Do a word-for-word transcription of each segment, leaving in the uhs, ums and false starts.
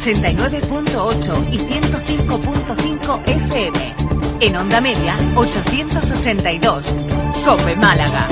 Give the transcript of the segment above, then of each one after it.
ochenta y nueve punto ocho y ciento cinco punto cinco F M. En onda media, ochocientos ochenta y dos. COPE Málaga.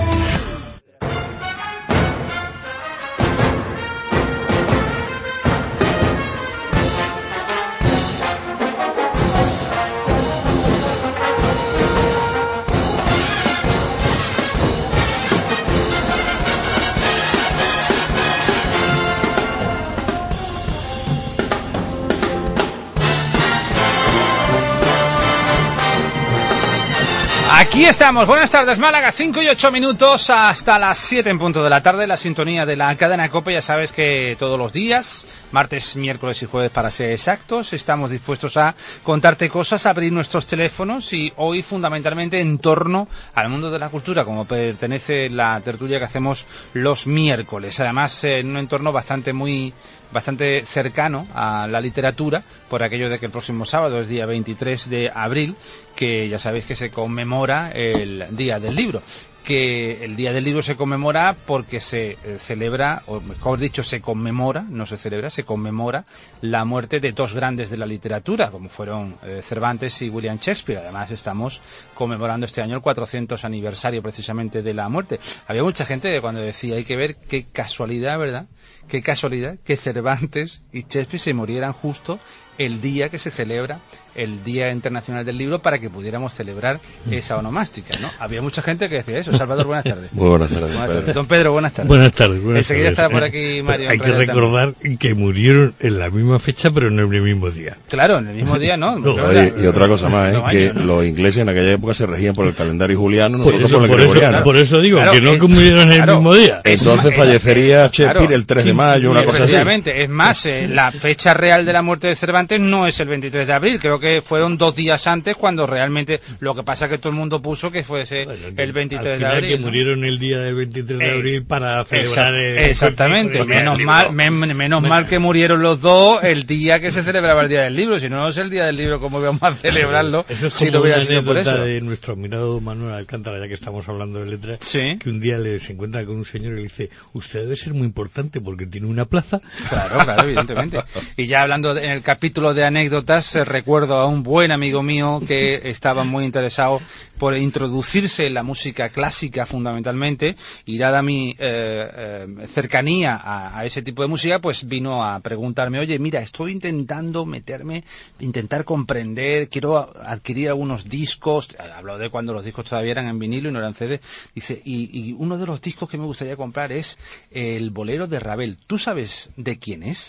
Aquí estamos, buenas tardes Málaga, cinco y ocho minutos hasta las siete en punto de la tarde, la sintonía de la cadena COPE. Ya sabes que todos los días, martes, miércoles y jueves para ser exactos, estamos dispuestos a contarte cosas, a abrir nuestros teléfonos y hoy fundamentalmente en torno al mundo de la cultura, como pertenece la tertulia que hacemos los miércoles, además en un entorno bastante muy... bastante cercano a la literatura, por aquello de que el próximo sábado es día veintitrés de abril, que ya sabéis que se conmemora el Día del Libro, que el Día del Libro se conmemora porque se eh, celebra, o mejor dicho, se conmemora, no se celebra, se conmemora la muerte de dos grandes de la literatura, como fueron eh, Cervantes y William Shakespeare. Además estamos conmemorando este año el cuatrocientos aniversario precisamente de la muerte. Había mucha gente que cuando decía, hay que ver qué casualidad, ¿verdad?, qué casualidad que Cervantes y Shakespeare se murieran justo el día que se celebra el Día Internacional del Libro, para que pudiéramos celebrar esa onomástica, ¿no? Había mucha gente que decía eso. Salvador, buenas tardes. Muy buenas tardes. Buenas tardes. Don Pedro, buenas tardes. Buenas tardes. Buenas Enseguida tardes. está por aquí Mario. Hay que recordar también que murieron en la misma fecha, pero no en el mismo día. Claro, en el mismo día, ¿no? no oye, y otra cosa más, ¿eh? Que los ingleses en aquella época se regían por el calendario juliano, nosotros por, eso, por el por gregoriano. Eso, por eso digo, claro, que no es, que murieron en claro, el mismo día. Entonces es, fallecería Shakespeare claro, el tres de mayo, una cosa así. Efectivamente, es más, eh, la fecha real de la muerte de Cervantes no es el veintitrés de abril, creo que fueron dos días antes, cuando realmente lo que pasa es que todo el mundo puso que fuese bueno, el veintitrés de abril. Que ¿no? murieron el día del veintitrés de abril eh, para celebrar el... Exactamente, el menos mal men, menos mal que murieron los dos el día que se celebraba el Día del Libro, si no, no es el Día del Libro, ¿cómo vamos a celebrarlo? Eso es si como lo hubiera una sido por eso. De nuestro admirado Manuel Alcántara, ya que estamos hablando de letras, ¿sí? Que un día le, se encuentra con un señor y le dice, usted debe ser muy importante porque tiene una plaza. Claro, claro, evidentemente. Y ya hablando de, en el capítulo de anécdotas, eh, recuerdo a un buen amigo mío que estaba muy interesado por introducirse en la música clásica fundamentalmente, y dada mi eh, eh, cercanía a, a ese tipo de música, pues vino a preguntarme, oye, mira, estoy intentando meterme, intentar comprender, quiero adquirir algunos discos, habló de cuando los discos todavía eran en vinilo y no eran C D, dice, y, y uno de los discos que me gustaría comprar es el Bolero de Ravel. ¿Tú sabes de quién es?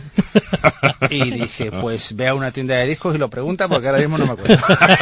Y dije, pues ve a una tienda de discos y lo pregunta, porque ahora mismo no me acuerdo.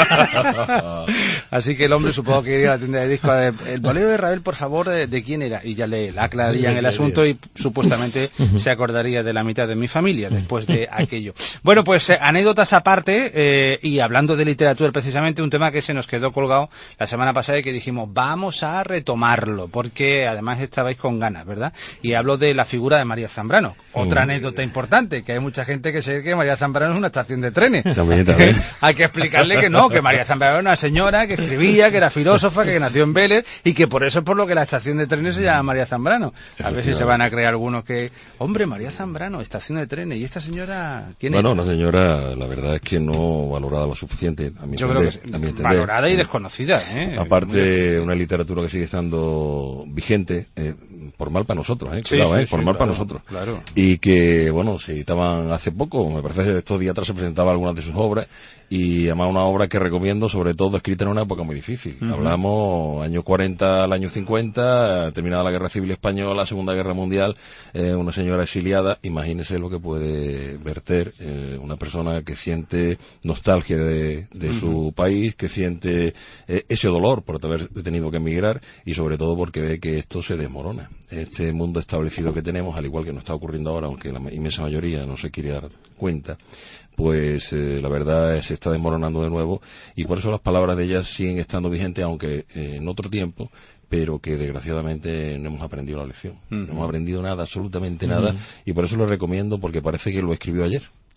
Así que el hombre supongo que iría a la tienda de discos, el Bolero de Ravel, por favor, ¿de, de quién era? Y ya le, le aclararían el asunto y supuestamente se acordaría de la mitad de mi familia después de aquello. Bueno, pues eh, anécdotas aparte, eh, y hablando de literatura precisamente, un tema que se nos quedó colgado la semana pasada y que dijimos, vamos a retomarlo, porque además estabais con ganas, ¿verdad? Y hablo de la figura de María Zambrano. Otra mm. anécdota importante, que hay mucha gente que sé que María Zambrano es una estación de trenes. También, también. Hay que explicarle que no, que María Zambrano era una señora que escribía, que era filósofa, que nació en Vélez, y que por eso es por lo que la estación de trenes se llama María Zambrano. A ver si se van a creer algunos que, hombre, María Zambrano, estación de trenes, ¿y esta señora quién bueno, es? Bueno, una señora, la verdad es que no valorada lo suficiente, a mi Yo entender, creo que a mi entender. Valorada y desconocida, ¿eh? Aparte, una literatura que sigue estando vigente, eh, por mal para nosotros, ¿eh? Cuidado, sí, sí, ¿eh? Por sí, mal claro, para nosotros. Claro. Y que, bueno, se editaban hace poco, me parece que estos días atrás se presentaba algunas de sus obras, y además una obra que recomiendo, sobre todo escrita en una época muy difícil. Uh-huh. Hablamos año cuarenta al año cincuenta, terminada la Guerra Civil Española, Segunda Guerra Mundial, eh, una señora exiliada. Imagínese lo que puede verter eh, una persona que siente nostalgia de, de uh-huh. su país, que siente eh, ese dolor por haber tenido que emigrar, y sobre todo porque ve que esto se desmorona. Este mundo establecido que tenemos, al igual que nos está ocurriendo ahora, aunque la inmensa mayoría no se quiere dar cuenta, pues eh, la verdad es, se está desmoronando de nuevo, y por eso las palabras de ella siguen estando vigentes, aunque eh, en otro tiempo, pero que desgraciadamente no hemos aprendido la lección. Uh-huh. No hemos aprendido nada, absolutamente uh-huh. nada, y por eso lo recomiendo, porque parece que lo escribió ayer.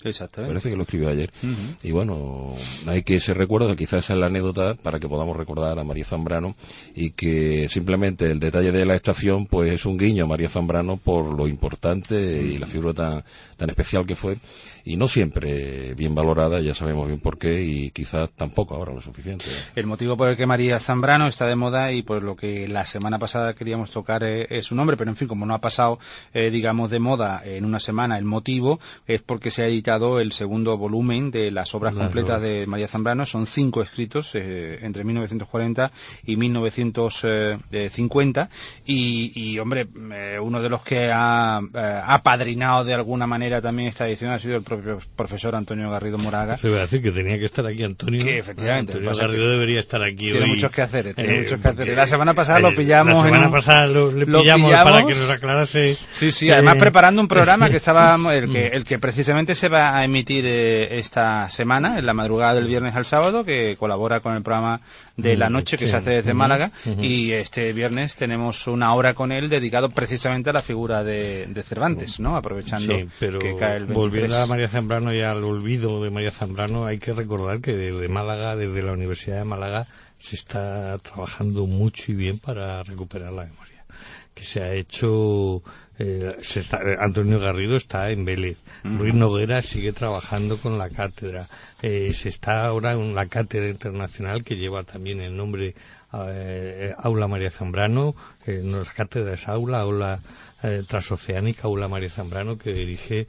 Exactamente. Parece que lo escribió ayer. Uh-huh. Y bueno, hay que ese recuerdo, quizás esa es la anécdota para que podamos recordar a María Zambrano, y que simplemente el detalle de la estación pues es un guiño a María Zambrano por lo importante y la figura tan, tan especial que fue, y no siempre bien valorada, ya sabemos bien por qué, y quizás tampoco ahora lo suficiente. El motivo por el que María Zambrano está de moda y por lo que la semana pasada queríamos tocar eh, es su nombre, pero en fin, como no ha pasado, eh, digamos, de moda en una semana, el motivo es porque se ha editado el segundo volumen de las obras Las completas obras. de María Zambrano. Son cinco escritos eh, entre mil novecientos cuarenta y mil novecientos cincuenta, y, y hombre, eh, uno de los que ha eh, apadrinado de alguna manera también esta edición ha sido el propio profesor Antonio Garrido Moraga. Se iba a decir que tenía que estar aquí Antonio. Que efectivamente, Antonio pasa Garrido que debería estar aquí Tiene hoy. muchos que hacer, tiene Eh, muchos que hacer. porque, La semana pasada lo eh, pillamos. La semana en un, pasada lo, le lo pillamos, pillamos para que nos aclarase. Sí, sí, además eh, preparando un programa que estaba, el que, el que precisamente se va a emitir eh, esta semana, en la madrugada del viernes al sábado, que colabora con el programa de la noche que sí, se hace desde uh-huh, Málaga, uh-huh. y este viernes tenemos una hora con él dedicado precisamente a la figura de, de Cervantes, ¿no? Aprovechando Sí, pero que cae el veintitrés. Volviendo a María Zambrano y al olvido de María Zambrano, hay que recordar que desde Málaga, desde la Universidad de Málaga, se está trabajando mucho y bien para recuperar la memoria. Que se ha hecho, eh, se está, Antonio Garrido está en Vélez, uh-huh. Ruiz Noguera sigue trabajando con la cátedra, eh, se está ahora en la cátedra internacional que lleva también el nombre eh, Aula María Zambrano, eh, nuestra cátedra es Aula, Aula eh, Transoceánica, Aula María Zambrano, que dirige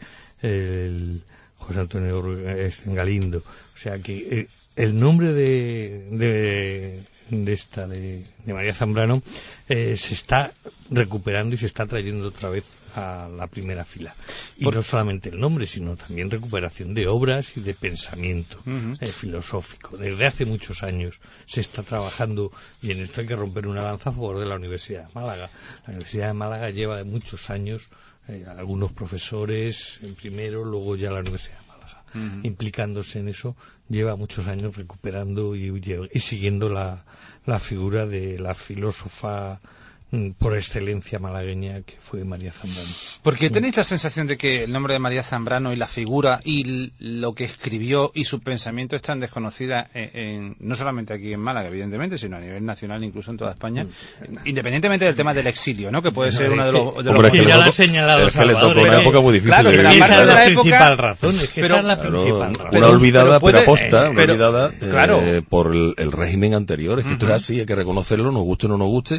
el José Antonio Galindo. O sea que eh, el nombre de, de de esta de, de María Zambrano eh, se está recuperando y se está trayendo otra vez a la primera fila, y Por... no solamente el nombre, sino también recuperación de obras y de pensamiento uh-huh. eh, filosófico. Desde hace muchos años se está trabajando, y en esto hay que romper una lanza a favor de la Universidad de Málaga. La Universidad de Málaga lleva muchos años eh, algunos profesores en primero, luego ya la Universidad de Málaga uh-huh. implicándose en eso, lleva muchos años recuperando y, y siguiendo la, la figura de la filósofa por excelencia malagueña que fue María Zambrano. Porque tenéis la sensación de que el nombre de María Zambrano y la figura y lo que escribió y su pensamiento es tan desconocida en, en, no solamente aquí en Málaga, evidentemente, sino a nivel nacional, incluso en toda España, mm. independientemente del tema del exilio, ¿no? Que puede ser uno de los... De Hombre, los es que ya lo ha señalado es que le tocó Salvador, una eh, época muy difícil. Claro, de de la vivir. parte esa de es la la época, principal razón, es que pero, esa es la claro, principal razón. una olvidada, pero, puede, pero aposta, eh, una pero, olvidada eh, claro. por el, el régimen anterior. Es que Uh-huh. esto es así, hay que reconocerlo, nos guste o no nos guste,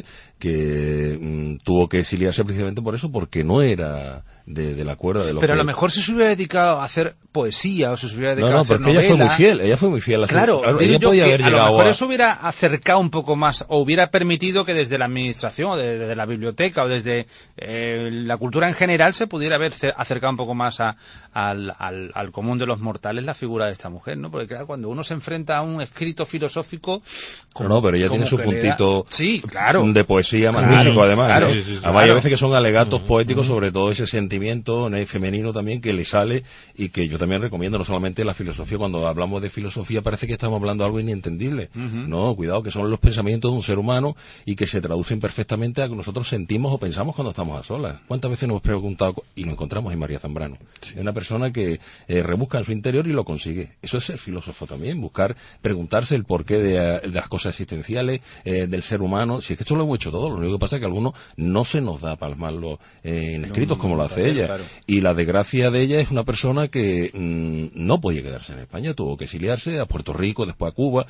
que mm, tuvo que exiliarse precisamente por eso, porque no era de, de la cuerda de lo Pero que... a lo mejor si se hubiera dedicado a hacer poesía o si se hubiera dedicado no, no, a hacer pero es que novela... ella fue muy fiel, ella fue muy fiel. A Claro, claro digo ella yo podía que haber a lo llegado mejor a... eso hubiera acercado un poco más, o hubiera permitido que desde la administración, o desde, desde la biblioteca, o desde eh, la cultura en general, se pudiera haber acercado un poco más a, al, al, al común de los mortales la figura de esta mujer, ¿no? Porque claro, cuando uno se enfrenta a un escrito filosófico... Como, no, no, pero ella tiene su puntito da... sí, claro. de poesía claro, magnífico, además. claro, ¿eh? sí, sí, sí, además, claro. hay veces que son alegatos Uh-huh, poéticos uh-huh. sobre todo ese sentimiento ¿no? femenino también que le sale, y que yo también recomiendo, no solamente la filosofía. Cuando hablamos de filosofía parece que estamos hablando de algo inentendible. Uh-huh. No, cuidado, que son los pensamientos de un ser humano y que se traducen perfectamente a lo que nosotros sentimos o pensamos cuando estamos a solas. ¿Cuántas veces nos hemos preguntado, y nos encontramos en María Zambrano? Sí. Es una persona que eh, rebusca en su interior y lo consigue. Eso es ser filósofo también, buscar, preguntarse el porqué de, de las cosas existenciales, eh, del ser humano. Si es que esto lo hemos hecho todos, lo único que pasa es que a algunos no se nos da palmarlo eh, en escritos no, como lo hace claro, ella. Claro. Y la desgracia de ella es una persona que mmm, no podía quedarse en España, tuvo que exiliarse a Puerto Rico, después a Cuba,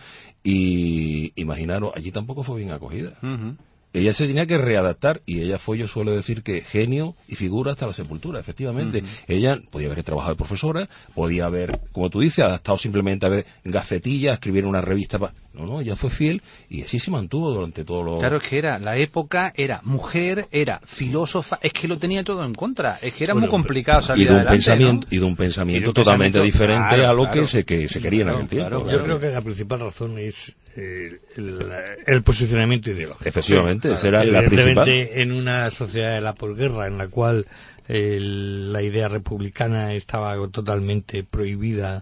y imaginaros, allí tampoco fue bien acogida. Uh-huh. Ella se tenía que readaptar, y ella fue, yo suelo decir que genio y figura hasta la sepultura, efectivamente. Uh-huh. Ella podía haber trabajado de profesora, podía haber, como tú dices, adaptado simplemente a ver gacetillas, escribir una revista. Pa... No, no, ella fue fiel y así se mantuvo durante todo lo... Claro, es que era, la época era mujer, era filósofa, es que lo tenía todo en contra, es que era bueno, muy complicado salir y de un adelante, pensamiento ¿no? Y de un pensamiento, de un totalmente pensamiento, diferente claro, a lo claro, que se, que se quería claro, en aquel tiempo. Claro, claro. Yo creo que la principal razón es eh, el, el posicionamiento ideológico. Efectivamente, sí, esa claro. era la principal. En una sociedad de la posguerra en la cual eh, la idea republicana estaba totalmente prohibida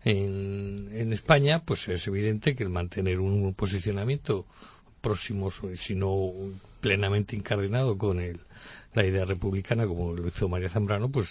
en, en España, pues es evidente que el mantener un posicionamiento próximo, si no plenamente incardinado con el, la idea republicana, como lo hizo María Zambrano, pues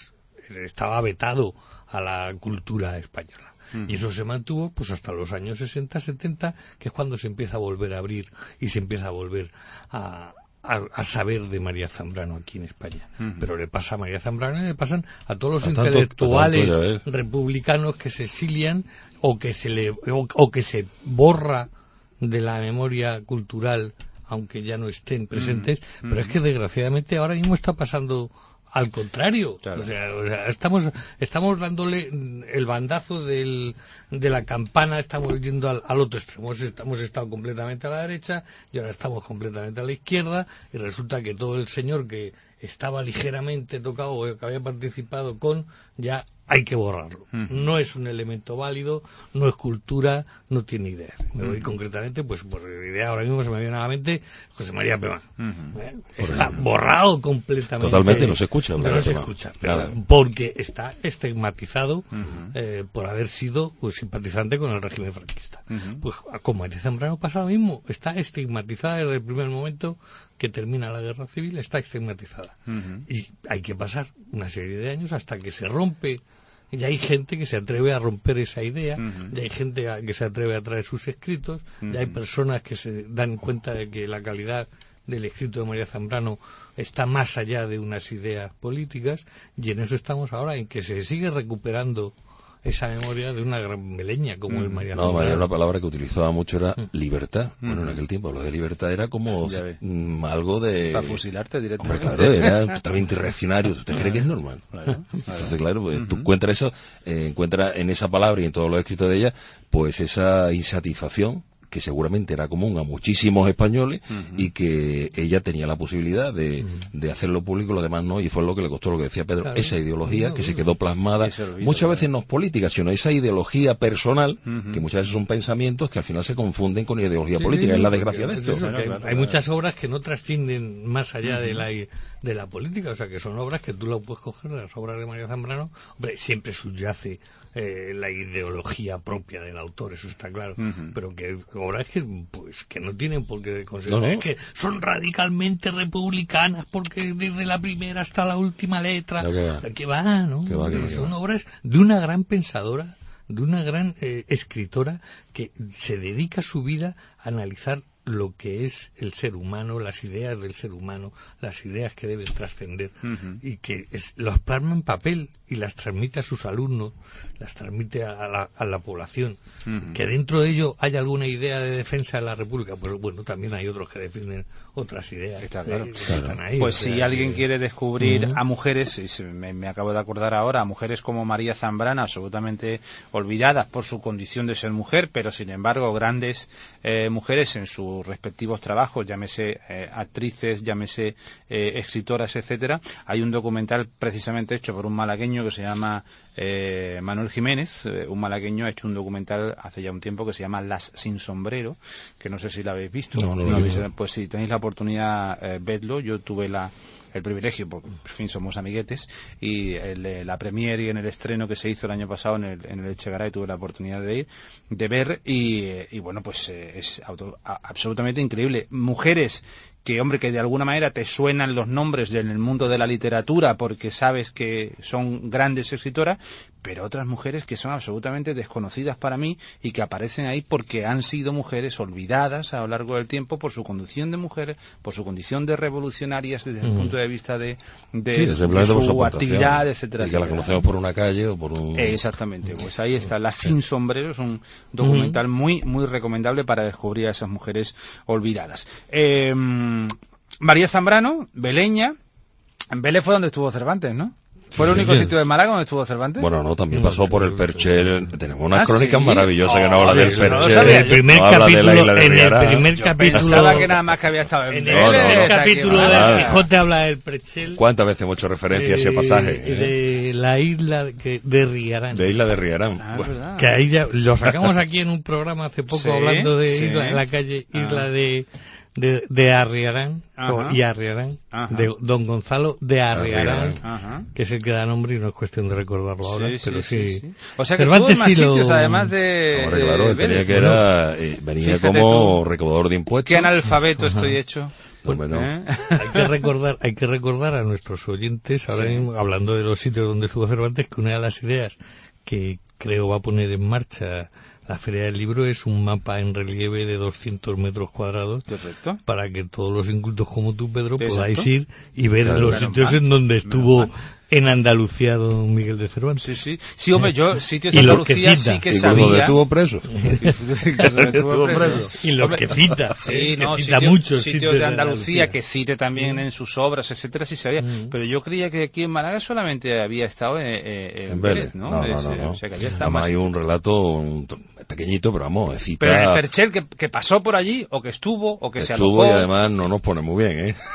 estaba vetado a la cultura española. Uh-huh. Y eso se mantuvo pues hasta los años sesenta, setenta, que es cuando se empieza a volver a abrir y se empieza a volver a, a, a saber de María Zambrano aquí en España. Uh-huh. Pero le pasa a María Zambrano y le pasan a todos los a intelectuales tanto, tanto republicanos que se exilian o que se le o, o que se borra de la memoria cultural, aunque ya no estén presentes. Uh-huh. Pero es que desgraciadamente ahora mismo está pasando al contrario. Claro. O sea, o sea, estamos estamos dándole el bandazo del, de la campana, estamos yendo al, al otro extremo. Hemos estado completamente a la derecha y ahora estamos completamente a la izquierda, y resulta que todo el señor que estaba ligeramente tocado o que había participado con, ya hay que borrarlo. Uh-huh. No es un elemento válido, no es cultura, no tiene ideas. Me voy uh-huh. concretamente, pues por idea ahora mismo se me viene a la mente José María Pemán. Uh-huh. ¿Eh? Está borrado completamente. Totalmente, no se escucha. No se escucha, pero porque está estigmatizado uh-huh. eh, por haber sido pues, simpatizante con el régimen franquista. Uh-huh. Pues con María Zambrano pasa lo mismo, está estigmatizada desde el primer momento que termina la guerra civil, está estigmatizada. Uh-huh. Y hay que pasar una serie de años hasta que se rompe. Y hay gente que se atreve a romper esa idea, uh-huh. y hay gente que se atreve a traer sus escritos, uh-huh. y hay personas que se dan cuenta de que la calidad del escrito de María Zambrano está más allá de unas ideas políticas, y en eso estamos ahora, en que se sigue recuperando esa memoria de una gran meleña como mm. es María Zambrano. No, María, una palabra que utilizaba mucho era mm. libertad. Mm. Bueno, en aquel tiempo lo de libertad era como mm, algo de... Para fusilarte directamente. Hombre, claro, era totalmente reaccionario. ¿Usted cree que es normal? Claro, claro. Entonces, claro, pues, uh-huh. tú encuentras eso, eh, encuentras en esa palabra y en todos los escritos de ella, pues esa insatisfacción que seguramente era común a muchísimos españoles, uh-huh. y que ella tenía la posibilidad de, uh-huh. de hacerlo público, lo demás no, y fue lo que le costó, lo que decía Pedro, claro. esa ideología no, que no, se quedó plasmada, olvida, muchas veces no es política, sino esa ideología personal, uh-huh. que muchas veces son pensamientos que al final se confunden con ideología sí, política, sí, es la desgracia de esto. Claro, claro, hay, hay muchas obras que no trascienden más allá uh-huh. de la de la política, o sea, que son obras que tú las puedes coger, las obras de María Zambrano, hombre, siempre subyace eh, la ideología propia del autor, eso está claro, uh-huh. pero que obras que pues que no tienen por qué considerar no, no. que son radicalmente republicanas porque desde la primera hasta la última letra, que va, que va ¿no? Que va, que va, que son va. obras de una gran pensadora, de una gran eh, escritora que se dedica su vida a analizar lo que es el ser humano, las ideas del ser humano, las ideas que deben trascender, uh-huh. y que es, las plasma en papel y las transmite a sus alumnos, las transmite a la, a la población. Uh-huh. Que dentro de ello hay alguna idea de defensa de la República, pues bueno, también hay otros que defienden otras ideas. Está claro. Eh, claro. Están ahí, pues o sea, si alguien que... quiere descubrir uh-huh. a mujeres, y me, me acabo de acordar ahora, a mujeres como María Zambrano, absolutamente olvidadas por su condición de ser mujer, pero sin embargo grandes eh, mujeres en su respectivos trabajos, llámese eh, actrices, llámese eh, escritoras, etcétera. Hay un documental precisamente hecho por un malagueño que se llama eh, Manuel Jiménez. Eh, un malagueño ha hecho un documental hace ya un tiempo que se llama Las sin sombrero, que no sé si lo habéis visto. No, no, no, no. Pues si tenéis la oportunidad, eh, vedlo. Yo tuve la el privilegio, por fin somos amiguetes, y el, la premier y en el estreno que se hizo el año pasado en el, en el Echegaray tuve la oportunidad de ir, de ver, y, y bueno, pues eh, es auto, a, absolutamente increíble. Mujeres que, hombre, que de alguna manera te suenan los nombres del mundo de la literatura porque sabes que son grandes escritoras, pero otras mujeres que son absolutamente desconocidas para mí y que aparecen ahí porque han sido mujeres olvidadas a lo largo del tiempo por su condición de mujeres, por su condición de revolucionarias desde mm. el punto de vista de, de, sí, de su, su actividad, etcétera. Y que la conocemos por una calle o por un... Eh, exactamente, pues ahí está, Las sin sombrero, es un documental mm. muy, muy recomendable para descubrir a esas mujeres olvidadas. Eh, María Zambrano, beleña. En Vélez fue donde estuvo Cervantes, ¿no? ¿Fue el único sitio de Málaga donde estuvo Cervantes? Bueno, no, también pasó por el Perchel. Tenemos unas ah, crónicas ¿sí? maravillosas oh, que no habla del Perchel. No en el primer no capítulo, de la de en el primer Yo capítulo. Pensaba que nada más que había estado en, en el, no, no, no, capítulo de Don Quijote habla del Perchel. ¿Cuántas veces hemos hecho referencia eh, a ese pasaje? De eh? la isla que, de Riarán. De Isla de Riarán. Ah, bueno. Que ahí ya lo sacamos aquí en un programa hace poco sí, hablando de sí. isla, en la calle Isla ah. de de, de Arriarán, Ajá. y Arriarán, Ajá. de Don Gonzalo de Arriarán, Ajá. que es el que da nombre y no es cuestión de recordarlo ahora, Sí, pero sí, sí. sí, sí. O sea que Cervantes estuvo en más sí lo- sitios, además de... Hombre, de claro, él tenía Vélez. que era, eh, venía Fíjate como tú. recaudador de impuestos. ¿Qué analfabeto Ajá. estoy hecho? Hombre, no. ¿Eh? Hay que recordar, hay que recordar a nuestros oyentes, ahora Sí. mismo, hablando de los sitios donde estuvo Cervantes, que una de las ideas que creo va a poner en marcha la Feria del Libro es un mapa en relieve de doscientos metros cuadrados Correcto. para que todos los incultos como tú, Pedro, Exacto. podáis ir y ver Claro, los menos sitios mal, en donde menos estuvo mal. en Andalucía don Miguel de Cervantes. Sí, sí. Sí, hombre, yo sitios Y de los que Andalucía cita. sí que Incluso donde sabía. estuvo preso. Estuvo preso. Y los Hombre, que cita, Sí, eh, no, que cita sitios, muchos sitios de Andalucía que cite también Mm. en sus obras, etcétera, sí sabía. Mm. Pero yo creía que aquí en Málaga solamente había estado en, en, En Vélez. ¿no? No, no, Es, no. eh, no. O sea, que había estado Además más. hay un relato un, pequeñito, pero vamos, cita... Pero en el Perchel, que, que pasó por allí, o que estuvo, o que se Estuvo alojó. y además no nos pone muy bien, ¿eh?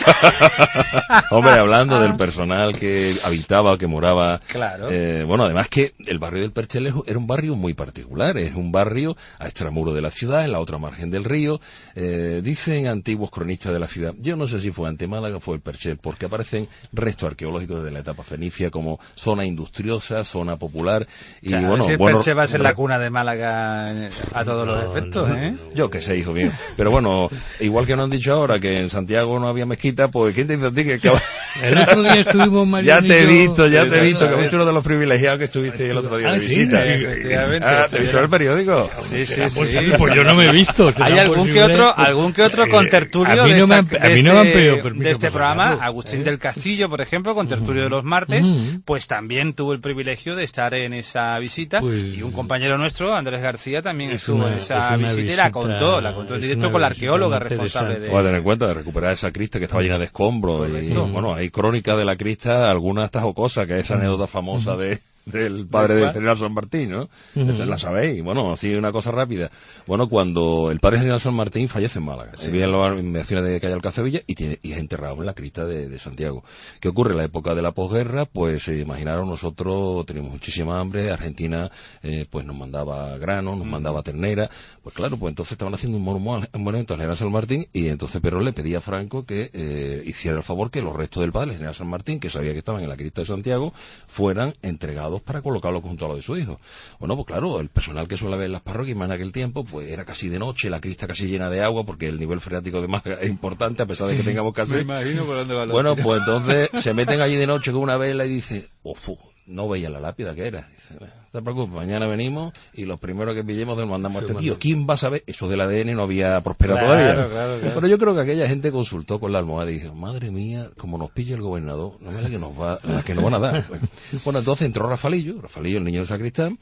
Hombre, hablando del personal que habitaba, que moraba... Claro. eh, bueno, además que el barrio del Perchel es- era un barrio muy particular. Es un barrio a extramuro de la ciudad, en la otra margen del río. Eh, dicen antiguos cronistas de la ciudad, yo no sé si fue ante Málaga o fue el Perchel, porque aparecen restos arqueológicos de la etapa fenicia como zona industriosa, zona popular. Y O sea, a ver bueno, si el bueno, Perche va a ser re- la cuna de Málaga eh, a todos los No, efectos, no, ¿eh? no. Yo qué sé, hijo mío. Pero bueno, igual que nos han dicho ahora que en Santiago no había mezquita, pues ¿quién te dice a ti que... que... El otro día estuvimos Ya Mariano te he y yo- visto, ya te he visto, que Exactamente. fuiste uno de los privilegiados que estuviste el otro día Ah, de sí, visita. efectivamente. Ah, ¿te he visto en el periódico? Sí, sí, Será sí. posible, pues yo no me he visto. ¿Será Hay algún que posible? otro, algún que otro Eh, contertulio a mí de, no me han- esta- a mí de no me han este- pedido permiso de este para programa, sacarlo, Agustín ¿eh? del Castillo, por ejemplo, con tertulio de los martes, Ujú. pues también tuvo el privilegio de estar en esa visita, Pues- y un compañero nuestro, Andrés García, también Es estuvo una- en esa es una visita y la visita- contó, la contó en es directo una con la visita arqueóloga muy responsable de... interesante. Voy a tener en cuenta de recuperar esa crista que estaba llena de escombros. Y, Correcto. bueno, hay crónicas de la crista, algunas hasta jocosas, que es esa anécdota famosa de del padre ¿De del cuál? general San Martín, ¿no? Ujú. Esa la sabéis. Bueno, así una cosa rápida. Bueno, cuando el padre general San Martín fallece en Málaga, Sí. vive en las inmediaciones de calle Alcacevilla y, tiene, y es enterrado en la crista de, de Santiago. ¿Qué ocurre? En la época de la posguerra, pues se imaginaron, nosotros teníamos muchísima hambre, Argentina eh, pues nos mandaba grano, nos mandaba ternera, pues claro, pues entonces estaban haciendo un monumento un monumento al general San Martín y entonces Perón le pedía a Franco que eh, hiciera el favor que los restos del padre, el general San Martín, que sabía que estaban en la crista de Santiago, fueran entregados para colocarlos junto a los de su hijo. Bueno, pues claro, el personal que suele haber en las parroquias más en aquel tiempo, pues era casi de noche, la crista casi llena de agua, porque el nivel freático de Málaga es importante, a pesar de que tengamos que Me hacer. imagino por dónde va lo Bueno, tiro. pues entonces se meten allí de noche con una vela y dice, ofu, no veía la lápida que era. Dice, no te preocupes, mañana venimos y los primeros que pillemos nos mandamos a Se este tío. manda. ¿Quién va a saber? Eso del A D N no había prosperado Claro, todavía. claro, claro. Pero yo creo que aquella gente consultó con la almohada y dijo, madre mía, como nos pilla el gobernador, no es la que nos va, la que nos van a dar. Bueno, entonces entró Rafalillo, Rafalillo, el niño del sacristán,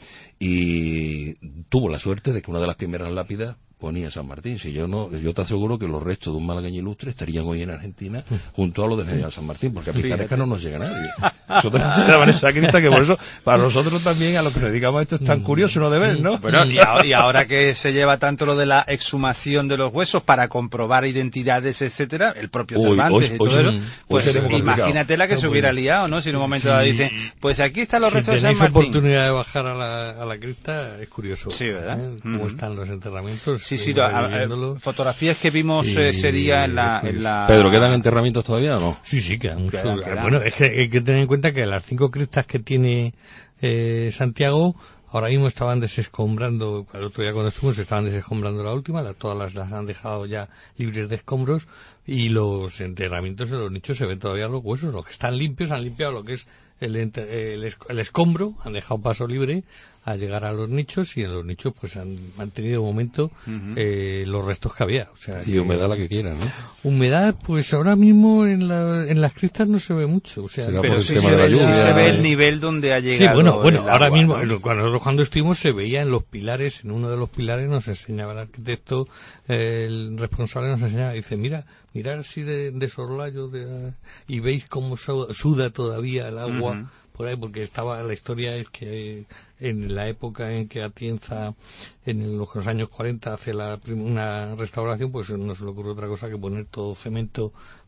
y tuvo la suerte de que una de las primeras lápidas ponía San Martín. Si yo no, yo te aseguro que los restos de un malagueño ilustre estarían hoy en Argentina junto a los del general San Martín, porque a Picaresca no nos llega nadie. Nosotros se daban esa crista que por eso, para nosotros también, a los que nos dedicamos a esto, es tan curioso no de ver, ¿no? Bueno, y ahora, y ahora que se lleva tanto lo de la exhumación de los huesos para comprobar identidades, etcétera, el propio Uy, Cervantes hoy- y todo hoy- eso, hoy pues seremos complicados. imagínate la que se hubiera liado, ¿no? Si en un momento dado dicen, pues aquí están los Si restos de San tenéis Martín. oportunidad de bajar a la, a la cripta, es curioso. Sí, ¿verdad? ¿eh? Cómo Ujú. están los enterramientos. Sí, sí, estuvimos lo- a- a- viéndolo. fotografías que vimos Y- eh, ese día en la, en la... Pedro, ¿quedan enterramientos todavía o no? Sí, sí, quedan muchos. Quedan, quedan. Bueno, es que hay que tener en cuenta que las cinco cristas que tiene eh, Santiago ahora mismo estaban desescombrando, el otro día cuando estuvimos estaban desescombrando la última, la- todas las, las han dejado ya libres de escombros y los enterramientos de los nichos se ven todavía los huesos, los que están limpios han limpiado lo que es el, enter- el, esc- el escombro, han dejado paso libre a llegar a los nichos y en los nichos pues han mantenido de momento Ujú. eh, los restos que había. O sea, Y que- humedad la que quieran, ¿no? Humedad, pues ahora mismo en, la, en las cristas no se ve mucho. O sea, Será Pero por el sí tema se, de la ve, sí lluvia, se ve ¿eh? el nivel donde ha sí, llegado bueno, bueno, el ahora agua, mismo, ¿no? lo- cuando nosotros cuando estuvimos se veía en los pilares, en uno de los pilares nos enseñaba el arquitecto, eh, el responsable nos enseñaba, dice, mira, mirad así de, de soslayo de, y veis cómo su- suda todavía el agua. Ujú. Por ahí, porque estaba, la historia es que en la época en que Atienza, en los años cuarenta, hace la prim- una restauración, pues no se le ocurre otra cosa que poner todo cemento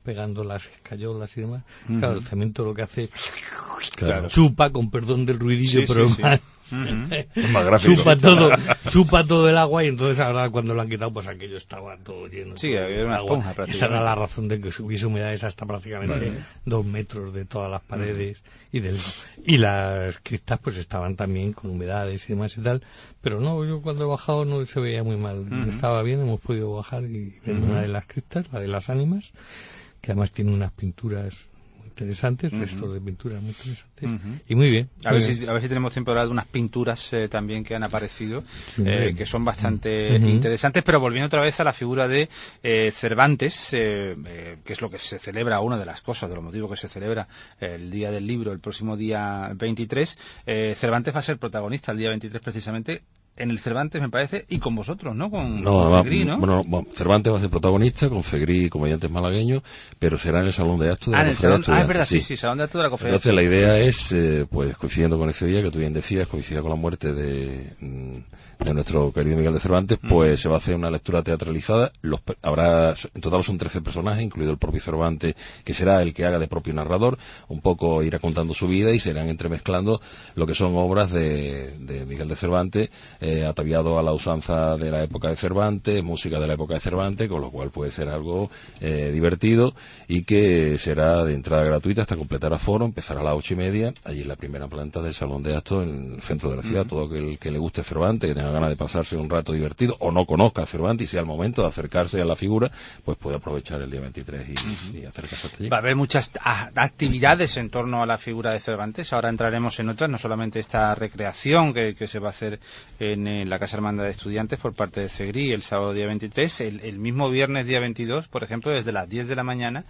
pegando las escayolas y demás. Uh-huh. Claro, el cemento lo que hace Claro. chupa, con perdón del ruidillo, Sí, pero sí, sí. más, Uh-huh. Es más gráfico. chupa todo, chupa todo el agua, y entonces ahora cuando lo han quitado, pues aquello estaba todo lleno. Sí, todo había de una agua. esponja Esa prácticamente. era la razón de que hubiese humedades hasta prácticamente Vale. dos metros de todas las paredes y del y las cristas pues estaban también con humedades y demás y tal, pero no, yo cuando he bajado no se veía muy mal, Uh-huh. estaba bien, hemos podido bajar y ver Uh-huh. una de las cristas, la de las ánimas, que además tiene unas pinturas interesantes, Uh-huh. restos de pinturas muy interesantes, Uh-huh. y muy bien. A muy ver, bien. si, a ver si tenemos tiempo de hablar de unas pinturas eh, también que han aparecido, Sí, eh, hombre. que son bastante Ujú. interesantes, pero volviendo otra vez a la figura de eh, Cervantes, eh, eh, que es lo que se celebra, una de las cosas, de los motivos que se celebra eh, el Día del Libro, el próximo día veintitrés, eh, Cervantes va a ser protagonista el día veintitrés precisamente, en el Cervantes me parece, y con vosotros, ¿no? Con, No, con va- Fegrí, ¿no? Bueno, bueno, Cervantes va a ser protagonista con Fegrí y comediantes malagueños, pero será en el Salón de Actos de ah, la en el Cofradía salón, ah, es Estudiantil, verdad, sí, sí, Salón de Actos de la Cofradía. Entonces la idea es, eh, pues coincidiendo con ese día que tú bien decías, coincida con la muerte de, mm, de nuestro querido Miguel de Cervantes, Mm. pues se va a hacer una lectura teatralizada. Los, pe- habrá, en total son trece personajes, incluido el propio Cervantes, que será el que haga de propio narrador, un poco irá contando su vida y se irán entremezclando lo que son obras de, de Miguel de Cervantes, eh, ataviado a la usanza de la época de Cervantes, música de la época de Cervantes, con lo cual puede ser algo eh, divertido y que será de entrada gratuita hasta completar aforo, empezará a las ocho y media, allí en la primera planta del Salón de Actos, en el centro de la ciudad. Uh-huh. Todo aquel que le guste Cervantes, que tenga ganas de pasarse un rato divertido o no conozca a Cervantes y sea el momento de acercarse a la figura, pues puede aprovechar el día veintitrés y, Uh-huh. y acercarse hasta allí. Va a haber muchas a- actividades en torno a la figura de Cervantes. Ahora entraremos en otras, no solamente esta recreación que, que se va a hacer en, en la Casa Hermandad de Estudiantes por parte de Cegrí el sábado día veintitrés. El, el mismo viernes día veintidós, por ejemplo, desde las diez de la mañana,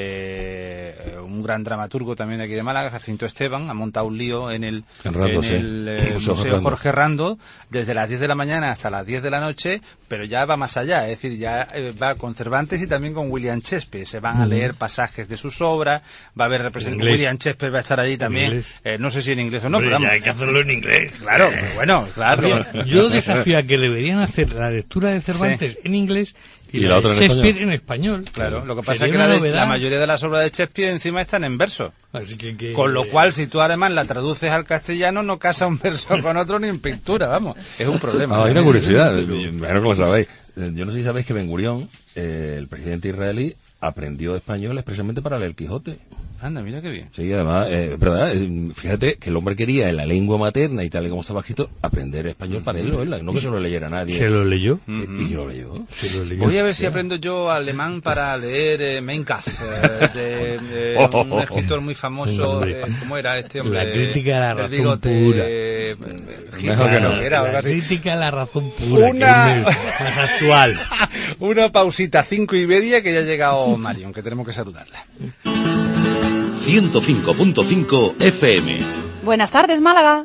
eh, un gran dramaturgo también de aquí de Málaga, Jacinto Esteban, ha montado un lío en el, En Rando, en sí. el eh, Museo Museo Rando. Jorge Rando, desde las diez de la mañana hasta las diez de la noche, pero ya va más allá, es decir, ya eh, va con Cervantes y también con William Shakespeare. Se van a Ujú. leer pasajes de sus obras, va a haber representación. inglés. William Shakespeare va a estar allí también, inglés. eh, no sé si en inglés o no, Hombre, pero ya vamos. hay que hacerlo en inglés. Claro, bueno, claro. Habría- yo desafío a que deberían hacer la lectura de Cervantes en inglés y, Y la la de otra en Shakespeare en español. Claro, lo que pasa Sería es que la, una de- novedad. la mayoría de las obras de Shakespeare encima están en verso. Así que, que- Con lo cual, si tú además la traduces al castellano, no casa un verso con otro ni en pintura, vamos. Es un problema. Ah, hay una ¿eh? curiosidad, bueno que lo sabéis. Eh, Yo no sé si sabéis que Ben Gurión, eh, el presidente israelí, aprendió español expresamente para leer el Quijote. Anda, mira qué bien. Sí, además, eh, es verdad, eh, fíjate que el hombre quería en la lengua materna y tal y como estaba escrito, aprender español para él, ¿verdad? No que se lo leyera nadie. ¿Se lo leyó? Eh, Y se lo leyó. Se lo leyó. Voy a ver si aprendo yo alemán para leer eh, Mein Kampf, eh, de, de Oh, oh, un oh. escritor muy famoso. Hombre. eh, ¿Cómo era este hombre? La crítica de la El razón bigote, pura. eh, Mejor que no. Era algo La así. crítica a la razón pura, Una- que es más actual. Una pausita, cinco y media, que ya ha llegado Marion, que tenemos que saludarla. ciento cinco punto cinco F M. Buenas tardes, Málaga.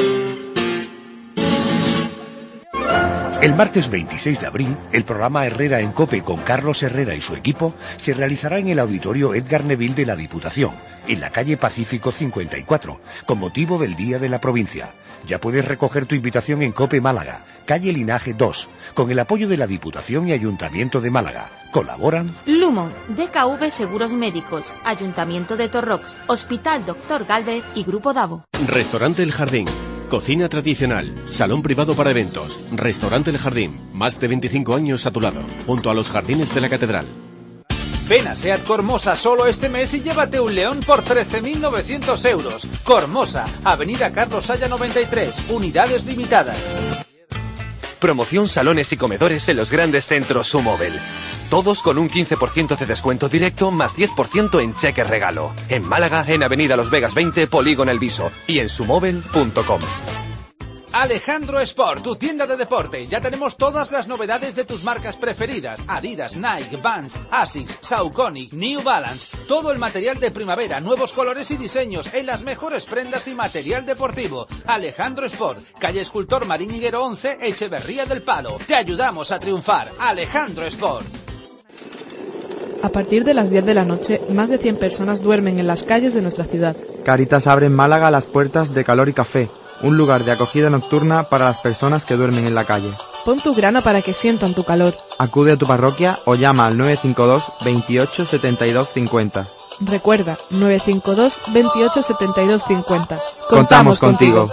El martes veintiséis de abril, el programa Herrera en COPE con Carlos Herrera y su equipo se realizará en el auditorio Edgar Neville de la Diputación, en la calle Pacífico cincuenta y cuatro, con motivo del Día de la Provincia. Ya puedes recoger tu invitación en COPE Málaga, calle Linaje dos, con el apoyo de la Diputación y Ayuntamiento de Málaga. Colaboran Lumon, D K V Seguros Médicos, Ayuntamiento de Torrox, Hospital Doctor Gálvez y Grupo Davo. Restaurante El Jardín. Cocina tradicional, salón privado para eventos, Restaurante El Jardín, más de veinticinco años a tu lado, junto a los jardines de la catedral. Ven a SEAT Cormosa solo este mes y llévate un León por trece mil novecientos euros. Cormosa, Avenida Carlos Saya noventa y tres, unidades limitadas. Promoción salones y comedores en los grandes centros Sumóvel. Todos con un quince por ciento de descuento directo más diez por ciento en cheque regalo. En Málaga, en Avenida Los Vegas veinte, Polígono El Viso y en sumóvel punto com. Alejandro Sport, tu tienda de deporte. Ya tenemos todas las novedades de tus marcas preferidas. Adidas, Nike, Vans, Asics, Saucony, New Balance. Todo el material de primavera, nuevos colores y diseños en las mejores prendas y material deportivo. Alejandro Sport, calle Escultor Marín Higuero once, Echeverría del Palo. Te ayudamos a triunfar. Alejandro Sport. A partir de las diez de la noche, más de cien personas duermen en las calles de nuestra ciudad. Cáritas abre en Málaga las puertas de Calor y Café, un lugar de acogida nocturna para las personas que duermen en la calle. Pon tu grano para que sientan tu calor. Acude a tu parroquia o llama al nueve cinco dos, veintiocho, setenta y dos, cincuenta. Recuerda, nueve cinco dos, veintiocho, setenta y dos, cincuenta. Contamos contigo.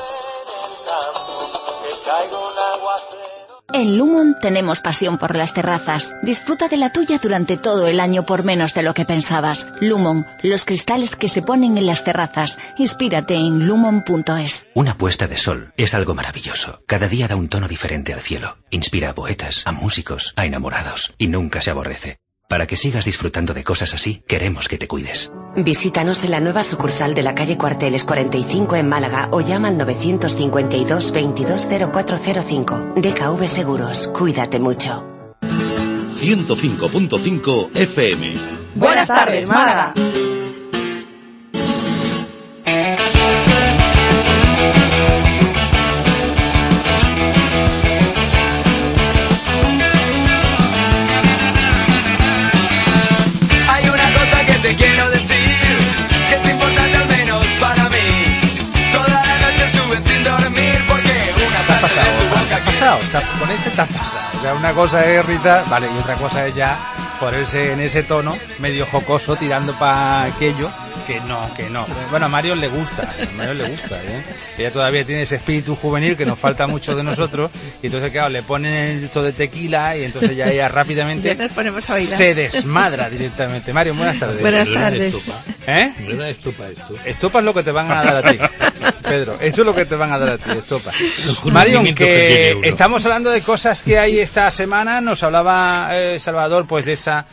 En Lumon tenemos pasión por las terrazas. Disfruta de la tuya durante todo el año por menos de lo que pensabas. Lumon, los cristales que se ponen en las terrazas. Inspírate en lumon punto es. Una puesta de sol es algo maravilloso. Cada día da un tono diferente al cielo. Inspira a poetas, a músicos, a enamorados. Y nunca se aborrece. Para que sigas disfrutando de cosas así, queremos que te cuides. Visítanos en la nueva sucursal de la calle Cuarteles cuarenta y cinco en Málaga o llama al nueve cinco dos, veintidós, cero cuatro cero cinco. D K V Seguros, cuídate mucho. ciento cinco punto cinco F M. Buenas tardes, Málaga. Te quiero decir que es importante al menos para mí. Toda la noche estuve sin dormir porque una Te has pasado, te has pasado, te has, con este te has pasado. O sea, una cosa es Rita, vale, y otra cosa es ya ponerse en ese tono medio jocoso tirando para aquello que no, que no. Bueno, a Mario le gusta, a Mario le gusta, ¿eh? Ella todavía tiene ese espíritu juvenil que nos falta mucho de nosotros y entonces claro, le ponen esto de tequila y entonces ya ella rápidamente ya nos ponemos a bailar. Se desmadra directamente. Mario, buenas tardes. Buenas tardes. ¿Eh? No era estopa esto. Estopa es lo que te van a dar a ti, Pedro. Eso es lo que te van a dar a ti, estopa. Mario, que, que estamos hablando de cosas que hay esta semana. Nos hablaba eh, Salvador, pues de esa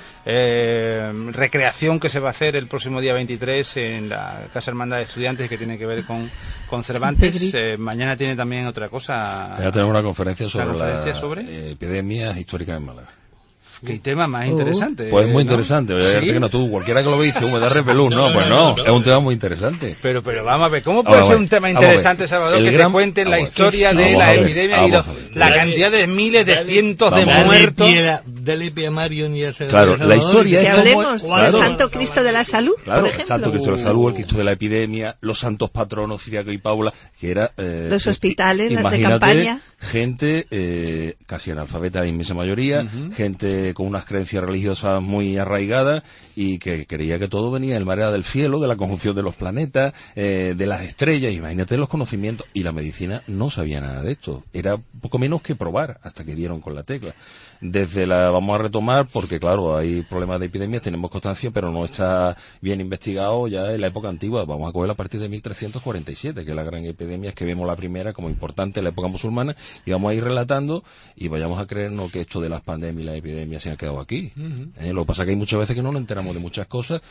eh, recreación que se va a hacer el próximo día veintitrés en la Casa Hermandad de Estudiantes que tiene que ver con, con Cervantes. Eh, mañana tiene también otra cosa. Voy a tener una conferencia sobre la conferencia las sobre? Eh, epidemias históricas en Málaga. Qué tema más interesante. Pues muy ¿no? interesante. Voy a ¿Sí? decir que no tú, cualquiera que lo vea dice, me da repelús. No, no, pues no, no, no, es un tema muy interesante. Pero, pero vamos a ver, ¿cómo puede ser un tema interesante, Salvador, que gran... te cuenten la historia de la epidemia y la cantidad de miles, de cientos de muertos? Dale pie a Mario y a Claro, la historia es que hablemos claro, del Santo Cristo de la Salud, claro, por el ejemplo. Santo Cristo de la Salud, el Cristo de la epidemia, los santos patronos Ciriaco y Paula, que era eh, los hospitales, las de imagínate, campaña. Gente eh, casi analfabeta, la inmensa mayoría, uh-huh. gente con unas creencias religiosas muy arraigadas y que creía que todo venía del mar del cielo, de la conjunción de los planetas, eh, de las estrellas. Imagínate los conocimientos, y la medicina no sabía nada de esto, era poco menos que probar hasta que dieron con la tecla. Desde la vamos a retomar porque claro, hay problemas de epidemias, tenemos constancia, pero no está bien investigado ya en la época antigua. Vamos a coger a partir de mil trescientos cuarenta y siete, que es la gran epidemia, que vemos la primera como importante en la época musulmana, y vamos a ir relatando y vayamos a creernos que esto de las pandemias y las epidemias se han quedado aquí. Uh-huh. ¿Eh? Lo que pasa es que hay muchas veces que no nos enteramos de muchas cosas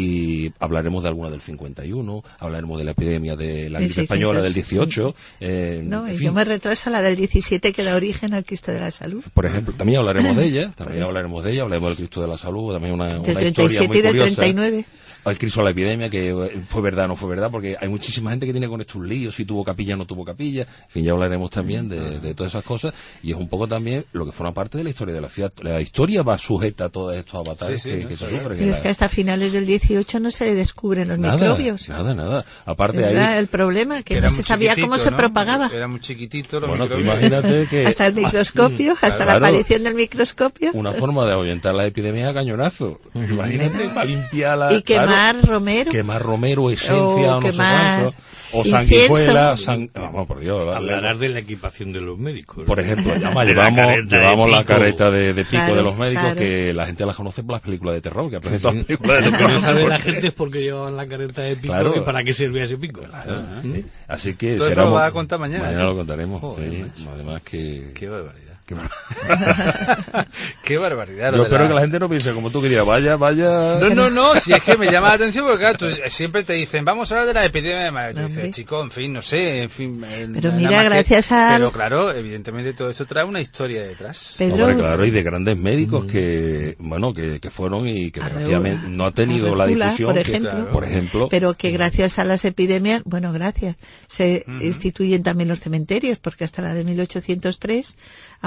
y hablaremos de alguna del cincuenta y uno, hablaremos de la epidemia de la gripe española del dieciocho. Eh, no, y yo me retraso a la del diecisiete que da origen al Cristo de la Salud. Por ejemplo, también hablaremos de ella, también hablaremos de ella, hablaremos del Cristo de la Salud, también una, del una treinta y siete historia muy y del curiosa. treinta y nueve. El Cristo de la epidemia, que fue verdad o no fue verdad, porque hay muchísima gente que tiene con estos líos, si tuvo capilla o no tuvo capilla, en fin, ya hablaremos también de, de todas esas cosas, y es un poco también lo que forma parte de la historia de la ciudad. La historia va sujeta a todos estos avatares sí, sí, que, no, que se sufren. Pero es que hasta finales del dieciocho no se descubren los nada, microbios. Nada, nada. Aparte era ahí... el problema, que, que no se sabía cómo se ¿no? propagaba. Era muy chiquitito los bueno, microbios. Imagínate que... hasta el microscopio, hasta claro, la aparición del microscopio. Una forma de ahuyentar la epidemia a cañonazo. Imagínate, para limpiarla... Y quemar claro, romero. Quemar romero, esencia, o o no quemar... sé cuánto. O sanguijuela, sang... vamos por Dios. Hablarás de la equipación de los médicos. Por ejemplo, llama, llevamos, la llevamos la careta de, de pico claro, de los médicos, claro. que la gente la conoce por las películas de terror, que aprende todas las películas de terror. Lo que no sabe la gente es porque llevaban la careta de pico claro. y para qué servía ese pico. Claro. ¿Mm? Así que será. Eso lo vas a contar mañana. Mañana ¿eh? lo contaremos. Joder, sí. Además que. Qué barbaridad. Qué barbaridad. Qué barbaridad. Yo espero la... que la gente no piense como tú que digas, vaya, vaya. No, no, no, si es que me llama la atención porque claro, tú, siempre te dicen, vamos a hablar de la epidemia de Madrid. No, dices, chico, en fin, no sé, en fin. Pero mira, gracias que... a. Pero claro, evidentemente todo esto trae una historia detrás. Pedro... Hombre, claro, y de grandes médicos mm. que, bueno, que, que fueron y que desgraciadamente no ha tenido la difusión. Por ejemplo, que, claro. por ejemplo. Pero que gracias a las epidemias, bueno, gracias, se mm. instituyen también los cementerios, porque hasta la de mil ochocientos tres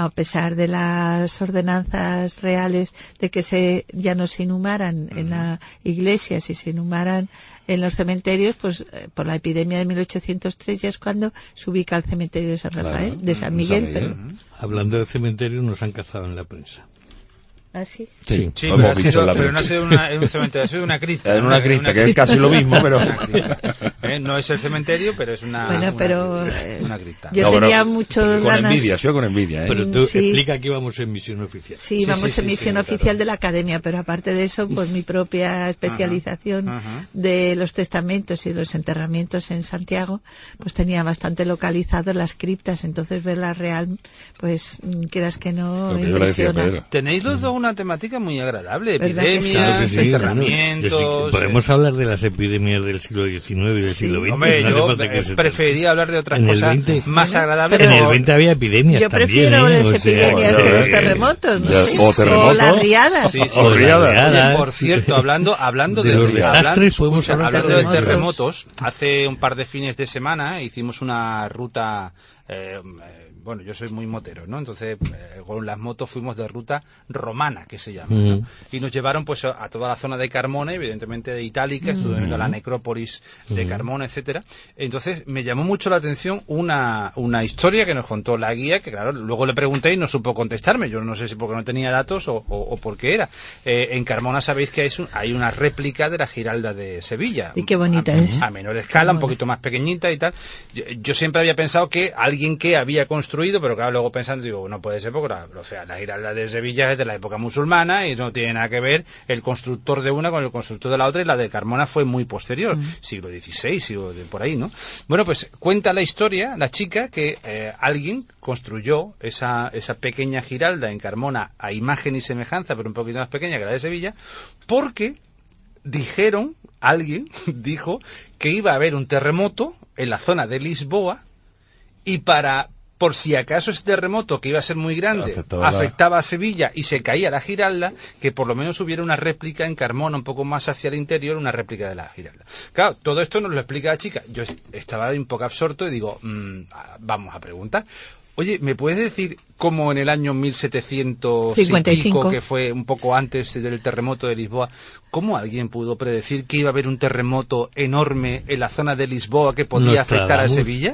a pesar de las ordenanzas reales de que se ya no se inhumaran en la iglesia, si se inhumaran en los cementerios, pues eh, por la epidemia de mil ochocientos tres ya es cuando se ubica el cementerio de San Rafael, Claro, de San Miguel. San Miguel. Pero... Hablando del cementerio, nos han cazado en la prensa. ¿Ah, sí? Sí, Sí, lo pero, hemos ha visto sido, en la pero no ha prensa. sido una, en un cementerio, ha sido una cripta. En una cripta, que es casi lo mismo, pero... Una cripta. ¿Eh? No es el cementerio, pero es una, Bueno, una, pero, cripta, eh, una cripta. yo No, tenía pero muchos Con ganas... envidia, yo con envidia, ¿eh? Pero tú Sí. explica que íbamos en misión oficial. Sí, Sí, vamos sí, en sí, misión sí, oficial claro. de la academia, pero aparte de eso, pues mi propia especialización Ajá, ajá. de los testamentos y de los enterramientos en Santiago, pues tenía bastante localizado las criptas, entonces verla real, pues mm, quieras que no, Lo que yo le decía a impresiona. Pedro. Tenéis los dos una temática muy agradable, ¿Verdad que sí? epidemias, Claro que sí, enterramientos... bueno, yo sí- podemos eh, hablar de las epidemias del siglo diecinueve y del Sí. siglo veinte. Hombre, no hace yo falta que eh, se- preferiría hablar de otras En el cosas veinte más Bueno, agradables. En el como- veinte había epidemias Yo también, prefiero ¿eh? las O sea, epidemias bueno, que los eh, terremotos, ¿no? ya, sé. o terremotos. O las riadas. Sí, sí. O de riadas. la riada. Oye, por cierto, hablando hablando De de, los hablando, desastres, podemos escucha, hablar de hablando de terremotos. terremotos, hace un par de fines de semana hicimos una ruta eh, bueno, yo soy muy motero, ¿no? Entonces, eh, con las motos fuimos de ruta romana, que se llama, ¿no? Mm. Y nos llevaron pues a, a toda la zona de Carmona, evidentemente de Itálica, estuvimos viendo la necrópolis de Carmona, etcétera. Entonces, me llamó mucho la atención una, una historia que nos contó la guía, que claro, luego le pregunté y no supo contestarme. Yo no sé si porque no tenía datos o, o, o por qué era. Eh, en Carmona sabéis que hay, un, hay una réplica de la Giralda de Sevilla. Y qué bonita a, es. A menor escala, un poquito más pequeñita y tal. Yo, yo siempre había pensado que alguien que había construido, pero claro, luego pensando, digo, no puede ser porque la, o sea, la Giralda de Sevilla es de la época musulmana y no tiene nada que ver el constructor de una con el constructor de la otra, y la de Carmona fue muy posterior, mm. siglo dieciséis, siglo de por ahí, ¿no? Bueno, pues cuenta la historia, la chica, que eh, alguien construyó esa, esa pequeña Giralda en Carmona a imagen y semejanza, pero un poquito más pequeña que la de Sevilla, porque dijeron, alguien dijo que iba a haber un terremoto en la zona de Lisboa, y para, por si acaso ese terremoto, que iba a ser muy grande, afectaba, afectaba la... a Sevilla y se caía la Giralda, que por lo menos hubiera una réplica en Carmona, un poco más hacia el interior, una réplica de la Giralda. Claro, todo esto nos lo explica la chica. Yo estaba un poco absorto y digo, mmm, vamos a preguntar. Oye, ¿me puedes decir cómo en el año mil setecientos cincuenta y cinco, y pico, que fue un poco antes del terremoto de Lisboa, cómo alguien pudo predecir que iba a haber un terremoto enorme en la zona de Lisboa que podía afectar a Sevilla?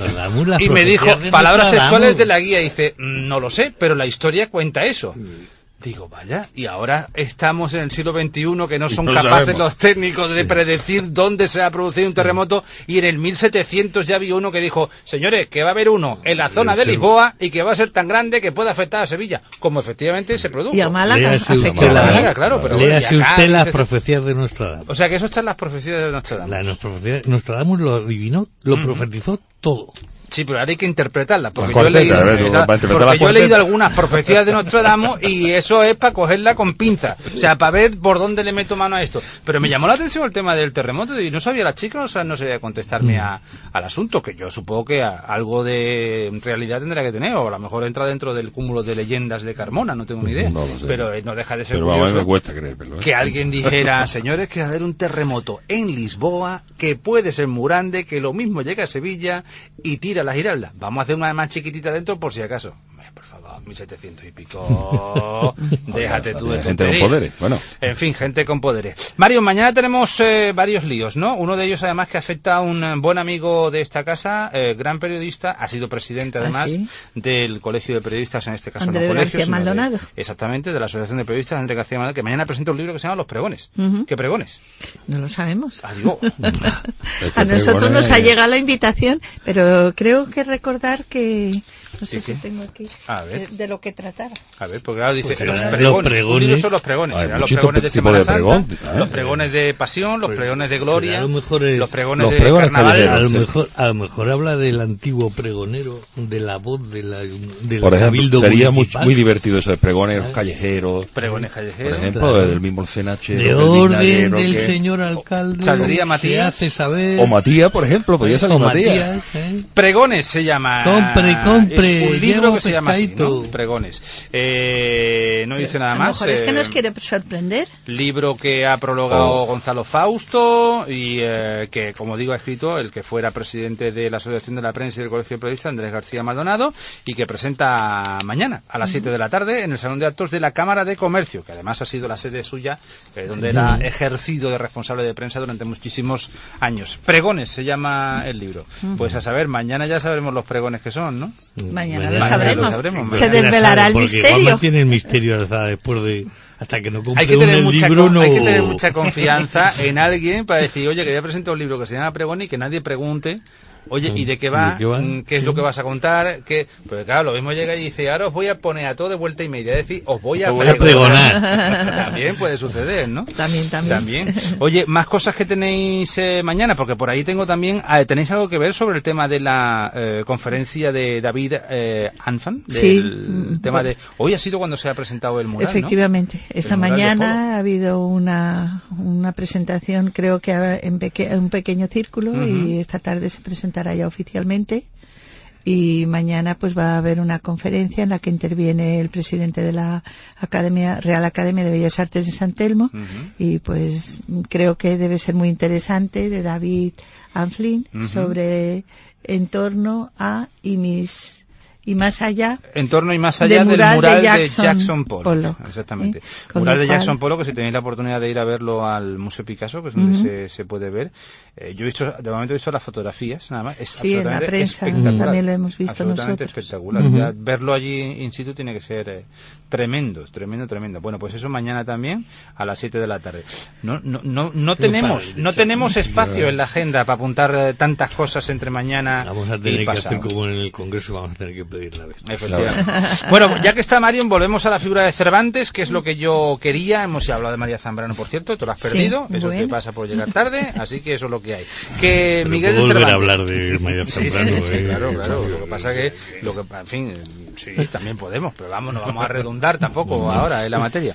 Y me dijo, palabras textuales de la guía, dice, no lo sé, pero la historia cuenta eso. Digo, vaya, y ahora estamos en el siglo veintiuno, que no son no capaces sabemos. Los técnicos de predecir dónde se va a producir un terremoto, y en el mil setecientos ya había uno que dijo, señores, que va a haber uno en la zona de Lisboa y que va a ser tan grande que puede afectar a Sevilla, como efectivamente se produjo. Y a Málaga, léase usted, a Málaga, claro, pero léase bueno, acá, usted las dice, profecías de Nostradamus. O sea que eso está en las profecías de Nostradamus. La, las profecías, Nostradamus lo adivinó, lo uh-huh. profetizó todo. Sí, pero ahora hay que interpretarla, porque, yo, cuarteta, he leído, ver, era, porque yo he leído algunas profecías de Nostradamus y eso es para cogerla con pinza, o sea, para ver por dónde le meto mano a esto. Pero me llamó la atención el tema del terremoto y no sabía la chica, o sea, no sabía contestarme a, al asunto, que yo supongo que a, algo de realidad tendrá que tener, o a lo mejor entra dentro del cúmulo de leyendas de Carmona, no tengo ni idea, no lo sé. Pero eh, no deja de ser pero curioso a mí me cuesta creérmelo, ¿eh? Que alguien dijera, señores, que va a haber un terremoto en Lisboa, que puede ser muy grande, que lo mismo llega a Sevilla y tira la Giralda. Vamos a hacer una más chiquitita dentro por si acaso. Por favor, mil setecientos y pico. Déjate tú de gente con poderes. Bueno. En fin, gente con poderes. Mario, mañana tenemos eh, varios líos, ¿no? Uno de ellos, además, que afecta a un buen amigo de esta casa, eh, gran periodista, ha sido presidente, además, ¿ah, sí? del Colegio de Periodistas, en este caso Andrés no colegio, García Maldonado. De, exactamente, de la Asociación de Periodistas, Andrés García Maldonado, que mañana presenta un libro que se llama Los Pregones. Uh-huh. ¿Qué pregones? No lo sabemos. Ah, digo. A nosotros pregones... nos ha llegado la invitación, pero creo que recordar que... No sé sí, si sí. tengo aquí a ver. De, de lo que trataba. A ver, porque ahora dice pues los, los pregones. pregones. Los, son los pregones. Hay los pregones de Semana de Santa, pregón, los pregones de pasión, los pregones de gloria, a lo mejor es, los pregones los de pregones carnaval. A lo mejor, a lo mejor habla del antiguo pregonero, de la voz de la del Por ejemplo, sería muy, municipal. muy divertido eso de pregones ¿Ah? callejeros. Pregones callejeros. Por ejemplo, claro. del mismo C N H. De orden del que... señor alcalde. Saldría Matías. Se hace saber. O Matías, por ejemplo, podría salir Matías. Matías ¿eh? Pregones se llama. Compre, compre. Es un libro que se llama así. Pregonadito. así, ¿no? Pregones. Eh, no dice nada A lo más. mejor es que eh, nos quiere sorprender. Libro que ha prologado Oh. Gonzalo Fausto y eh, que, como digo, ha escrito el que fuera presidente de la Asociación de la Prensa y del Colegio de Periodistas, Andrés García Maldonado, y que presenta mañana a las siete de la tarde en el Salón de Actos de la Cámara de Comercio, que además ha sido la sede suya, eh, donde él ha ejercido de responsable de prensa durante muchísimos años. Pregones se llama el libro. Ujú. Pues a saber, mañana ya sabremos los pregones que son, ¿no? Mañana lo Mañana sabremos. lo sabremos. Se Mañana. desvelará el Porque misterio. Juanma tiene el misterio hasta después de... Hasta que no compre Hay que, uno tener el mucha, libro, con- no... hay que tener mucha confianza en alguien para decir, oye, que voy a presentar un libro que se llama Pregón y que nadie pregunte, oye, ¿y de qué va? ¿De qué va? Mm, ¿Qué es lo que vas a contar? ¿Qué? Pues claro, lo mismo llega y dice, ahora os voy a poner a todo de vuelta y media, es decir, os voy a, Os voy a pregonar. También puede suceder, ¿no? También, también. También. Oye, más cosas que tenéis eh, mañana, porque por ahí tengo también, ah, tenéis algo que ver sobre el tema de la eh, conferencia de David eh, Anfan, del Sí. tema de, hoy ha sido cuando se ha presentado el mural, ¿no? Efectivamente. Esta El mural de mañana Polo. ha habido una, una presentación, creo que en peque- un pequeño círculo, Ujú. y esta tarde se presentará ya oficialmente. Y mañana pues va a haber una conferencia en la que interviene el presidente de la Academia Real Academia de Bellas Artes de San Telmo. Ujú. Y pues creo que debe ser muy interesante, de David Anflin, Ujú. sobre en torno a y mis y más allá En torno y más allá del del mural mural de de Jackson Jackson, Pollock. Pollock. Exactamente. ¿Eh? Con Mural lo de cual- Jackson Pollock, que si tenéis la oportunidad de ir a verlo al Museo Picasso, que es donde Ujú. se, se puede ver. Eh, yo he visto, de momento he visto las fotografías, nada más. Es Sí, en la absolutamente prensa espectacular. también lo hemos visto Absolutamente nosotros. espectacular. Ujú. Ya verlo allí in situ tiene que ser eh, tremendo, tremendo, tremendo. Bueno, pues eso mañana también a las siete de la tarde. No, no, no, no Pero tenemos, para- no tenemos ya. espacio en la agenda para apuntar eh, tantas cosas entre mañana Vamos a y tener que pasado. hacer como en el Congreso, vamos a tener que pedir la vez. Efectivamente. Bueno, ya que está Marion, volvemos a la figura de Cervantes, que es lo que yo quería. Hemos ya hablado de María Zambrano, por cierto, te lo has Sí, perdido. Eso bueno. te pasa por llegar tarde, así que eso es lo que hay. Que Pero Miguel de puedo volver a Cervantes. hablar de María Sí, sí, Zambrano, sí, eh, claro, claro. sí, Lo que pasa que, lo que, en fin, sí, también podemos, pero vamos, no vamos a redundar tampoco ahora en la materia.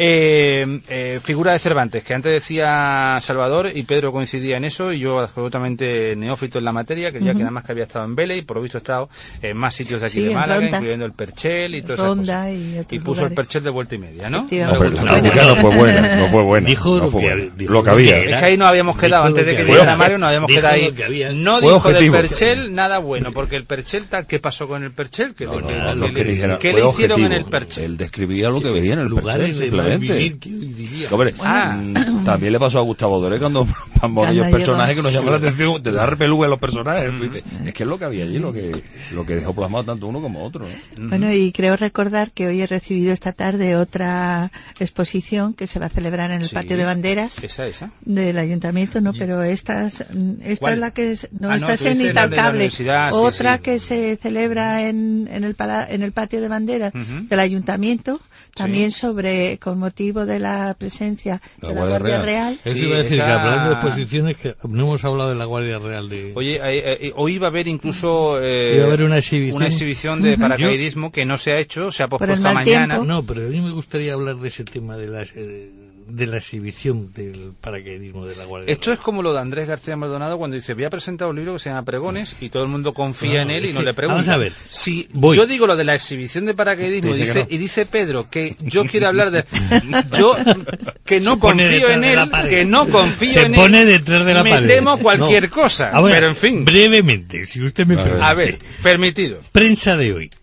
Eh, eh, figura de Cervantes, que antes decía Salvador y Pedro coincidía en eso, y yo absolutamente neófito en la materia, creía Ujú. que nada más que había estado en Vélez y por lo visto he estado en más sitios de aquí Sí, de en Málaga, Ronda. incluyendo el Perchel y todas esas Ronda cosas. y otros Y puso el lugares. Perchel de vuelta y media, ¿no? Efectivamente. No, pero la Bueno. música no fue buena, no fue buena. Dijo no lo fue que- buena. dijo Lo que lo había. que Es que ahí nos habíamos quedado, Dijo antes lo de que que llegara había. Mario, nos habíamos Dijo quedado ahí. lo que había. No Fue dijo del objetivo. Perchel nada bueno, porque el Perchel, tal, ¿qué pasó con el Perchel? ¿Qué No, le, no, qué no, le- lo que dijera, ¿qué fue le hicieron en objetivo. el Perchel? Él describía lo que veía en el Lugares Perchel, de mal simplemente. vivir, que hoy diría. Hombre, Ah. mm, también le pasó a Gustavo Doré cuando vamos a aquellos Cuando personajes que llegó. nos llaman la atención, de dar peluga a los personajes. Pues dice, es que es lo que había allí, lo que lo que dejó plasmado tanto uno como otro, ¿no? Bueno, y creo recordar que hoy he recibido esta tarde otra exposición que se va a celebrar en el Sí. Patio de Banderas Esa, esa. del Ayuntamiento, ¿no? Pero esta, es- esta ¿Cuál? es la que es, no, Ah, no, esta es tú en dices la de la Itacable. universidad, sí, Otra sí. que se celebra en, en, el, pala- en el Patio de Banderas Ujú. del Ayuntamiento, también Sí. sobre, con motivo de la presencia La de la Guardia Guardia Real. Real. Eso Sí, iba a decir, esa- que hablando de exposiciones, que no hemos hablado de la Guardia Real de... Oye, eh, eh, hoy iba a haber incluso eh, Iba a haber una exhibición. una exhibición de Ujú. paracaidismo que no se ha hecho, se ha Por el pospuesto mal mañana. tiempo. No, pero a mí me gustaría hablar de ese tema de la, eh, de la exhibición del paracaidismo de la Guardia Esto Real. es como lo de Andrés García Maldonado cuando dice, voy a presentar un libro que se llama Pregones y todo el mundo confía No, en él y es no que- le pregunta. vamos a ver, Si voy. yo digo lo de la exhibición de paracaidismo y Dice que dice, no. y dice Pedro que yo quiero hablar de... Yo que no Se pone confío detrás en de la él, pared. que no confío Se en pone él, detrás de la me pared. temo cualquier No. cosa, A ver, pero en fin. brevemente, si usted me A ver. permite. A ver, permitido. Prensa de hoy.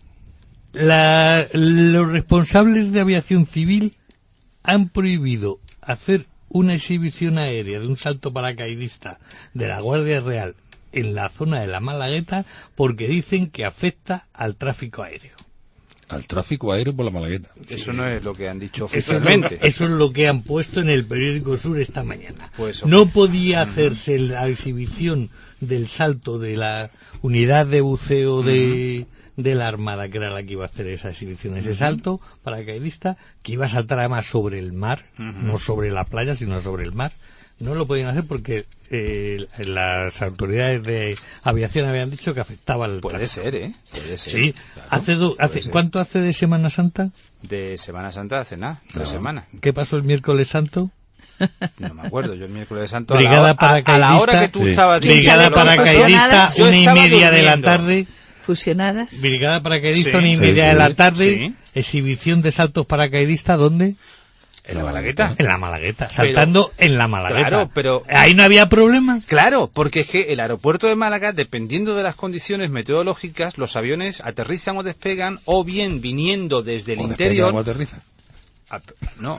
La- los responsables de aviación civil han prohibido hacer una exhibición aérea de un salto paracaidista de la Guardia Real en la zona de la Malagueta porque dicen que afecta al tráfico aéreo. Al tráfico aéreo por la Malagueta. Eso no es lo que han dicho Eso es, lo, oficialmente. eso es lo que han puesto en el periódico Sur esta mañana. Pues, no podía hacerse la exhibición del salto de la unidad de buceo de, de la Armada, que era la que iba a hacer esa exhibición, ese salto paracaidista, que iba a saltar además sobre el mar, Ujú. no sobre la playa, sino sobre el mar. No lo podían hacer porque eh, las autoridades de aviación habían dicho que afectaba al Puede tráfico. ser, ¿eh? Puede ser. Sí, claro, hace do- puede hace, ser. ¿cuánto hace de Semana Santa? De Semana Santa hace nada, tres No. semanas. ¿Qué pasó el miércoles santo? No me acuerdo, yo el miércoles de Santo Brigada a, la hora, a, a la hora que tú paracaidista, estabas sí. diciendo Brigada lo que pasó, paracaidista, yo una y estaba media de la durmiendo. tarde, fusionadas. Brigada paracaidista, Sí, una y sí, media sí, de la tarde, sí. Exhibición de saltos paracaidistas, ¿dónde? En la Malagueta. En la Malagueta, saltando Pero, en la Malagueta. Claro, pero... ¿Ahí no había problema? Claro, porque es que el aeropuerto de Málaga, dependiendo de las condiciones meteorológicas, los aviones aterrizan o despegan, o bien viniendo desde el O interior... despegan o aterrizan. Ah, no.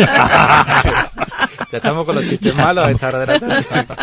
Ya estamos con los chistes malos a esta hora de la tarde.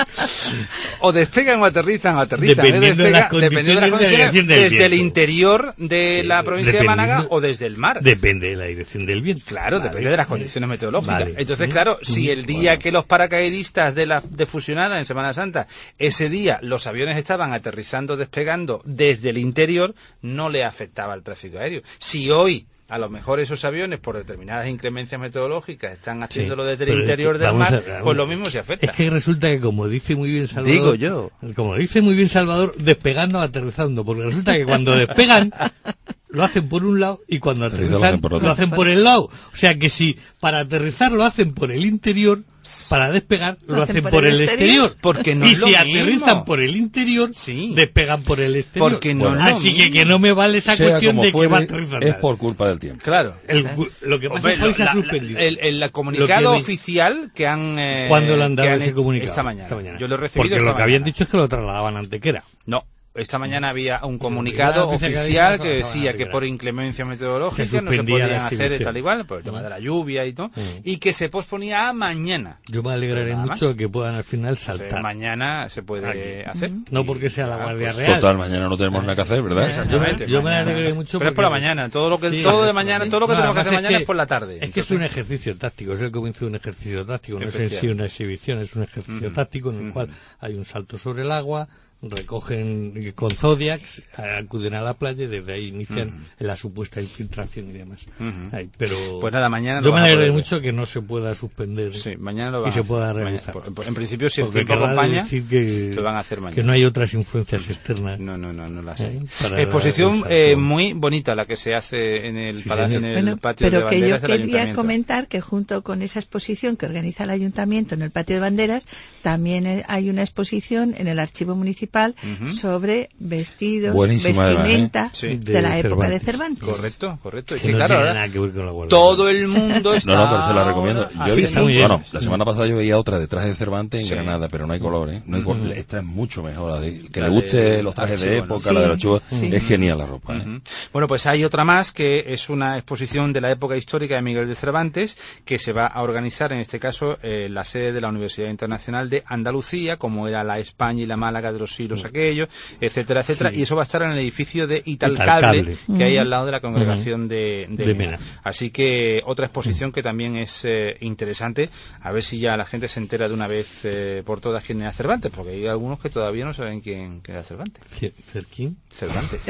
O despegan o aterrizan o aterrizan. Dependiendo, ¿eh? de, las Despega, dependiendo de las condiciones, del desde viento. el interior de Sí, la provincia de Málaga dependiendo- o desde el mar. Depende de la dirección del viento. Claro, Vale. depende de las condiciones meteorológicas. Vale. Entonces, Mm. claro, si Mm. el día que los paracaidistas de la de Fusionada en Semana Santa, ese día los aviones estaban aterrizando, despegando desde el interior, no le afectaba al tráfico aéreo. Si hoy a lo mejor esos aviones, por determinadas inclemencias meteorológicas, están haciéndolo Sí, desde pero el interior es que del vamos mar, a- vamos pues lo a- mismo se afecta. Es que resulta que, como dice muy bien Salvador... Digo yo. Como dice muy bien Salvador, despegando o aterrizando, porque resulta que cuando despegan, lo hacen por un lado, y cuando Aterrizar lo aterrizan, hacen por otro. lo hacen por el lado. O sea que si para aterrizar lo hacen por el interior, para despegar lo hacen por el exterior. Porque no y es lo si mismo. aterrizan por el interior, Sí. despegan por el exterior. Porque no Bueno, es lo Así que mismo. que no me vale esa Sea cuestión como de que fuere, va a aterrizar. es nada. por culpa del tiempo. Claro. El- lo que pasa Hombre, es que hoy se la- ha la- suspendido. el, el Lo comunicado que vi- oficial que han... Eh, ¿Cuándo le han dado que ese hecho comunicado? Esta mañana. Esta mañana. Yo lo he recibido Porque esta lo que mañana. habían dicho es que lo trasladaban a Antequera. No. Esta mañana había un comunicado Brigada Oficial oficial Gaditana que trasladaban a decía que Antequera. por inclemencia Se meteorológica no se suspendía podían la hacer exhibición. tal igual, por el tema Mm. de la lluvia y todo, Mm. y que se posponía a mañana. Yo me alegraré Nada más. mucho que puedan al final O sea, saltar. mañana se puede Aquí. hacer. No porque sea la Ah, Guardia pues, Real. Total, mañana no tenemos nada que hacer, ¿verdad? Exactamente. Yo me mañana. alegré mucho Pero es por la porque- mañana. Todo lo que Sí, todo de sí. mañana, todo lo que No, tenemos que además hacer es mañana que- es por la tarde. Es que es un ejercicio táctico, es el comienzo de un ejercicio táctico, no es en sí Efectivamente. una exhibición, es un ejercicio Ujú. táctico en el Ujú. cual hay un salto sobre el agua, recogen con Zodiacs, acuden a la playa y desde ahí inician Ujú. la supuesta infiltración y demás. Ujú. Ay, pero Pues nada, mañana yo lo me vas a alegré poder ver. mucho que no se pueda suspender Sí, mañana lo y van se a hacer. pueda Mañana. realizar. Por- por- en principio, si el Porque tiempo querrá acompaña, decir que, lo van a hacer mañana. que no hay otras influencias externas. No, no, no, no las hay. ¿eh? Para la Exposición realización. eh, muy bonita la que se hace en el, Sí, pala- señor. en el Bueno, patio pero de que yo banderas del quería ayuntamiento. comentar que junto con esa exposición que organiza el ayuntamiento en el patio de banderas, también eh, hay una exposición en el archivo municipal Ujú. sobre vestidos, Buenísima, además, ¿eh? vestimenta Sí. de, De la época de Cervantes. Cervantes. Correcto, correcto. Y Que sí, no claro, tiene ahora nada que ver con la Guardia todo Real. el mundo está... No, no, pero se la recomiendo. ahora Yo así. vi- está muy bien. bueno, la semana pasada yo veía otra de trajes de Cervantes en Sí. Granada, pero no hay color, ¿eh? No hay color. Ujú. Esta es mucho mejor. La de, que La le guste de los trajes archivo, de ¿no? época, Sí, la de la chuva, sí. es genial la ropa, ¿eh? Ujú. Bueno, pues hay otra más que es una exposición de la época histórica de Miguel de Cervantes que se va a organizar, en este caso, eh, la sede de la Universidad Internacional de Andalucía, como era la España y la Málaga de los siglos aquellos, etcétera, etcétera, Sí. y eso va a estar en el edificio de Italcable, Italcable. que hay Ujú. al lado de la congregación de, de, De Mena. Mena. Así que otra exposición que también es eh, interesante, a ver si ya la gente se entera de una vez eh, por todas quién era Cervantes, porque hay algunos que todavía no saben quién, quién era Cervantes. Cer- Cerquín. Cervantes.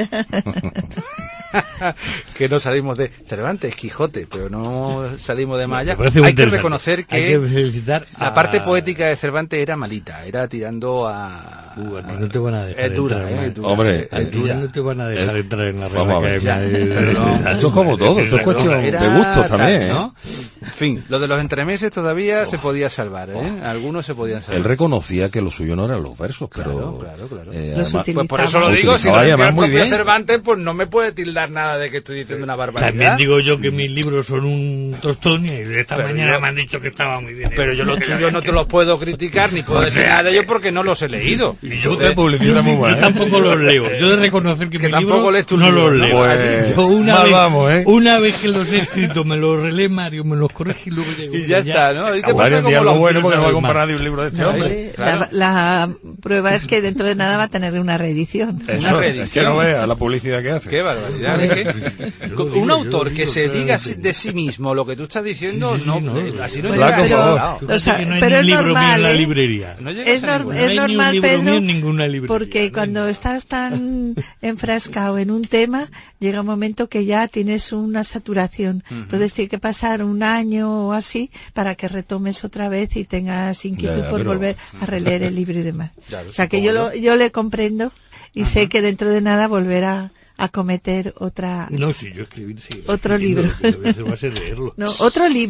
Que no salimos de Cervantes, Quijote, pero no salimos de Maya. Me parece muy Hay que interesante. reconocer que, Hay que felicitar la a- parte poética de Cervantes era malita, era tirando a... Uh, a ti no te van a dejar es dura, entrar, eh, ¿no? es dura, Hombre, es A ti ya dura. no te van a dejar Eh, entrar en la vamos Real a ver, Academia. ya, de- perdón. Esto es como todo, esto es cuestión Era de gustos tal, también, ¿eh? ¿no? En fin, lo de los entremeses todavía se podía salvar, ¿eh? Algunos se podían salvar. Él reconocía que lo suyo no eran los versos, pero... Claro, claro, claro. eh, Los además- utilizaba. Pues por eso lo Lo digo, si lo utilizaba y decía además el muy propio bien. Cervantes, pues no me puede tildar nada de que estoy diciendo una barbaridad. También digo yo que mis libros son un tostón y esta Pero mañana yo- me han dicho que estaba muy bien. Pero yo los tuyos no te los puedo criticar ni puedo decir nada de ellos porque no los he leído. Y yo, Usted publicita yo, muy yo mal, ¿eh? tampoco los leo. Yo he de reconocer que, Que mis tampoco libros lees tus no libros, los ¿no? leo. Pues, Yo una mal vez, vamos, ¿eh? una vez que los he escrito me los relee Mario, me los corrige y luego digo, Y ya está, ¿no? ¿Y qué Mario, pasa un como día algo los bueno tuyos porque no va a saben comprar más. nadie un libro de este No, hombre. eh, claro. la, la prueba es que dentro de nada va a tener una reedición. Una Eso, reedición. es que no vea la publicidad que hace. Qué barbaridad. Es que Yo lo digo, un yo autor lo que digo se diga claramente. de sí mismo lo que tú estás diciendo, Sí, sí, no, sí, no, eh, no, así no no. llega Bueno, a pero- ningún lado. Tú O fíjate sea, que no hay pero ni un es libro mío normal, en la ¿eh? librería. No llegas Es, a norm- ningún No es hay ni un normal, libro Pedro, mío en ninguna librería. porque no cuando hay. estás tan enfrascado en un tema, llega un momento que ya tienes una saturación. Ujú. Entonces tiene que pasar un año o así para que retomes otra vez y tengas inquietud Ya, ya, por pero- volver a releer el libro y demás. Ya, lo O sea que yo, supongo lo, yo le comprendo y Ajá. sé que dentro de nada volverá a cometer otra No, si yo escribir, sí. Otro escribiendo, libro. Lo que voy a hacer va a ser leerlo. no, otro libro.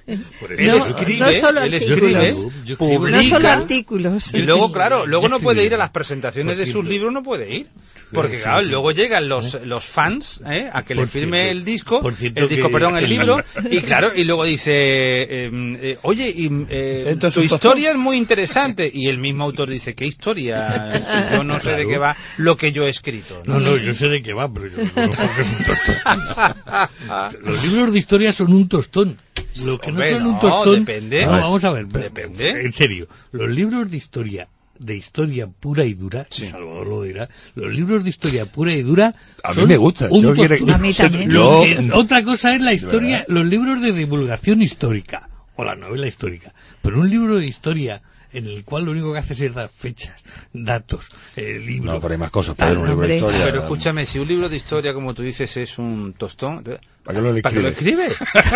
Él no, escribe, no solo él artículos, escribe, publica, no solo artículos. y luego, claro, luego no puede ir a las presentaciones de sus libros, no puede ir. Porque, claro, luego llegan los, los fans ¿eh? a que le firme el disco, el disco, perdón, el libro, y claro, y luego dice, eh, eh, oye, y, eh, tu historia es muy interesante, y el mismo autor dice, ¿qué historia? Yo no sé de qué va lo que yo he escrito. No, no, no yo sé de qué va, pero yo no conozco que es un tostón. Los libros de historia son un tostón. Lo que Hombre, no son no, un tostón... depende. No, vamos a ver. Depende. En serio, los libros de historia de historia pura y dura, sí. Salvador lo dirá, los libros de historia pura y dura a mí me gusta, yo quiero... a mí también. Lo, otra cosa es la historia, los libros de divulgación histórica o la novela histórica, pero un libro de historia en el cual lo único que haces es dar fechas, datos, eh, libros... No, pero hay más cosas para un libro de historia. Pero escúchame, si un libro de historia, como tú dices, es un tostón... ¿Para qué lo ¿Para qué lo escribe?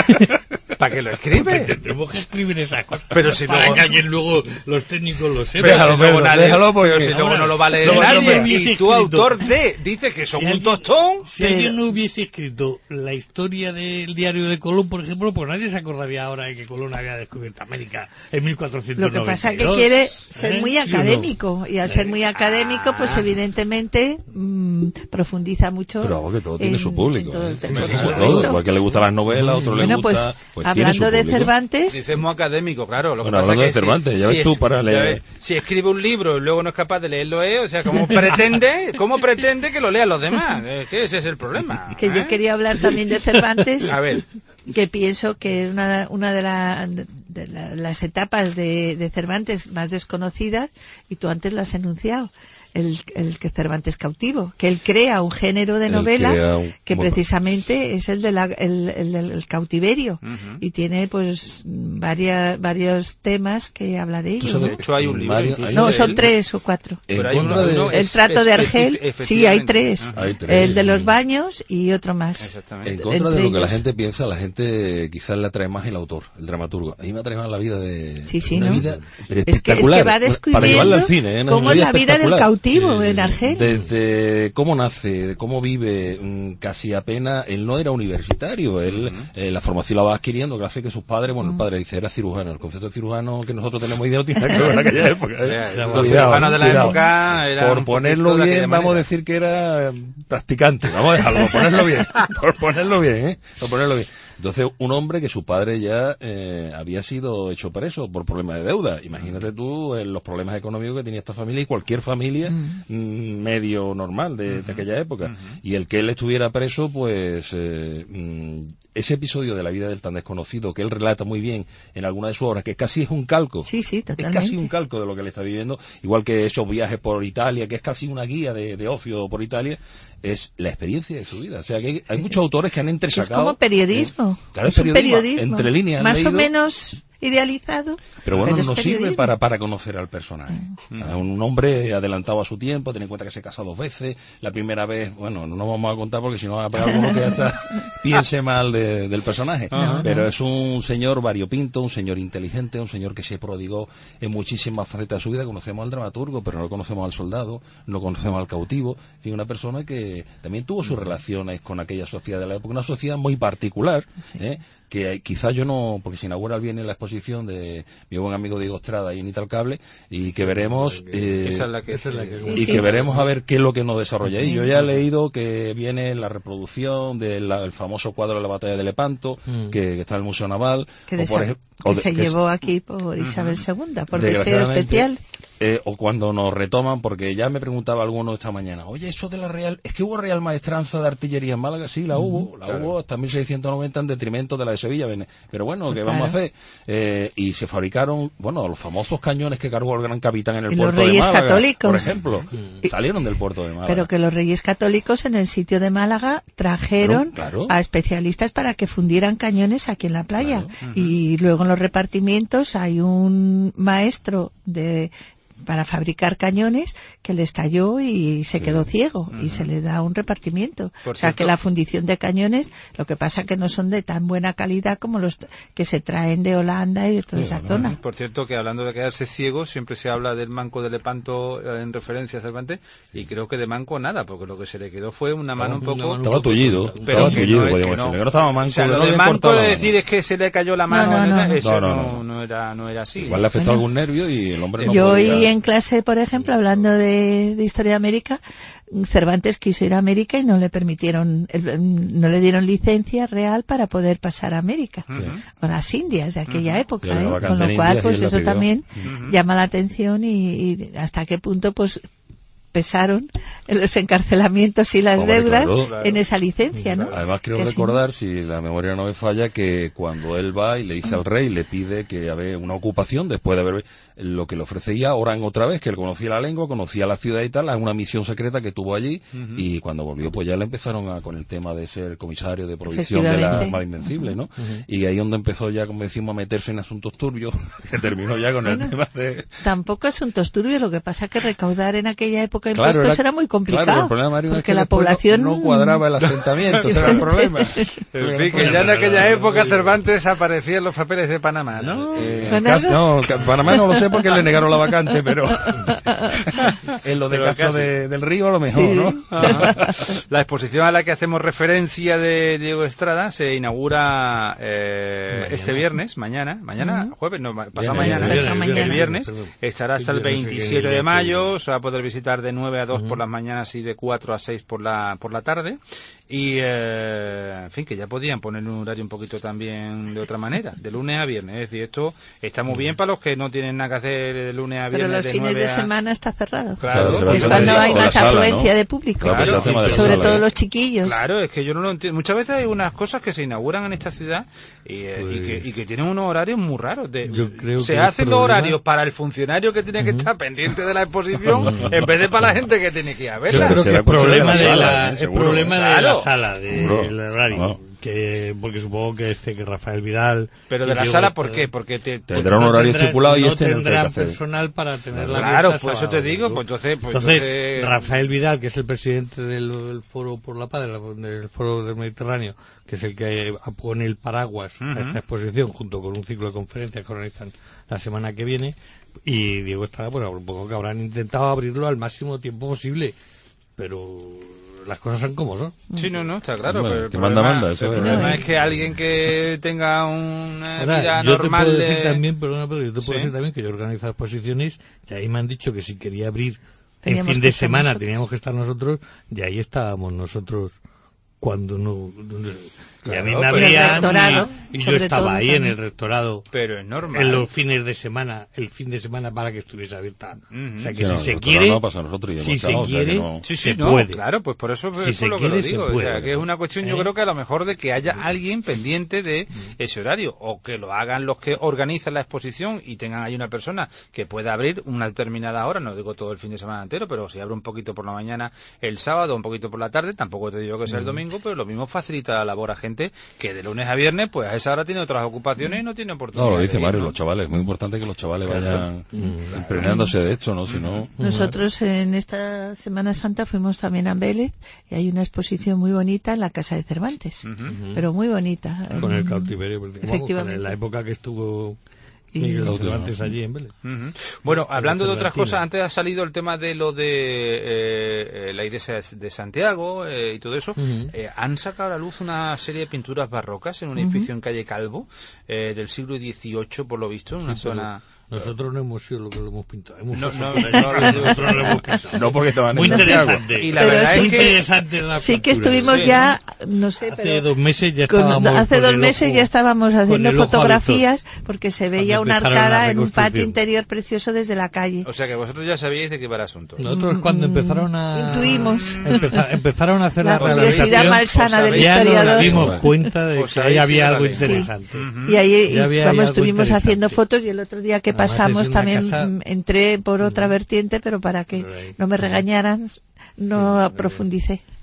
¿Para qué lo escribe? Tenemos que escribir esas cosas. Pero si para luego... que luego los técnicos lo sepan. Déjalo, si luego nadie, déjalo porque... Pero si luego no lo va a leer no, nadie. No y escrito. tu autor de dice que son si un alguien, tostón. Si pero... alguien no hubiese escrito la historia del diario de Colón, por ejemplo, pues nadie se acordaría ahora de que Colón había descubierto América en mil cuatrocientos noventa y dos. Lo que pasa es que quiere ser ¿Eh? muy académico, y al ser muy académico, pues evidentemente mmm, profundiza mucho. Pero vamos, que todo tiene en, su público. Todo, ¿eh? todo, todo, todo. Porque le gustan las novelas, otro bueno, le gusta... Pues, pues hablando de Cervantes... Dices muy académico, claro. Lo que bueno, pasa hablando es que de Cervantes, si, ya ves si tú es, para leer... Ves, si escribe un libro y luego no es capaz de leerlo, ¿eh? O sea, ¿cómo pretende, cómo pretende que lo lean los demás? Es que ese es el problema. Que ¿eh? yo quería hablar también de Cervantes. A ver. Que pienso que es una, una de, la, de la, las etapas de, de Cervantes más desconocidas, y tú antes lo has enunciado, el, el que Cervantes cautivo, que él crea un género de novela un, que precisamente es el, de la, el, el del cautiverio, uh-huh. y tiene pues varias, varios temas que habla de ello. ¿No? De hecho hay un libro. Mario, no, son tres o cuatro. En contra de, el es, trato es, de Argel, es, sí, hay tres. Uh-huh. hay tres. El de los baños y otro más. En contra de lo que la gente piensa, la gente quizás le atrae más el autor, el dramaturgo. A mí me atrae más la vida de sí, sí, una ¿no? vida es que, es que va descubriendo al cine, ¿eh? No, cómo es la vida del cautivo eh, en Argel. Desde cómo nace, de cómo vive, mmm, casi apenas, él no era universitario, él uh-huh. eh, la formación la va adquiriendo gracias a que sus padres, bueno, uh-huh. el padre dice, era cirujano, el concepto de cirujano que nosotros tenemos hoy día no tiene nada que ver en aquella época. ¿eh? Yeah, los cirujanos de la cuidado. época eran por ponerlo bien, vamos a decir que era practicante, vamos a dejarlo, por ponerlo bien, por ponerlo bien, ¿eh? Por ponerlo bien. Entonces, un hombre que su padre ya eh, había sido hecho preso por problemas de deuda. Imagínate tú eh, los problemas económicos que tenía esta familia y cualquier familia uh-huh. mm, medio normal de, uh-huh. de aquella época. Uh-huh. Y el que él estuviera preso, pues eh, mm, ese episodio de la vida del tan desconocido que él relata muy bien en alguna de sus obras, que casi es un calco. Sí, sí, totalmente. Es casi un calco de lo que él está viviendo. Igual que esos viajes por Italia, que es casi una guía de, de ocio por Italia, es la experiencia de su vida. O sea, que hay, hay sí, muchos sí. autores que han entresacado... Es como periodismo. Eh, claro, es periodismo, periodismo. Entre líneas. Más leído, o menos idealizado. Pero bueno, pero nos sirve para, para conocer al personaje. Mm. A un hombre adelantado a su tiempo, ten en cuenta que se casa dos veces. La primera vez, bueno, no nos vamos a contar porque si no va a pegar alguno que hasta piense mal de, del personaje. No, pero no. Es un señor variopinto, un señor inteligente, un señor que se prodigó en muchísimas facetas de su vida. Conocemos al dramaturgo, pero no conocemos al soldado, no conocemos al cautivo. En fin, una persona que también tuvo sus relaciones con aquella sociedad de la época, una sociedad muy particular, sí. ¿eh? que quizás yo no, porque se inaugura el viernes la exposición de mi buen amigo Diego Estrada ahí en Italcable, y que veremos eh, esa es la que, esa es la que y sí, que sí. veremos a ver qué es lo que nos desarrolla ahí. Yo ya he leído que viene la reproducción del famoso cuadro de la batalla de Lepanto, mm. que, que está en el Museo Naval, que, o por ejemplo, que se que llevó es, aquí por Isabel uh-huh. segunda, por deseo especial. Eh, o cuando nos retoman, porque ya me preguntaba alguno esta mañana, oye, eso de la Real, es que hubo Real Maestranza de Artillería en Málaga, sí, la uh-huh, hubo, la claro. hubo hasta mil seiscientos noventa en detrimento de la de Sevilla, pero bueno, ¿qué claro. vamos a hacer? Eh, y se fabricaron, bueno, los famosos cañones que cargó el gran capitán en el y puerto los reyes de Málaga, católicos. por ejemplo, y, salieron del puerto de Málaga. Pero que los reyes católicos en el sitio de Málaga trajeron claro, claro. a especialistas para que fundieran cañones aquí en la playa. Claro. Uh-huh. Y luego en los repartimientos hay un maestro de para fabricar cañones que le estalló y se quedó ciego uh-huh. y se le da un repartimiento. Por o sea cierto, que la fundición de cañones, lo que pasa que no son de tan buena calidad como los que se traen de Holanda y de toda sí, esa ¿verdad? Zona. Por cierto, que hablando de quedarse ciego, siempre se habla del manco de Lepanto en referencia a Cervantes, y creo que de manco nada, porque lo que se le quedó fue una mano estaba, un poco... Estaba tullido, estaba tullido, no, podíamos decirle, no estaba manco. O sea, lo de manco de decir es que se le cayó la mano, no, no, no, eso no, no, no, no, no, era, no era así. Igual le afectó bueno, algún nervio y el hombre no yo podía... oí en clase, por ejemplo, hablando de, de Historia de América, Cervantes quiso ir a América y no le permitieron, no le dieron licencia real para poder pasar a América, sí. con las Indias de aquella uh-huh. época, ¿eh? Con lo cual, pues eso también uh-huh. llama la atención y, y hasta qué punto, pues, pesaron los encarcelamientos y las Hombre, deudas claro, claro. en esa licencia, ¿no? Además quiero que recordar, sí. si la memoria no me falla, que cuando él va y le dice al rey, le pide que había una ocupación después de haber lo que le ofrecía Orán otra vez, que él conocía la lengua, conocía la ciudad y tal, a una misión secreta que tuvo allí uh-huh. y cuando volvió pues ya le empezaron a, con el tema de ser comisario de provisión de la Armada Invencible, ¿no? Uh-huh. Y ahí donde empezó ya, como decimos, a meterse en asuntos turbios, que terminó ya con bueno, el tema de... Tampoco asuntos turbios, lo que pasa es que recaudar en aquella época impuestos claro, era, era muy complicado. Claro, el problema, Mario, porque es que la población no, no cuadraba el asentamiento, ese era el problema. En fin, que ya en aquella época Cervantes aparecía en los papeles de Panamá, ¿no? Eh, caso, no, Panamá no lo sé porque le negaron la vacante, pero en lo de pero Castro de, del Río a lo mejor, sí. ¿no? Ajá. La exposición a la que hacemos referencia de Diego Estrada se inaugura eh, este viernes, mañana, mañana, uh-huh. jueves, no, pasado mañana, mañana, mañana, el viernes, estará hasta el veintisiete de mayo, se va a poder visitar de nueve a dos uh-huh. por las mañanas y de cuatro a seis por la por la tarde. Y, eh, en fin, que ya podían poner un horario un poquito también de otra manera, de lunes a viernes. Es decir, esto está muy bien para los que no tienen nada que hacer de lunes a viernes. Pero los de fines de a... semana está cerrado. Claro, claro es cuando hay más sala, afluencia ¿no? de público. Claro, claro, sobre todo los chiquillos. Claro, es que yo no lo entiendo. Muchas veces hay unas cosas que se inauguran en esta ciudad y, eh, pues... y, que, y que tienen unos horarios muy raros. De, yo creo se que hacen problema... los horarios para el funcionario que tiene que uh-huh. estar pendiente de la exposición en vez de para la gente que tiene que ir a verla. Yo creo que el problema de la, el problema de la sala de la radio, no. que porque supongo que este que Rafael Vidal. Pero de la Diego, sala, ¿por qué? Porque te, tendrá un horario tendrá, estipulado y no este tendrá no personal para tener la claro, por eso te digo, pues entonces, pues entonces, entonces Rafael Vidal, que es el presidente del, del Foro por la Paz, del, del Foro del Mediterráneo, que es el que pone el paraguas uh-huh. a esta exposición junto con un ciclo de conferencias que organizan la semana que viene, y Diego Estrada, pues supongo que habrán intentado abrirlo al máximo tiempo posible, pero las cosas son como son. Sí, no, no, está claro. Bueno, pero el que problema, manda, manda, eso el es. problema es que alguien que tenga una Ahora, vida yo normal... Te puedo decir de... también, perdona, pero yo te puedo ¿Sí? decir también que yo he organizado exposiciones y ahí me han dicho que si quería abrir teníamos en fin de semana nosotros. teníamos que estar nosotros, y ahí estábamos nosotros cuando no... Claro, y a mí me abrían y, y yo estaba ahí también. En el rectorado, pero es normal, en los fines de semana, el fin de semana para que estuviese abierta. Uh-huh. O sea que sí, si no, se quiere, no pasa a nosotros y si se estado, quiere, o sea que no... sí, sí, se no, puede. Claro, pues por eso, si es se lo quiere, que lo digo, se puede, o sea, que es una cuestión, ¿eh? Yo creo que a lo mejor de que haya alguien pendiente de ese horario, o que lo hagan los que organizan la exposición y tengan ahí una persona que pueda abrir una determinada hora, no digo todo el fin de semana entero, pero si abre un poquito por la mañana el sábado, un poquito por la tarde, tampoco te digo que sea el domingo, pero lo mismo facilita la labor a gente que de lunes a viernes, pues a esa hora tiene otras ocupaciones y no tiene oportunidad. No, lo dice ir, Mario, ¿no? los chavales, es muy importante que los chavales vayan mm, impregnándose de esto, ¿no? Si no... Nosotros en esta Semana Santa fuimos también a Vélez y hay una exposición muy bonita en la Casa de Cervantes, uh-huh. pero muy bonita. Con el cautiverio, efectivamente. Vamos, en la época que estuvo... Miguel y... Cervantes allí en Vélez. Uh-huh. Bueno, hablando de otras cosas, antes ha salido el tema de lo de eh, la iglesia de Santiago eh, y todo eso. Uh-huh. Eh, han sacado a la luz una serie de pinturas barrocas en un edificio uh-huh. en calle Calvo eh, del siglo dieciocho, por lo visto, en una sí, zona... Nosotros no hemos sido lo que lo hemos pintado. Hemos no, no, no, nosotros no lo hemos pintado. No, porque estaban muy en interesante. Y la pero verdad sí, es que interesante la sí que estuvimos sí, ya, no sé, hace pero dos meses ya con, estábamos hace dos meses ojo, ya estábamos haciendo fotografías porque se veía una arcada en un patio interior precioso desde la calle. O sea que vosotros ya sabíais de qué va el asunto. Nosotros cuando empezaron a intuimos empezar, empezaron a hacer la, la curiosidad malsana del historiador. Ya nos dimos cuenta de que ahí había algo interesante. Sí. Uh-huh. Y ahí vamos, estuvimos haciendo fotos y el otro día que Además, pasamos también casa... entré por otra vertiente, pero para que no me regañaran no profundicé.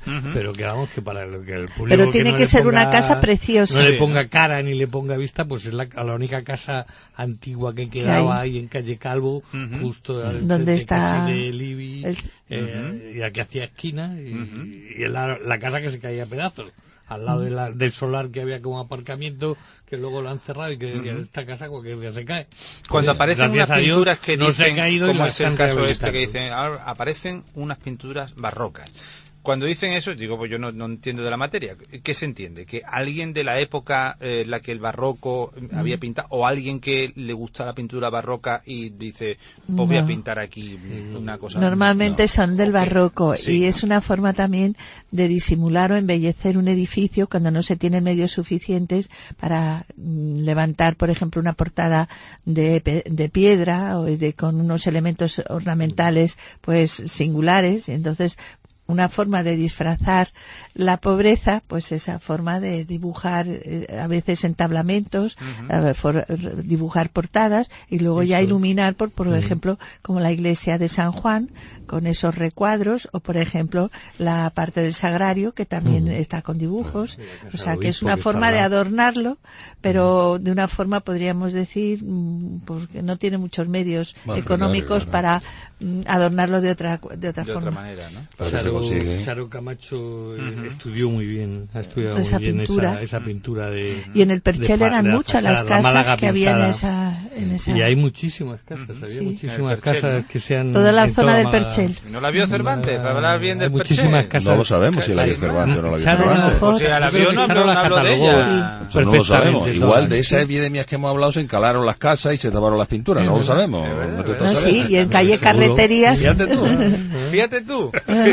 uh-huh. pero que vamos, que para el, que el público pero tiene que, no que ser ponga, una casa preciosa. No le ponga cara ni le ponga vista, pues es la, la única casa antigua que quedaba ahí en calle Calvo, uh-huh. justo al donde está de Libby, el... eh, uh-huh. y aquí hacía esquina, y, uh-huh. y la, la casa que se caía a pedazos. Al lado de la, del solar que había como aparcamiento, que luego lo han cerrado y que decía, uh-huh. esta casa cualquier día se cae. Cuando Oye, aparecen unas pinturas que no dicen, se ha caído como es el caso este que dicen, dicen, ahora aparecen unas pinturas barrocas. Cuando dicen eso, digo, pues yo no, no entiendo de la materia. ¿Qué se entiende? ¿Que alguien de la época en eh, la que el barroco mm. había pintado, o alguien que le gusta la pintura barroca y dice, pues no. voy a pintar aquí una cosa? Normalmente no. son del barroco, sí. y es una forma también de disimular o embellecer un edificio cuando no se tienen medios suficientes para mm, levantar, por ejemplo, una portada de, de piedra o de, con unos elementos ornamentales pues singulares. Entonces, una forma de disfrazar la pobreza, pues esa forma de dibujar eh, a veces entablamentos, uh-huh. for, dibujar portadas y luego Eso. ya iluminar, por, por uh-huh. ejemplo, como la iglesia de San Juan, con esos recuadros, o por ejemplo, la parte del sagrario, que también uh-huh. está con dibujos. Uh-huh. O sea, que es una forma de adornarlo, pero uh-huh. de una forma, podríamos decir, porque no tiene muchos medios bueno, económicos claro, claro. para adornarlo de otra de otra de forma. Otra manera, ¿no? Charo, Charo Camacho uh-huh. estudió muy bien, ha estudiado esa muy bien pintura. Esa, esa pintura de... Y en el Perchel de, eran de muchas las casas que había en esa, en esa... Y hay muchísimas casas, uh-huh. había sí. muchísimas Perchel, casas ¿no? que sean... Toda la zona toda del Perchel. ¿No la vio Cervantes? Para hablar bien del Perchel. Muchísimas casas. No lo sabemos si la vio Cervantes o no la vio Cervantes. O sea, la vio, no, no hablo de ella. No lo sabemos. Igual de esas epidemias que hemos hablado se encalaron las casas y se taparon las pinturas. No lo sabemos. No, sí, y en calle Carreterías... Fíjate tú. Fíjate tú.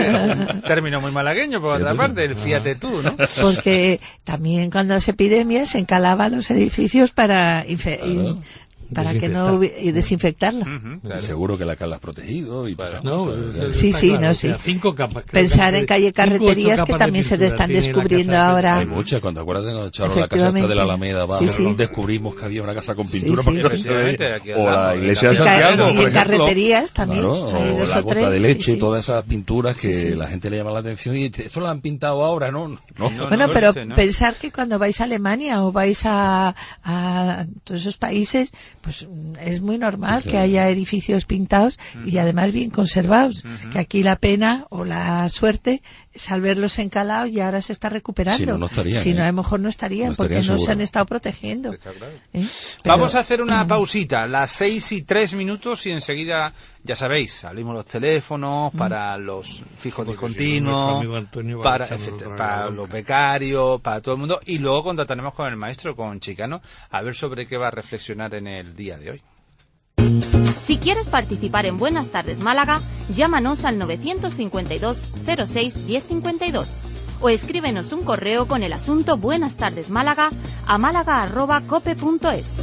Término muy malagueño, por otra parte, el fíjate tú, ¿no? Porque también cuando las epidemias se encalaban los edificios para infe- claro. para que no y desinfectarla. Uh-huh, claro. Seguro que la Carla has protegido y bueno, no, cosas, sí, sí, claro, no, o sea, sí. Cinco capas, Pensar en calle Carreterías que también se están descubriendo ahora. Hay muchas, cuando acuerdas de echaron la casa esta de la Alameda abajo, sí, sí. descubrimos que había una casa con pintura sí, sí, porque sí, sí. O la iglesia de Santiago, y en Carreterías también. Claro, hay dos o la o gota tres, de leche, sí, sí. todas esas pinturas que sí, sí. la gente le llama la atención y eso lo han pintado ahora, ¿no? no, no bueno, no, pero no. pensar que cuando vais a Alemania o vais a, a todos esos países, pues es muy normal sí. que haya edificios pintados uh-huh. y además bien conservados, uh-huh. que aquí la pena o la suerte es al verlos encalados y ahora se está recuperando. Si no, no estarían. Si ¿eh? no, a lo mejor no estarían, no porque estarían no se han estado protegiendo. ¿Eh? Pero... Vamos a hacer una pausita, las seis y tres minutos y enseguida, ya sabéis, abrimos los teléfonos uh-huh. para los fijos discontinuos, si para, para los becarios, para todo el mundo, y luego contactaremos con el maestro, con Chicano, a ver sobre qué va a reflexionar en el día de hoy. Si quieres participar en Buenas Tardes Málaga, llámanos al novecientos cincuenta y dos cero seis diez cincuenta y dos o escríbenos un correo con el asunto Buenas Tardes Málaga a málaga arroba cope punto es.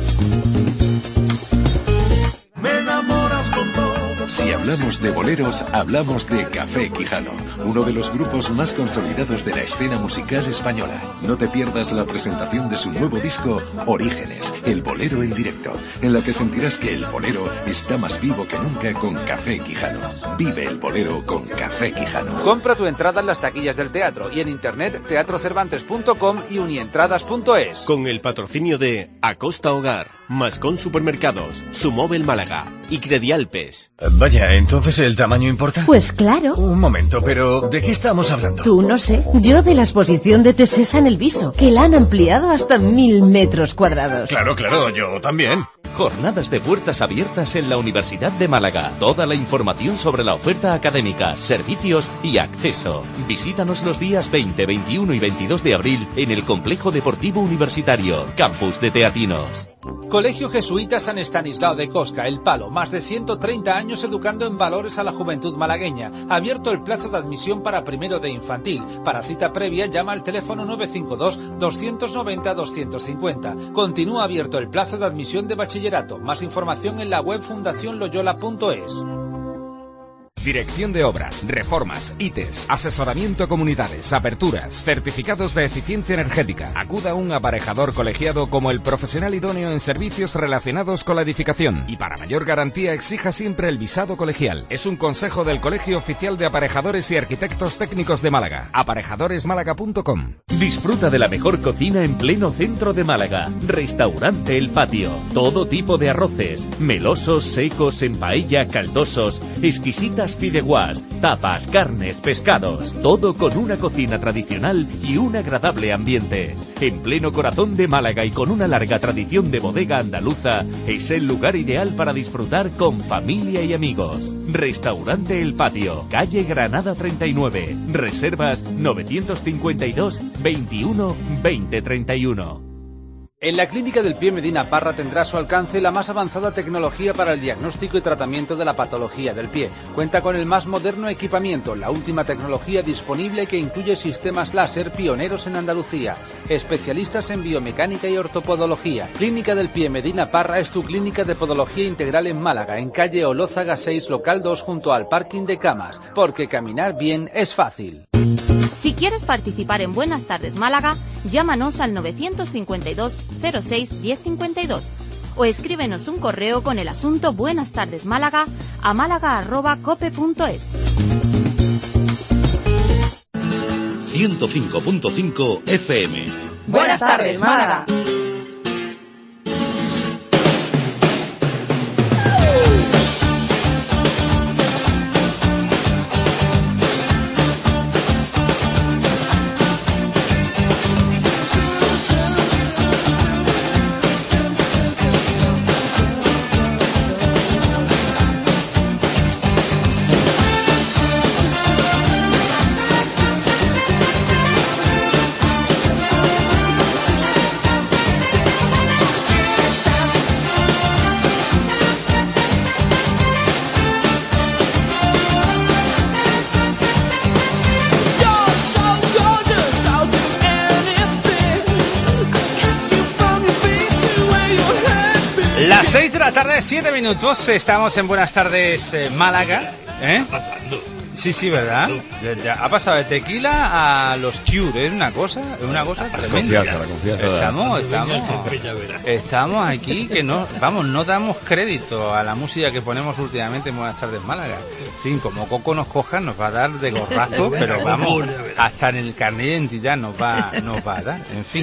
Me enamoras con todo. Si hablamos de boleros, hablamos de Café Quijano, uno de los grupos más consolidados de la escena musical española. No te pierdas la presentación de su nuevo disco, Orígenes, el bolero en directo, en la que sentirás que el bolero está más vivo que nunca con Café Quijano. Vive el bolero con Café Quijano. Compra tu entrada en las taquillas del teatro y en internet teatro cervantes punto com y unientradas punto es. Con el patrocinio de Acosta Hogar, Mascón Supermercados, Sumóvel Málaga y Credialpes. Vaya, ¿entonces el tamaño importa? Pues claro. Un momento, pero ¿de qué estamos hablando? Tú no sé. Yo de la exposición de Tesesa en el Viso, que la han ampliado hasta mil metros cuadrados. Claro, claro, yo también. Jornadas de puertas abiertas en la Universidad de Málaga. Toda la información sobre la oferta académica, servicios y acceso. Visítanos los días veinte, veintiuno y veintidós de abril en el Complejo Deportivo Universitario, Campus de Teatinos. Colegio Jesuita San Estanislao de Cosca, El Palo, más de ciento treinta años educando en valores a la juventud malagueña. Abierto el plazo de admisión para primero de infantil. Para cita previa llama al teléfono nueve cinco dos, dos nueve cero, dos cinco cero. Continúa abierto el plazo de admisión de bachillerato. Más información en la web fundación loyola punto es. Dirección de obras, reformas, I T E S, asesoramiento a comunidades, aperturas, certificados de eficiencia energética. Acuda a un aparejador colegiado como el profesional idóneo en servicios relacionados con la edificación. Y para mayor garantía exija siempre el visado colegial. Es un consejo del Colegio Oficial de Aparejadores y Arquitectos Técnicos de Málaga. aparejadores málaga punto com. Disfruta de la mejor cocina en pleno centro de Málaga. Restaurante El Patio. Todo tipo de arroces, melosos, secos, en paella, caldosos, exquisitas fideuás, tapas, carnes, pescados. Todo con una cocina tradicional y un agradable ambiente. En pleno corazón de Málaga y con una larga tradición de bodega andaluza, es el lugar ideal para disfrutar con familia y amigos. Restaurante El Patio, calle Granada treinta y nueve. Reservas novecientos cincuenta y dos, veintiuno, veinte, treinta y uno. En la Clínica del Pie Medina Parra tendrá a su alcance la más avanzada tecnología para el diagnóstico y tratamiento de la patología del pie. Cuenta con el más moderno equipamiento, la última tecnología disponible que incluye sistemas láser pioneros en Andalucía. Especialistas en biomecánica y ortopodología. Clínica del Pie Medina Parra es tu clínica de podología integral en Málaga, en calle Olózaga seis, local dos, junto al parking de camas. Porque caminar bien es fácil. Si quieres participar en Buenas Tardes Málaga, llámanos al novecientos cincuenta y dos, cero seis, diez cincuenta y dos o escríbenos un correo con el asunto Buenas Tardes Málaga a málaga arroba cope punto es. ciento cinco punto cinco F M. Buenas tardes, Málaga. Las seis de la tarde, siete minutos, estamos en Buenas Tardes eh, Málaga. ¿Eh? Sí, sí, ¿verdad? Ya ha pasado de tequila a los Cure, es una cosa, es una cosa tremenda. La confianza, estamos, estamos, estamos aquí que no, vamos, no damos crédito a la música que ponemos últimamente en Buenas Tardes Málaga. En fin, como Coco nos coja, nos va a dar de gorrazo, pero vamos, hasta en el carnet de identidad nos va, nos va a dar. En fin,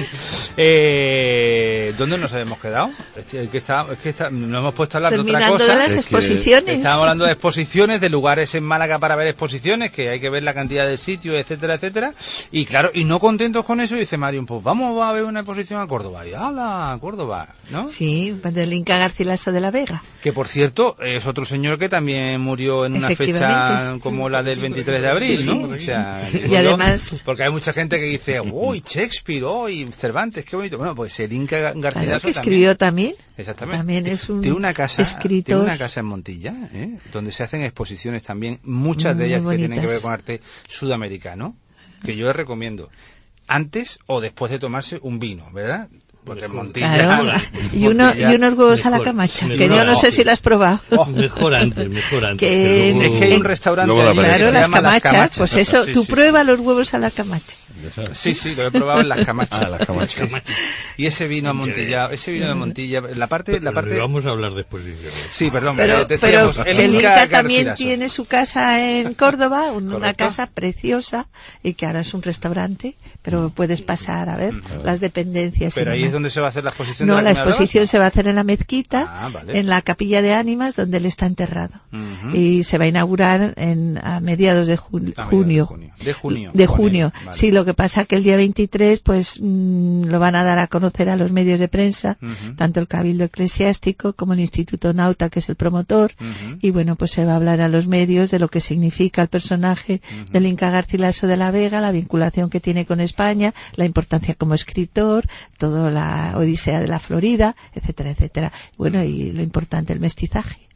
eh, ¿dónde nos habíamos quedado? Es que está, es que está, nos hemos puesto a hablar Terminando de otra cosa. de las exposiciones. Estábamos hablando de exposiciones, de lugares en Málaga para ver exposiciones, que hay que ver la cantidad de sitios, etcétera, etcétera. Y claro, y no contentos con eso, dice Mario, pues vamos a ver una exposición a Córdoba. Y habla a Córdoba, ¿no? Sí, del Inca Garcilaso de la Vega. Que por cierto, es otro señor que también murió en una fecha como la del veintitrés de abril, sí, ¿no? Sí. O sea, y además... Yo, porque hay mucha gente que dice, uy, Shakespeare, uy, Cervantes, qué bonito. Bueno, pues el Inca Garcilaso claro, que escribió también. Exactamente. También es un tiene una casa, escritor. Tiene una casa en Montilla, ¿eh? Donde se hacen exposiciones también, muchas de ellas que tienen que ver con arte sudamericano, que yo les recomiendo. Antes o después de tomarse un vino, ¿verdad? Porque en Montilla... Claro. Y, uno, y unos huevos mejor, a la camacha, mejor, que yo no sé si lo has probado. Oh, mejor antes, mejor antes. Que, luego, es que hay un restaurante allí claro, que se las llama camachas, Las Camachas. Pues eso, sí, tú sí. prueba los huevos a la camacha. Sí, sí, lo he probado en Las Camachas. Ah, Las Camachas. Y ese vino amontillado, ese vino de Montilla, la parte... Pero, la parte... pero vamos a hablar de exposiciones. Sí, perdón, pero, decíamos, pero el el Inca, Inca también Garcilaso. tiene su casa en Córdoba, una Correcto. casa preciosa, y que ahora es un restaurante, pero puedes pasar a ver Mm. las dependencias. Pero y ahí demás. es donde se va a hacer la exposición. No, de la la que me exposición hablabas. se va a hacer en la mezquita, Ah, vale. en la capilla de ánimas, donde él está enterrado. Uh-huh. Y se va a inaugurar en, a mediados de ju- A mediados junio. de junio. De junio. De Con junio. él. Vale. Sí, lo que pasa que el día veintitrés, pues, mmm, lo van a dar a conocer a los medios de prensa, Uh-huh. tanto el Cabildo Eclesiástico como el Instituto Nauta, que es el promotor. Uh-huh. Y bueno, pues se va a hablar a los medios de lo que significa el personaje Uh-huh. del Inca Garcilaso de la Vega, la vinculación que tiene con España, la importancia como escritor, toda la Odisea de la Florida, etcétera, etcétera. Bueno, y lo importante, el mestizaje.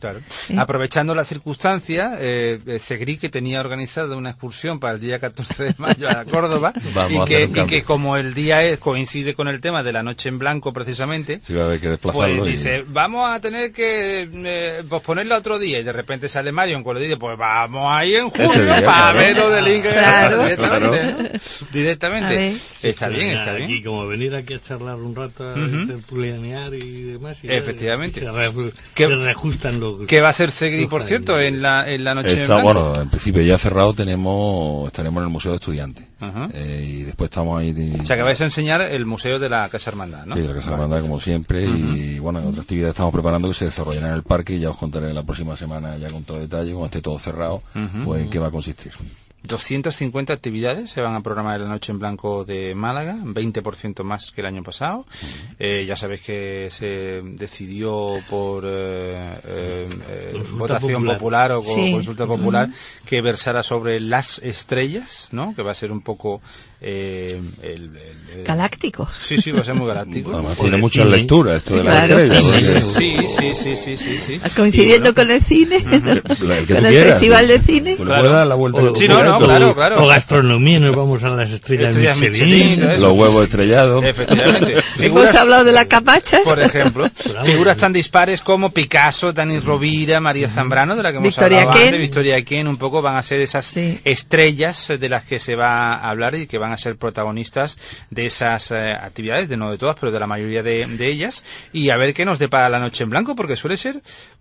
Claro. ¿Sí? Aprovechando la circunstancia, eh, Segri, que tenía organizado una excursión para el día catorce de mayo a Córdoba, y que, y que como el día es, coincide con el tema de la noche en blanco precisamente, sí, va a haber que desplazarlo, pues y... dice, vamos a tener que eh, posponerlo a otro día, y de repente sale Marion con lo dice, pues vamos ahí en junio día, para claro. ver lo del Inca Claro. directamente, ¿no? Directamente. Está Pero bien, nada, está bien. Aquí como venir aquí a charlar un rato, a Ujú. tertulianear y demás. Y Efectivamente. Se, re, ¿Qué, se reajustan los... ¿Qué va a hacer Segri, por cierto, en la, en la noche Está, en blanco? bueno, en principio ya cerrado tenemos, estaremos en el Museo de Estudiantes. Ajá. Eh, y después estamos ahí... De, O sea, que vais a enseñar el museo de la Casa Hermandad, ¿no? Sí, de la Casa Hermandad, como siempre. Uh-huh. Y bueno, en otras actividades estamos preparando que se desarrollarán en el parque, y ya os contaré la próxima semana ya con todo detalle, cuando esté todo cerrado, Uh-huh. pues en qué va a consistir. doscientas cincuenta actividades se van a programar en la noche en blanco de Málaga, veinte por ciento más que el año pasado. Uh-huh. Eh, ya sabéis que se decidió por eh, eh, eh, votación popular, popular o sí. consulta popular uh-huh. que versara sobre las estrellas, ¿no? Que va a ser un poco eh, el, el, el... galáctico. Sí, sí, va a ser muy galáctico. Además, tiene muchas lecturas esto de claro. las estrellas. Sí, sí, sí, sí, sí, sí. Coincidiendo bueno. con el cine, uh-huh. el que con el quieras, Festival de Cine. Tú le puedes dar la vuelta o, sí, no, no, claro, claro. O gastronomía, nos vamos a las estrellas, estrellas Michelin, Michelin, los huevos estrellados. Efectivamente. Figuras, hemos hablado de la capacha. Por ejemplo, figuras tan dispares como Picasso, Dani Rovira, María Zambrano, de la que hemos Victoria hablado Ken. antes, Victoria Ken, un poco van a ser esas sí. estrellas de las que se va a hablar y que van a ser protagonistas de esas eh, actividades, de no de todas, pero de la mayoría de, de ellas, y a ver qué nos depara la noche en blanco, porque suele ser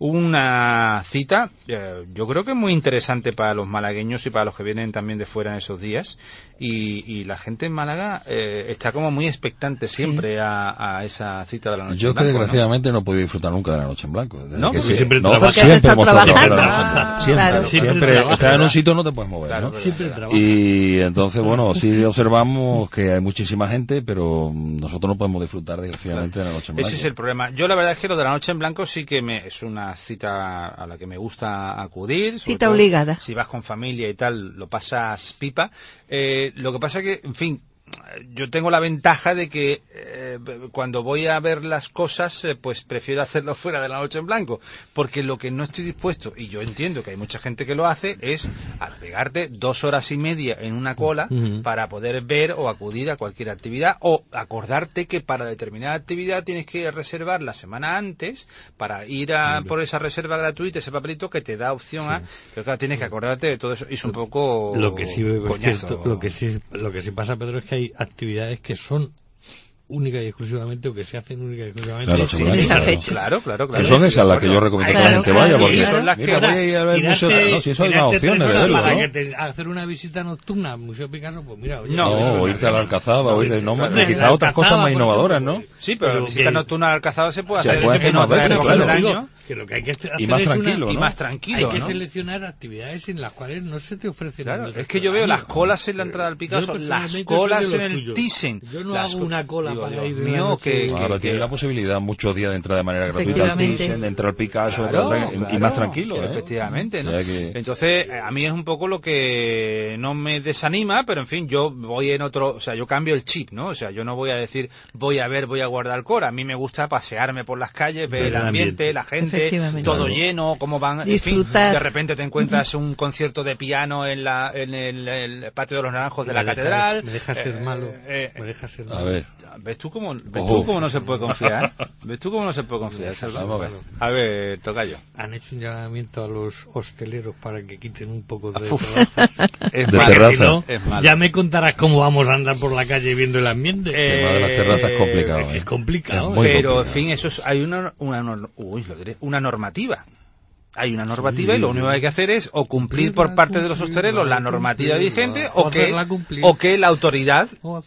una cita, eh, yo creo que muy interesante para los malagueños y para los que vienen también de fuera en esos días, y, y la gente en Málaga eh, está como muy expectante siempre sí. a, a esa cita de la noche yo en blanco. Yo que desgraciadamente ¿no? no he podido disfrutar nunca de la noche en blanco. No, que sí, siempre, no, porque siempre has estado trabajando. Ah, siempre, claro. siempre, siempre estás en un sitio no te puedes mover, claro, ¿no? Siempre y entonces, bueno, sí observamos que hay muchísima gente, pero nosotros no podemos disfrutar desgraciadamente claro. de la noche en blanco. Ese es el problema. Yo la verdad es que lo de la noche en blanco sí que me, es una cita a la que me gusta acudir. Cita obligada. Si vas con familia y tal, lo pasas pipa. Eh, lo que pasa es que, en fin, yo tengo la ventaja de que eh, cuando voy a ver las cosas, eh, pues prefiero hacerlo fuera de la noche en blanco, porque lo que no estoy dispuesto, y yo entiendo que hay mucha gente que lo hace, es a pegarte dos horas y media en una cola uh-huh. para poder ver o acudir a cualquier actividad, o acordarte que para determinada actividad tienes que reservar la semana antes para ir a uh-huh. por esa reserva gratuita, ese papelito que te da opción sí. a, pero claro, tienes que acordarte de todo eso, y es un poco lo que sí, coñazo. Cierto, lo que sí, lo que sí pasa, Pedro, es que hay actividades que son única y exclusivamente o que se hacen única y exclusivamente claro, sí, claro, esa claro. claro, claro, claro. Que son esas las que yo recomiendo claro, que la gente vaya, claro, porque claro. son las que mira, voy a ir a ver el museo, no, si eso hay más opciones de verlo, para ¿no? que te, hacer una visita nocturna al Museo Picasso, pues mira, oye, no, no o irte a la Alcazaba, o ir de no, claro, quizás otras cosas más innovadoras, ¿no? Sí, pero, pero la visita que, nocturna a la Alcazaba se puede se hacer, puede hacer en más otras veces, épocas claro. del año. Que lo que hay que hacer y más tranquilo, una, ¿no? Y más tranquilo, hay que ¿no? seleccionar actividades en las cuales no se te ofrecen. Claro, es que yo veo las colas en la entrada al Picasso, las colas en el Thyssen. Yo no hago una cola para ir mío que ahora tiene la posibilidad muchos días de entrar de manera gratuita al Thyssen, de entrar al Picasso, claro, claro, y claro, más tranquilo, ¿eh? Efectivamente, ¿no? O sea que... Entonces, a mí es un poco lo que no me desanima, pero en fin, yo voy en otro, o sea, yo cambio el chip, ¿no? O sea, yo no voy a decir, voy a ver, voy a guardar cora. A mí me gusta pasearme por las calles, ver el ambiente, la gente, todo lleno, cómo van, disfrutar. En fin, de repente te encuentras un concierto de piano en la en el, el patio de los Naranjos de la me catedral. Deja, me deja ser eh, malo. Eh, me deja ser malo. A ver. ¿Ves tú cómo, ves tú cómo no se puede confiar? ¿Ves tú cómo no se puede confiar, Salvador? Vamos a ver. A ver, tocayo. Han hecho un llamamiento a los hosteleros para que quiten un poco de Uf. terrazas. Es de malo, terraza. si no, es malo. Ya me contarás cómo vamos a andar por la calle viendo el ambiente. Eh, el tema de las terrazas es complicado. Es, que es complicado. Es muy pero, complicado. en fin, eso es, hay una, una, uy, lo diré, una normativa. Hay una normativa sí, y lo único que hay que hacer es o cumplir por parte de los hosteleros la normativa vigente o, o que o que la autoridad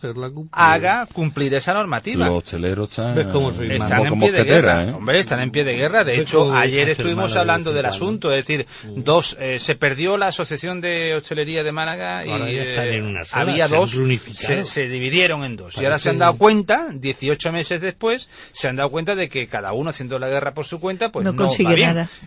haga cumplir esa normativa. Los hosteleros están, ¿Ves cómo soy están en pie de guerra, ¿eh? Hombre, están en pie de guerra. De hecho, ayer estuvimos hablando del asunto, es decir, mm. dos eh, se perdió la Asociación de Hostelería de Málaga y eh, en una sola, había se dos, se, se dividieron en dos. Parece... Y ahora se han dado cuenta, dieciocho meses después, se han dado cuenta de que cada uno haciendo la guerra por su cuenta, pues no, no consigue va bien. nada. Entonces, claro.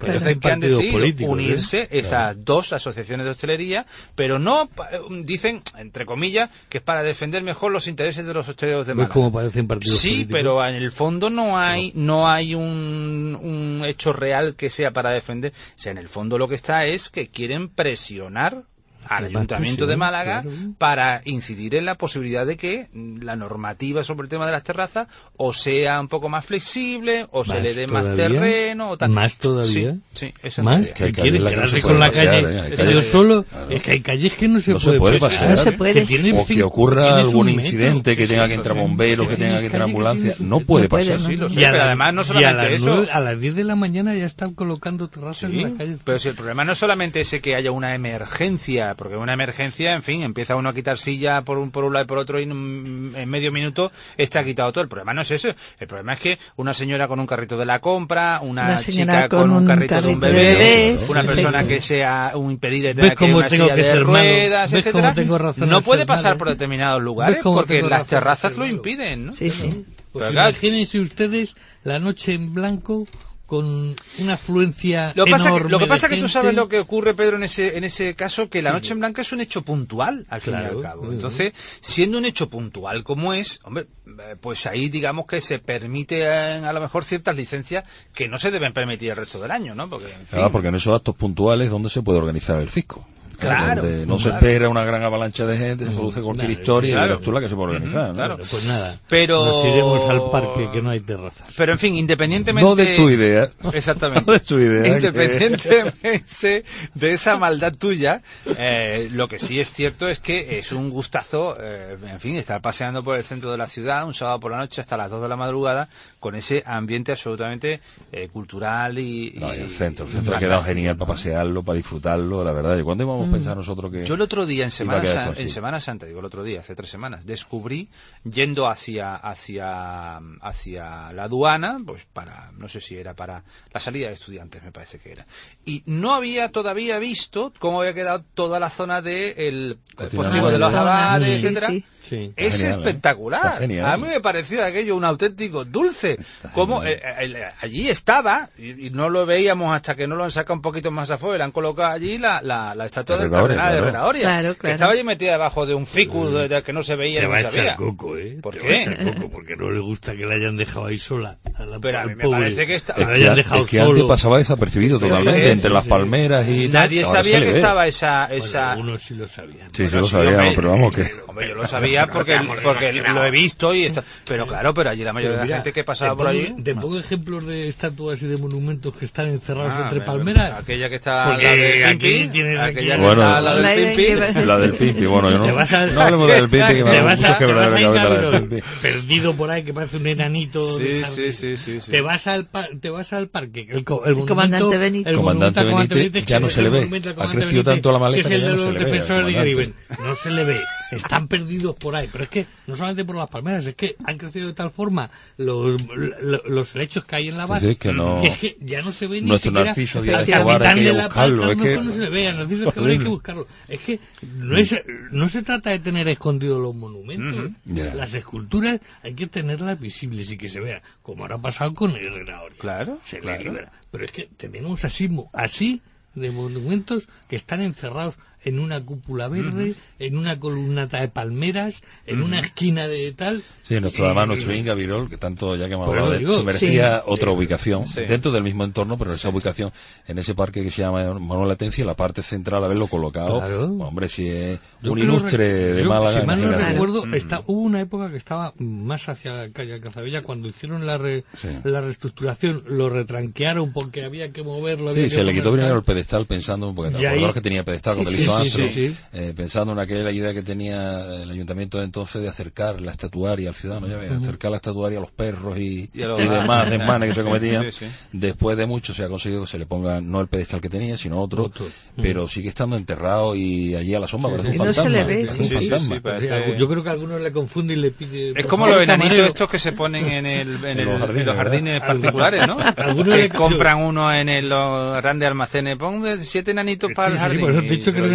que han partidos decidido políticos, unirse ¿eh? esas Claro. dos asociaciones de hostelería, pero no pa- dicen, entre comillas, que es para defender mejor los intereses de los hosteleros de ¿Ves Málaga. cómo parecen partidos Sí, políticos? pero en el fondo no hay no hay un, un hecho real que sea para defender. O sea, en el fondo lo que está es que quieren presionar al Más Ayuntamiento presión, de Málaga claro. para incidir en la posibilidad de que la normativa sobre el tema de las terrazas o sea un poco más flexible o se Más le dé más todavía, terreno o tal. más todavía, Sí, sí, esa más es la que idea. quieren la que no quedarse se con puede la pasear, calle. ¿eh? Hay Yo calles- solo, claro. es que hay calles que no se no puede se puede pasear, pasear. No se puede. que tienen o que cinco- ocurra tienes un algún metro. incidente, que Sí, tenga sí, que entrar sí. bomberos, que Tienes tenga que entrar calles que ambulancia, tienes un- no puede no puede, pasar. no, Sí, lo no. sé, Y a pero la- además no y a solamente las eso. nueve- a las diez de la mañana ya están colocando terrazas Sí, en la calle. pero si el problema no es solamente ese que haya una emergencia, porque una emergencia, en fin, empieza uno a quitar silla por un, por un lado y por otro y en, en medio minuto está quitado todo. El problema no es eso. El problema es que una señora con un carrito de la compra, una, Una señora chica con, con un un carrito, de un carrito de bebé, bebés, una persona perfecto. que sea un impedida y ¿Ves tenga que ir cómo una tengo silla que de ser malo? ruedas, ¿Ves etcétera, cómo tengo razón no al puede ser pasar malo? por determinados lugares ¿Ves cómo porque tengo las razón al terrazas ser lo malo? impiden, ¿no? Sí, sí. Pues Pero claro, imagínense ustedes la noche en blanco con una afluencia Lo que pasa enorme que, lo que, pasa de que tú gente. sabes lo que ocurre, Pedro, en ese, en ese caso, que la noche en blanca es un hecho puntual, al fin y Claro, al cabo. claro. Entonces, siendo un hecho puntual como es, hombre, eh, pues ahí digamos que se permite eh, a lo mejor ciertas licencias que no se deben permitir el resto del año, ¿no? Porque, en fin, Ah, porque en esos actos puntuales donde se puede organizar el fisco. Claro, Donde no se claro. espera una gran avalancha de gente, se produce cualquier Claro, historia claro. y verás tú la que se puede organizar. ¿no? Claro. Pues nada, Pero- nos iremos al parque que no hay terrazas. Pero en fin, independientemente... No de tu idea. Exactamente. No de tu idea, que- Independientemente de esa maldad tuya, eh, lo que sí es cierto es que es un gustazo, eh, en fin, estar paseando por el centro de la ciudad un sábado por la noche hasta las dos de la madrugada con ese ambiente absolutamente eh, cultural y... No, y y- el centro, el y centro ha quedado fantástico, genial ¿no? para pasearlo, para disfrutarlo, la verdad. ¿Y cuándo íbamos a pensar nosotros que Yo el otro día, en iba a Semana, quedar San- esto así? en Semana Santa, digo el otro día, hace tres semanas, descubrí, yendo hacia, hacia, hacia la aduana, pues para, no sé si era para la salida de estudiantes, me parece que era. Y no había todavía visto cómo había quedado toda la zona del de Continúa. Postigo de los Ah, Abades, sí, etcétera. sí. Sí. Es Está genial, ¿eh? espectacular. Está genial. A mí me pareció aquello un auténtico dulce. Como eh, eh, allí estaba, y, y no lo veíamos hasta que no lo han sacado un poquito más afuera, han colocado allí la, la, la estatua del Herreroria, cardenal de claro. Herreroria, Claro, que claro. estaba allí metida debajo de un ficus de- de que no se veía Te ni va a se echar sabía. coco, ¿eh? ¿Por Te qué? va a echar coco, porque no le gusta que la hayan dejado ahí sola. A la, Pero a al mí me pobre. parece que está- Que Es la que, hayan an- dejado es que antes solo. pasaba desapercibido Pero totalmente, sí, entre sí, las sí. palmeras y tal. Nadie Ahora sabía se le que ve. estaba esa... Bueno, esa... algunos sí lo sabían. Sí, Bueno, yo lo sí, sabíamos, hombre, pero vamos que... Hombre, yo lo sabía porque, porque lo he visto y está... Pero claro, pero allí la mayoría Pero de la mira, gente que pasaba te por pongo- allí... Te pongo ejemplos de estatuas y de monumentos que están encerrados Ah, entre me- palmeras. Aquella que está Porque al lado del aquí Pimpi, tienes aquí- aquella que Bueno, está al lado la del de- Pimpi. La del Pimpi, bueno, yo no... Te vas a- No hablemos del Pimpi, que me Te da vas mucho a, que te vas hablar de a la cabeza Ingabro, del Pimpi. perdido por ahí, que parece un enanito. Sí, de sí, jardín. sí, sí, sí. Te vas al pa- te vas al parque. El, co- el, monumento- comandante Benítez. el Comandante monumento al Benítez que ya no es se le el ve. monumento al Ha comandante crecido Benítez, tanto la maleza que es que el ya de no los se le ve al defensores de comandante. Caribe. No se le ve. Están perdidos por ahí. Pero es que no solamente por las palmeras, es que han crecido de tal forma los, los, los helechos que hay en la Sí, base sí, que no- es que ya no se ve ni Nuestro siquiera Narciso al Díaz de Escobar, capitán hay que de la buscarlo, Palma, es que- no se le ve. A Narciso Escobar hay que buscarlo. Es que no, es, no se trata de tener escondidos los monumentos. Ujú. Ya. Las esculturas hay que tenerlas visibles y que se vea, como ahora ha pasado con el Herreroria. Claro, Se le claro. libera. Pero es que tenemos así, mo- así de monumentos que están encerrados en una cúpula verde, en una columnata de palmeras, en una esquina de tal. Sí, nuestro, y- además nuestro Inga Virol, que tanto ya que hemos Por hablado eso de él, digo, se merecía sí. otra ubicación, Sí. dentro del mismo entorno, pero en esa ubicación, en ese parque que se llama Manuel Atencia, la parte central, haberlo colocado, Claro. hombre, si es Yo un creo ilustre rec- de yo, Málaga. Si mal no imagínate. recuerdo, Mm. está, hubo una época que estaba más hacia la calle Alcazabella cuando hicieron la, re- Sí. la reestructuración, lo retranquearon porque había que moverlo. había Sí, que se le quitó mover primero tal. el pedestal pensando, porque te Y ahí- acordás que tenía pedestal Sí, cuando sí, le hizo sí, Astro, sí, sí. eh, pensando en aquella idea que tenía el ayuntamiento de entonces de acercar la estatuaria al ciudadano, ya ves, Ujú. acercar la estatuaria a los perros y, Y a los y demás desmanes que se cometían. Sí, sí. Después de mucho se ha conseguido que se le ponga no el pedestal que tenía, sino otro, Otro. pero sigue estando enterrado y allí a la sombra Sí, parece sí. un No se fantasma. le ve, parece sí, un sí, fantasma. sí, parece- Sí, yo creo que algunos le confunden y le piden. Es por como favor, los enanitos camarero. estos que se ponen en, el, en, En el- los en jardines, los jardines ¿verdad? particulares, ¿no? Algunos Que le- compran uno en el, los grandes almacenes. Pon de siete enanitos para el Sí, sí, jardín. por eso te he dicho y que se lo eran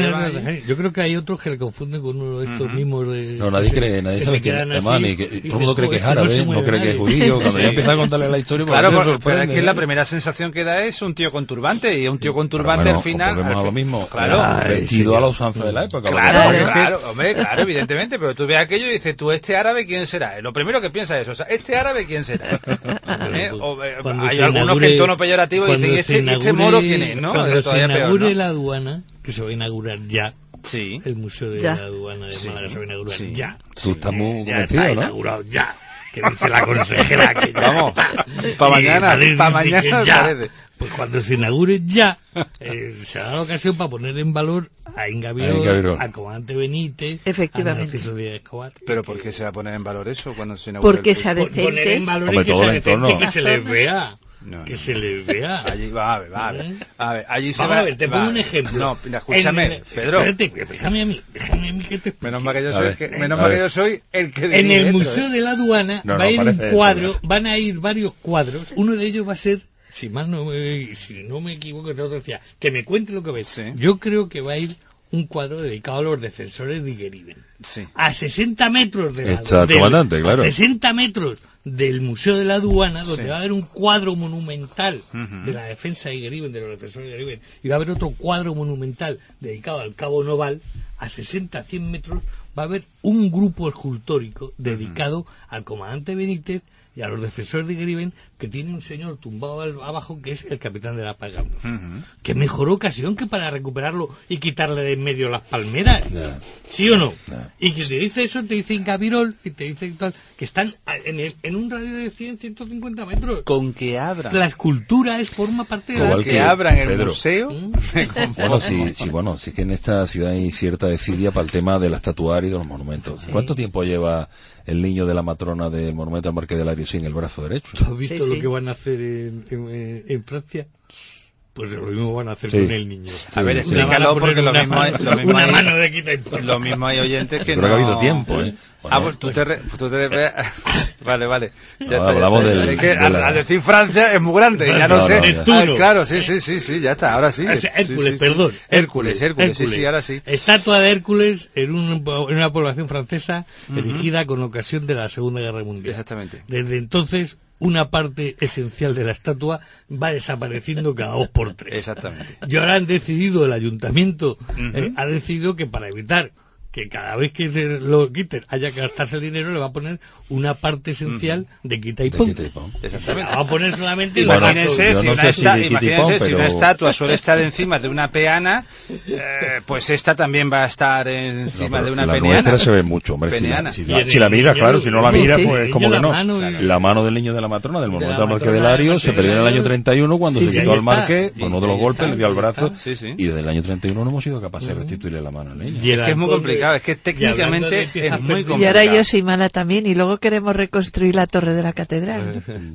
Yo, yo creo que hay otros que le confunden con uno de estos uh-huh. mismos de... No, nadie cree, nadie sabe quién es, además, ni que, todo el mundo cree que es árabe, no, no cree que es judío, cuando ya empieza a contarle la historia... Claro, porque pues es que la primera sensación que da es un tío con turbante, y un tío con turbante bueno, al final... Volvemos a lo mismo, claro, ah, vestido sí, a la usanza de la época. Claro, claro, claro, hombre, claro, evidentemente, pero tú ves aquello y dices, tú, este árabe, ¿quién será? Lo primero que piensas es, o sea, ¿este árabe quién será? ¿Eh? O, eh, hay algunos inaugure, que en tono peyorativo dicen, ¿este, inaugure, ¿este moro quién es? ¿No? Cuando Todavía se inaugure peor, ¿no? la aduana, que se va a inaugurar ya. Sí. El Museo de ya. la Aduana de sí. Málaga se va a inaugurar sí. ya. Tú estás muy ya convencido, está ¿no? inaugurado ya. Que dice la consejera que vamos, para mañana, para mañana ya. Parece. Pues cuando se inaugure ya, eh, se da la ocasión para poner en valor a Inga Virol, al comandante Benítez, efectivamente, a Narciso Díaz Escobar. Pero ¿por qué se va a poner en valor eso cuando se inaugure? Porque sea decente. Poner en valor Hombre, y que todo sea el entorno. decente, que se les vea. No, que no, se les vea. Allí va a ver, va a ver. A ver, allí se Vamos va a ver, te pongo un ejemplo. No, mira, escúchame, el, Pedro. Espérate, déjame a mí, déjame a mí que te explique. Menos mal que yo soy, el que, menos mal que yo soy el que en el dentro, Museo ¿eh? de la Aduana no, va a no, ir un cuadro, eso, van a ir varios cuadros. Uno de ellos va a ser, si mal no me, si no me equivoco, te otro decía, que me cuente lo que ves. Sí. Yo creo que va a ir un cuadro dedicado a los defensores de Igueriben. Sí. A sesenta metros de la, Está el del, comandante, claro. a sesenta metros del Museo de la Aduana, donde sí. va a haber un cuadro monumental uh-huh. de la defensa de Igueriben, de los defensores de Igueriben, y va a haber otro cuadro monumental dedicado al Cabo Noval. A sesenta a cien metros va a haber un grupo escultórico dedicado uh-huh. al comandante Benítez y a los defensores de Igueriben, que tiene un señor tumbado al, abajo que es el capitán de la Paz, uh-huh. que mejor ocasión que para recuperarlo y quitarle de en medio las palmeras, no. ¿sí o no? no? Y que te dice eso, te dice Inga Virol y te dice tal, que están en, el, en un radio de cien, ciento cincuenta metros. Con que abran. La escultura es forma parte de la que, que abran el Pedro. museo. ¿Mm? Bueno, sí, sí, bueno, sí que en esta ciudad hay cierta desidia para el tema de la estatuaria y de los monumentos. Sí. ¿Cuánto tiempo lleva el niño de la matrona del monumento al Marqués de Lario sin el brazo derecho? ¿Tú has visto sí, lo sí. que van a hacer en, en, en Francia? Pues lo mismo van a hacer sí. con el niño. Sí, a ver, explícalo, porque lo mismo hay, lo mismo una hay, mano de quita y ponga. Lo mismo hay oyentes que Creo no... que ha habido tiempo, ¿eh? Bueno, ah, pues tú te... Re, tú te vale, vale. Ya no, está, hablamos ya está. del... Es que de al, la... al decir Francia es muy grande, ya no, no sé. no, ya. Ah, claro, sí, sí, sí, sí, ya está, ahora sí. O sea, Hércules, sí, sí, perdón. Sí. Hércules, Hércules, Hércules, sí, sí, ahora sí. Estatua de Hércules en, un, en una población francesa uh-huh. erigida con ocasión de la Segunda Guerra Mundial. Exactamente. Desde entonces, una parte esencial de la estatua va desapareciendo cada dos por tres. Exactamente. Y ahora han decidido, el ayuntamiento uh-huh. eh, ha decidido que para evitar que cada vez que se lo quiten haya que gastarse el dinero, le va a poner una parte esencial uh-huh. de quita y pon. Exactamente. Se la va a poner solamente bueno, imagínense, si, no una, sé esta, si imagínense pero... si una estatua suele estar encima de una peana, eh, pues esta también va a estar encima no, de una la peneana. La nuestra se ve mucho, hombre. Peneana. Si la, si la, si la miras, claro, si no la sí, miras, sí. pues como que no. Mano y... La mano del niño de la matrona, del monumento al Marqués de de Lario, se perdió en el año treinta y uno cuando sí, se sí, quitó al está. Marqués, con uno de los golpes, le dio al brazo, sí, sí. y desde el año treinta y uno no hemos sido capaces de restituirle la mano al niño. Es que es muy complicado, es que técnicamente es muy complicado. Y ahora yo soy mala también y luego queremos reconstruir la torre de la catedral, ¿no?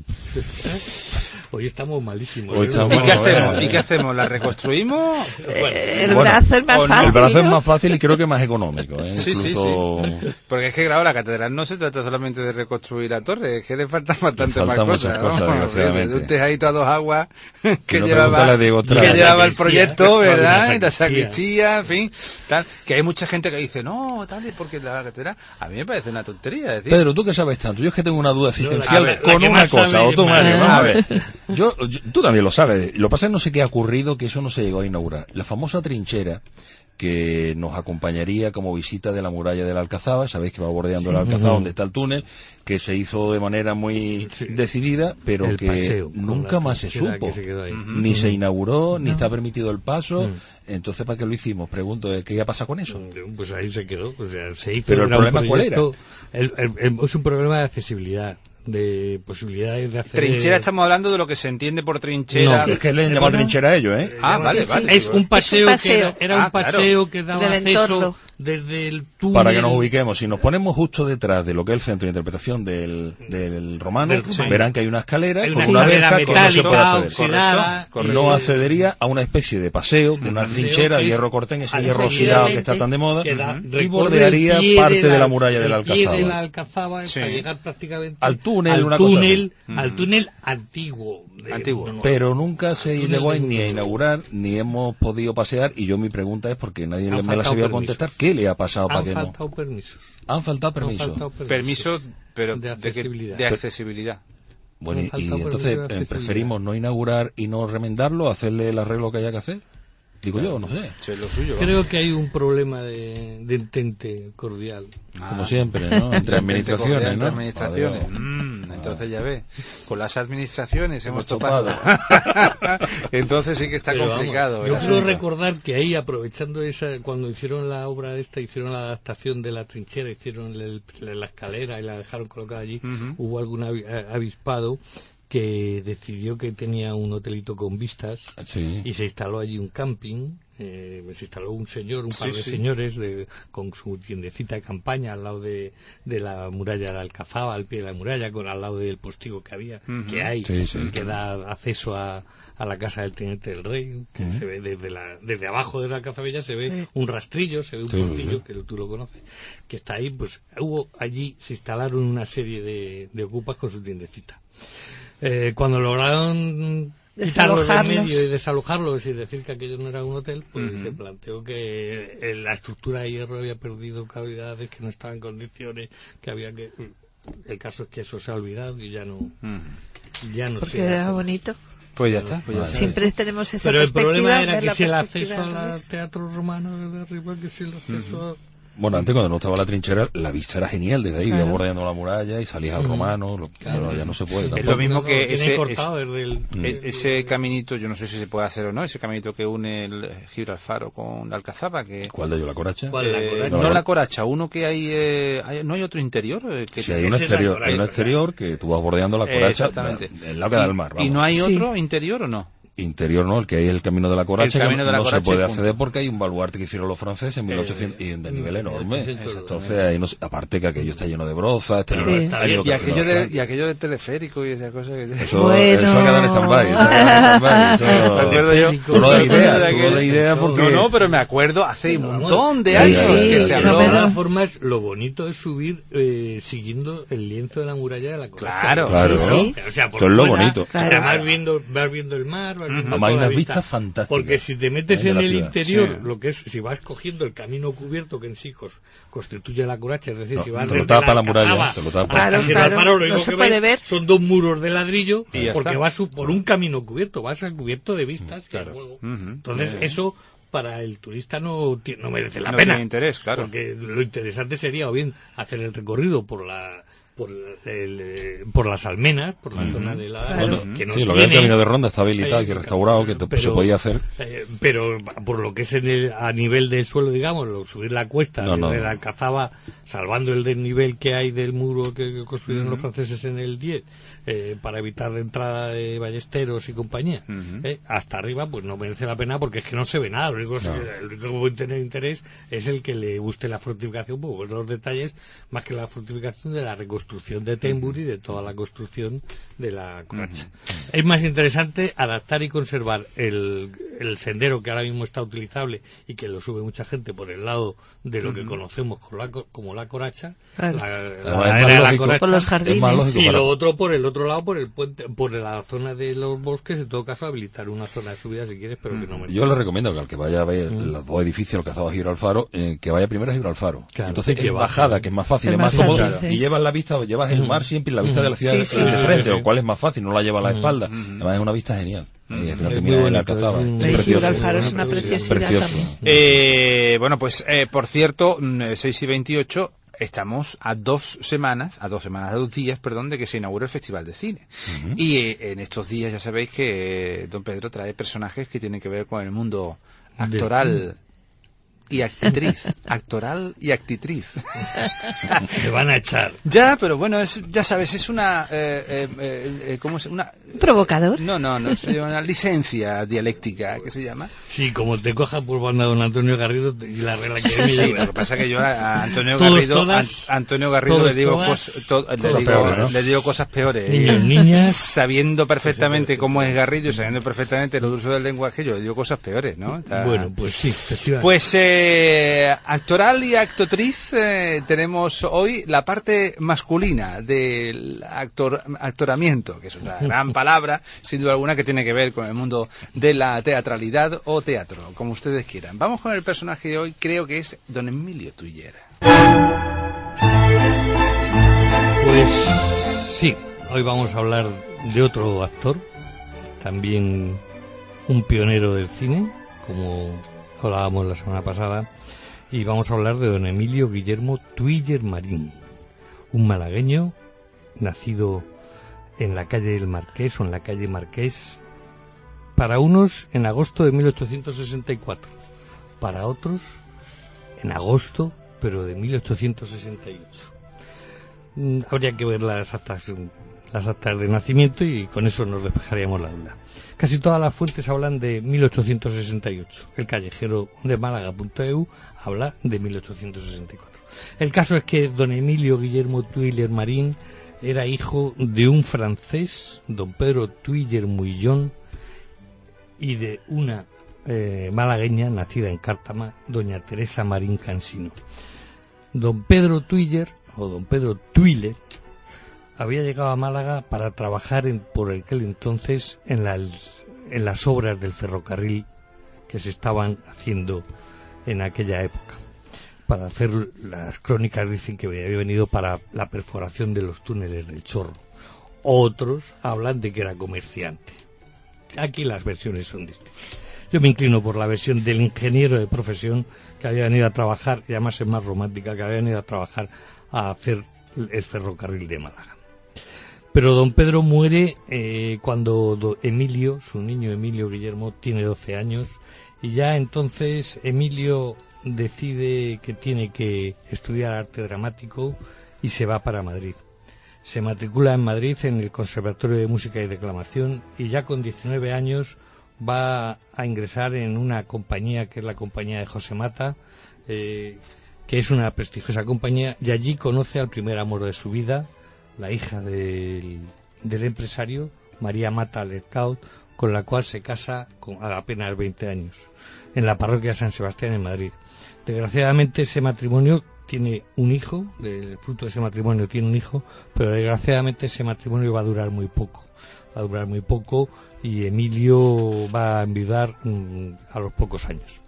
Hoy estamos malísimos. Hoy estamos ¿Y, qué mal, hacemos? ¿Y qué hacemos? ¿La reconstruimos? Eh, el bueno, brazo es más no. fácil. El brazo ¿no? es más fácil y creo que más económico. ¿eh? Sí, Incluso... sí, sí. Porque es que, claro, la catedral no se trata solamente de reconstruir la torre, es que le faltan bastante le faltan más cosas. cosas, ¿no? desgraciadamente. De un tejadito a dos aguas que no llevaba, a Diego que llevaba el proyecto, la ¿verdad? Y la sacristía. sacristía, en fin. Tal. Que hay mucha gente que dice, no, tal, porque la catedral... A mí me parece una tontería. Decir. Pedro, ¿tú qué sabes tanto? Yo es que tengo una duda existencial ver, con una cosa, o tú, Mario, vamos a ver. ver. Yo, yo, tú también lo sabes. Lo que pasa es que no sé qué ha ocurrido, que eso no se llegó a inaugurar. La famosa trinchera que nos acompañaría como visita de la muralla de la Alcazaba, sabéis que va bordeando sí, la Alcazaba, uh-huh. donde está el túnel, que se hizo de manera muy sí. decidida, pero el que paseo, nunca más se supo. Se uh-huh. Ni uh-huh. se inauguró, ni no. está permitido el paso. Uh-huh. Entonces, ¿para qué lo hicimos? Pregunto, ¿qué iba a pasar con eso? Pues ahí se quedó. O sea, se hizo. Pero el problema, ¿cuál era? El, el, el, es un problema de accesibilidad. De posibilidades de hacer... Trinchera, estamos hablando de lo que se entiende por trinchera. No, sí. Es que le llaman trinchera a ellos, ¿eh? Ah, vale, sí, vale. Es un paseo, es un paseo. que era, era ah, un paseo claro. que daba Del acceso entorno. desde el túnel. Para que nos ubiquemos, si nos ponemos justo detrás de lo que es el centro de interpretación del, del romano, del romano, verán que hay una escalera hay con una, una verja que no se puede acceder. Oxidada, Correcto. No accedería a una especie de paseo, de una trinchera de hierro cortén, ese hierro oxidado que está tan de moda, da, y bordearía parte de la, de la muralla de la Alcazaba. De la Alcazaba sí. Para llegar prácticamente al túnel. túnel, al una túnel, cosa al túnel antiguo. De, antiguo. No, pero nunca se túnel llegó de ni a Nudo. inaugurar, ni hemos podido pasear, y yo mi pregunta es, porque nadie Han me la faltado sabía permisos. contestar, ¿qué le ha pasado para Han que no? faltado permisos. Han faltado Han permisos. faltado permisos. Permisos, pero de de, que- accesibilidad. de accesibilidad. Bueno, y, Han y faltado entonces permisos de eh, accesibilidad. preferimos no inaugurar y no remendarlo, hacerle el arreglo que haya que hacer. Digo yo, no sé. Eso es lo suyo. Creo vamos. que hay un problema de, de entente cordial. Como siempre, ¿no? Entre administraciones, Entre ¿no? administraciones. Adiós. Mm, entonces ya ve, con las administraciones hemos Hemos topado. Entonces sí que está Pero complicado. vamos, el yo quiero asunto. recordar que ahí, aprovechando esa, cuando hicieron la obra esta, hicieron la adaptación de la trinchera, hicieron el- la escalera y la dejaron colocada allí, Ujú. hubo algún avi- avispado que decidió que tenía un hotelito con vistas Sí. y se instaló allí un camping. Eh, se instaló un señor, un par Sí, de sí. señores de, con su tiendecita de campaña al lado de, de la muralla de la Alcazaba, al pie de la muralla, con al lado del postigo que había, Ujú. que hay, Sí, sí. que da acceso a, a la casa del teniente del rey, que Ujú. se ve desde la desde abajo de la Alcazabella, se ve Sí. un rastrillo, se ve un Sí, portillo, sí. que tú lo conoces, que está ahí. Pues hubo allí, se instalaron una serie de, de ocupas con su tiendecita. Eh, cuando lograron quitarlos de Desalojarlos. medio y desalojarlos y decir que aquello no era un hotel, pues Ujú. se planteó que eh, la estructura de hierro había perdido cavidades, que no estaba en condiciones, que había que... El caso es que eso se ha olvidado y ya no, Mm. ya no Porque se era hace. bonito. Pues ya está. Pues ya está. Siempre tenemos esa Pero el perspectiva, problema era ver que la si el perspectiva acceso al al revés. teatro romano desde arriba, que si el acceso a... Bueno, antes cuando no estaba la trinchera, la vista era genial desde ahí, Claro. iba bordeando la muralla y salías al Ujú. romano, lo- Claro. pero ya no se puede Es tampoco. lo mismo que Tiene ese, cortado es- desde el- e- ese caminito, yo no sé si se puede hacer o no, ese caminito que une el Gibralfaro con la Alcazaba, que... ¿Cuál de ellos, la coracha? ¿Cuál? ¿La Eh, Coracha? no No, la Coracha, uno que hay, eh, hay- ¿no hay otro interior? Eh, que Si hay un Ese es la exterior, coracha, hay un ¿verdad? exterior que tú vas bordeando la Eh, coracha, exactamente. el lado que da al mar, ¿Y vamos. no hay Sí. otro interior o no? Interior no, el que hay es el camino de la coracha, El camino que de la no coracha se puede y punto. acceder porque hay un baluarte que hicieron los franceses en mil ochocientos y de nivel enorme. Exactamente. Entonces ahí no se- aparte que aquello está lleno de brozas, está Sí. lleno de Y estadio, que Y al aquello, final, de, claro, y aquello del teleférico y esa cosa que... Eso, Bueno. eso ha quedado en stand-by. eso ha quedado en stand-by, eso- Me acuerdo yo. Tú no das idea, De tú no aquello. das idea porque... No, no, pero me acuerdo hace un Vamos, montón de sí, años sí, que sí, se De habló. no me todas da- formas, lo bonito es subir eh, siguiendo el lienzo de la muralla de la coracha. Claro. Claro, Sí, O sea, por eso es lo fuera, bonito. Claro. Además viendo, vas viendo el mar, vas viendo Además hay toda la unas vista. vistas fantásticas. Porque si te metes de en la el ciudad. interior, Sí. lo que es, si vas cogiendo el camino cubierto que en sí cos- constituye la coracha, es decir, No, si vas te lo desde tapa la muralla, Alcazaba te lo tapa. Claro, hasta claro, Gibraltar, lo no único se que puede ves ver. son dos muros de ladrillo, Y ya porque está. vas su- por un camino cubierto, vas al cubierto de vistas. que Claro. luego- Ujú. Entonces, Eh, eso para el turista no, ti- no merece la no pena. tiene interés, claro. Porque lo interesante sería o bien hacer el recorrido por la por, el, eh, por las almenas, por la Ujú. zona de la Claro. que no Sí, lo que es el tiene, camino de ronda está habilitado y eh, restaurado, que te- pero- se podía hacer. eh, pero por lo que es en el- a nivel del suelo, digamos, lo- subir la cuesta No, no, desde no. la Alcazaba, salvando el desnivel que hay del muro que construyeron Ujú. los franceses en el diez, eh, para evitar la entrada de ballesteros y compañía, Ujú. eh, hasta arriba, pues no merece la pena porque es que no se ve nada. Lo único, No. que- el único que puede tener interés es el que le guste la fortificación, pues ver los detalles, más que la fortificación de la reconstrucción de Tembur y de toda la construcción de la coracha. Es más interesante adaptar y conservar el, el sendero que ahora mismo está utilizable y que lo sube mucha gente por el lado de lo que Ujú. conocemos con la co- como la coracha, Claro. la, la Además, es ladera más de la lógico, coracha, por los jardines. Es más lógico y para- lo otro por el otro lado, por el puente, por la zona de los bosques, en todo caso habilitar una zona de subida si quieres, pero que no me Yo le recomiendo que al que vaya a ver Mm. los dos edificios alcanzados a Gibralfaro, eh, que vaya primero a Gibralfaro. Claro, Entonces y que es baje. bajada, que es más fácil, Es es más más cómodo, fácil, sí. y llevas la vista, llevas el Mm. mar siempre y la vista de la ciudad Sí, de, sí, de sí, frente, sí, lo sí. cual es más fácil, no la lleva a la Mm. espalda. Mm. Además es una vista genial. Mm. Y al final Es termina muy en la bonito, Alcazaba. es un- Es Sí, precioso. Gibralfaro es una preciosidad Precioso. también. Eh, bueno, pues eh, por cierto, mm, seis y veintiocho, estamos a dos semanas, a dos semanas, a dos días, perdón, de que se inaugure el Festival de Cine. Ujú. Y eh, en estos días ya sabéis que eh, don Pedro trae personajes que tienen que ver con el mundo actoral y actriz. Actoral y actriz. Te van a echar. Ya, pero bueno, es, ya sabes, es una... Eh, eh, eh, eh, ¿Cómo se Una... Provocador. No, no, no, se llama una licencia dialéctica, ¿qué se llama? Sí, como te coja por banda don Antonio Garrido y la regla que me Sí, lleva. lo que pasa es que yo a, a Antonio Todos, Garrido, todas, a Antonio Garrido todos, le digo todas, cos- to- le todos digo, peores, ¿no? le digo cosas peores. Niños, niñas. Sabiendo perfectamente cómo es Garrido y sabiendo perfectamente lo dulce del lenguaje, yo le digo cosas peores, ¿no? Está- Bueno, pues sí, efectivamente. Pues eh, Eh, actoral y actotriz, eh, tenemos hoy la parte masculina del actor, actoramiento, que es una gran palabra, sin duda alguna, que tiene que ver con el mundo de la teatralidad o teatro, como ustedes quieran. Vamos con el personaje de hoy, creo que es don Emilio Tuiller. Pues sí, hoy vamos a hablar de otro actor, también un pionero del cine, como hablábamos la semana pasada, y vamos a hablar de don Emilio Guillermo Tuiller Marín, un malagueño nacido en la calle del Marqués o en la calle Marqués, para unos en agosto de mil ochocientos sesenta y cuatro, para otros en agosto pero de mil ochocientos sesenta y ocho. Mm, habría que ver las actas, las actas de nacimiento y con eso nos despejaríamos la duda. Casi todas las fuentes hablan de mil ochocientos sesenta y ocho. El callejero de Málaga punto e u habla de mil ochocientos sesenta y cuatro. El caso es que don Emilio Guillermo Tuiller Marín era hijo de un francés, don Pedro Tuiller Muillón, y de una eh, malagueña nacida en Cártama, doña Teresa Marín Cansino. Don Pedro Tuiller, o don Pedro Tuiller, había llegado a Málaga para trabajar en, por aquel entonces en las, en las obras del ferrocarril que se estaban haciendo en aquella época. Para hacer las crónicas dicen que había venido para la perforación de los túneles del Chorro. Otros hablan de que era comerciante. Aquí las versiones son distintas. Yo me inclino por la versión del ingeniero de profesión que había venido a trabajar, y además es más romántica, que había venido a trabajar a hacer el ferrocarril de Málaga. Pero don Pedro muere eh, cuando do Emilio, su niño Emilio Guillermo, tiene doce años, y ya entonces Emilio decide que tiene que estudiar arte dramático y se va para Madrid. Se matricula en Madrid en el Conservatorio de Música y Declamación y ya con diecinueve años va a ingresar en una compañía que es la compañía de José Mata, eh, que es una prestigiosa compañía, y allí conoce al primer amor de su vida, la hija del, del empresario, María Mata Lercaut, con la cual se casa con, a apenas veinte años, en la parroquia de San Sebastián en Madrid. Desgraciadamente ese matrimonio tiene un hijo, el fruto de ese matrimonio tiene un hijo, pero desgraciadamente ese matrimonio va a durar muy poco, va a durar muy poco y Emilio va a enviudar mmm, a los pocos años.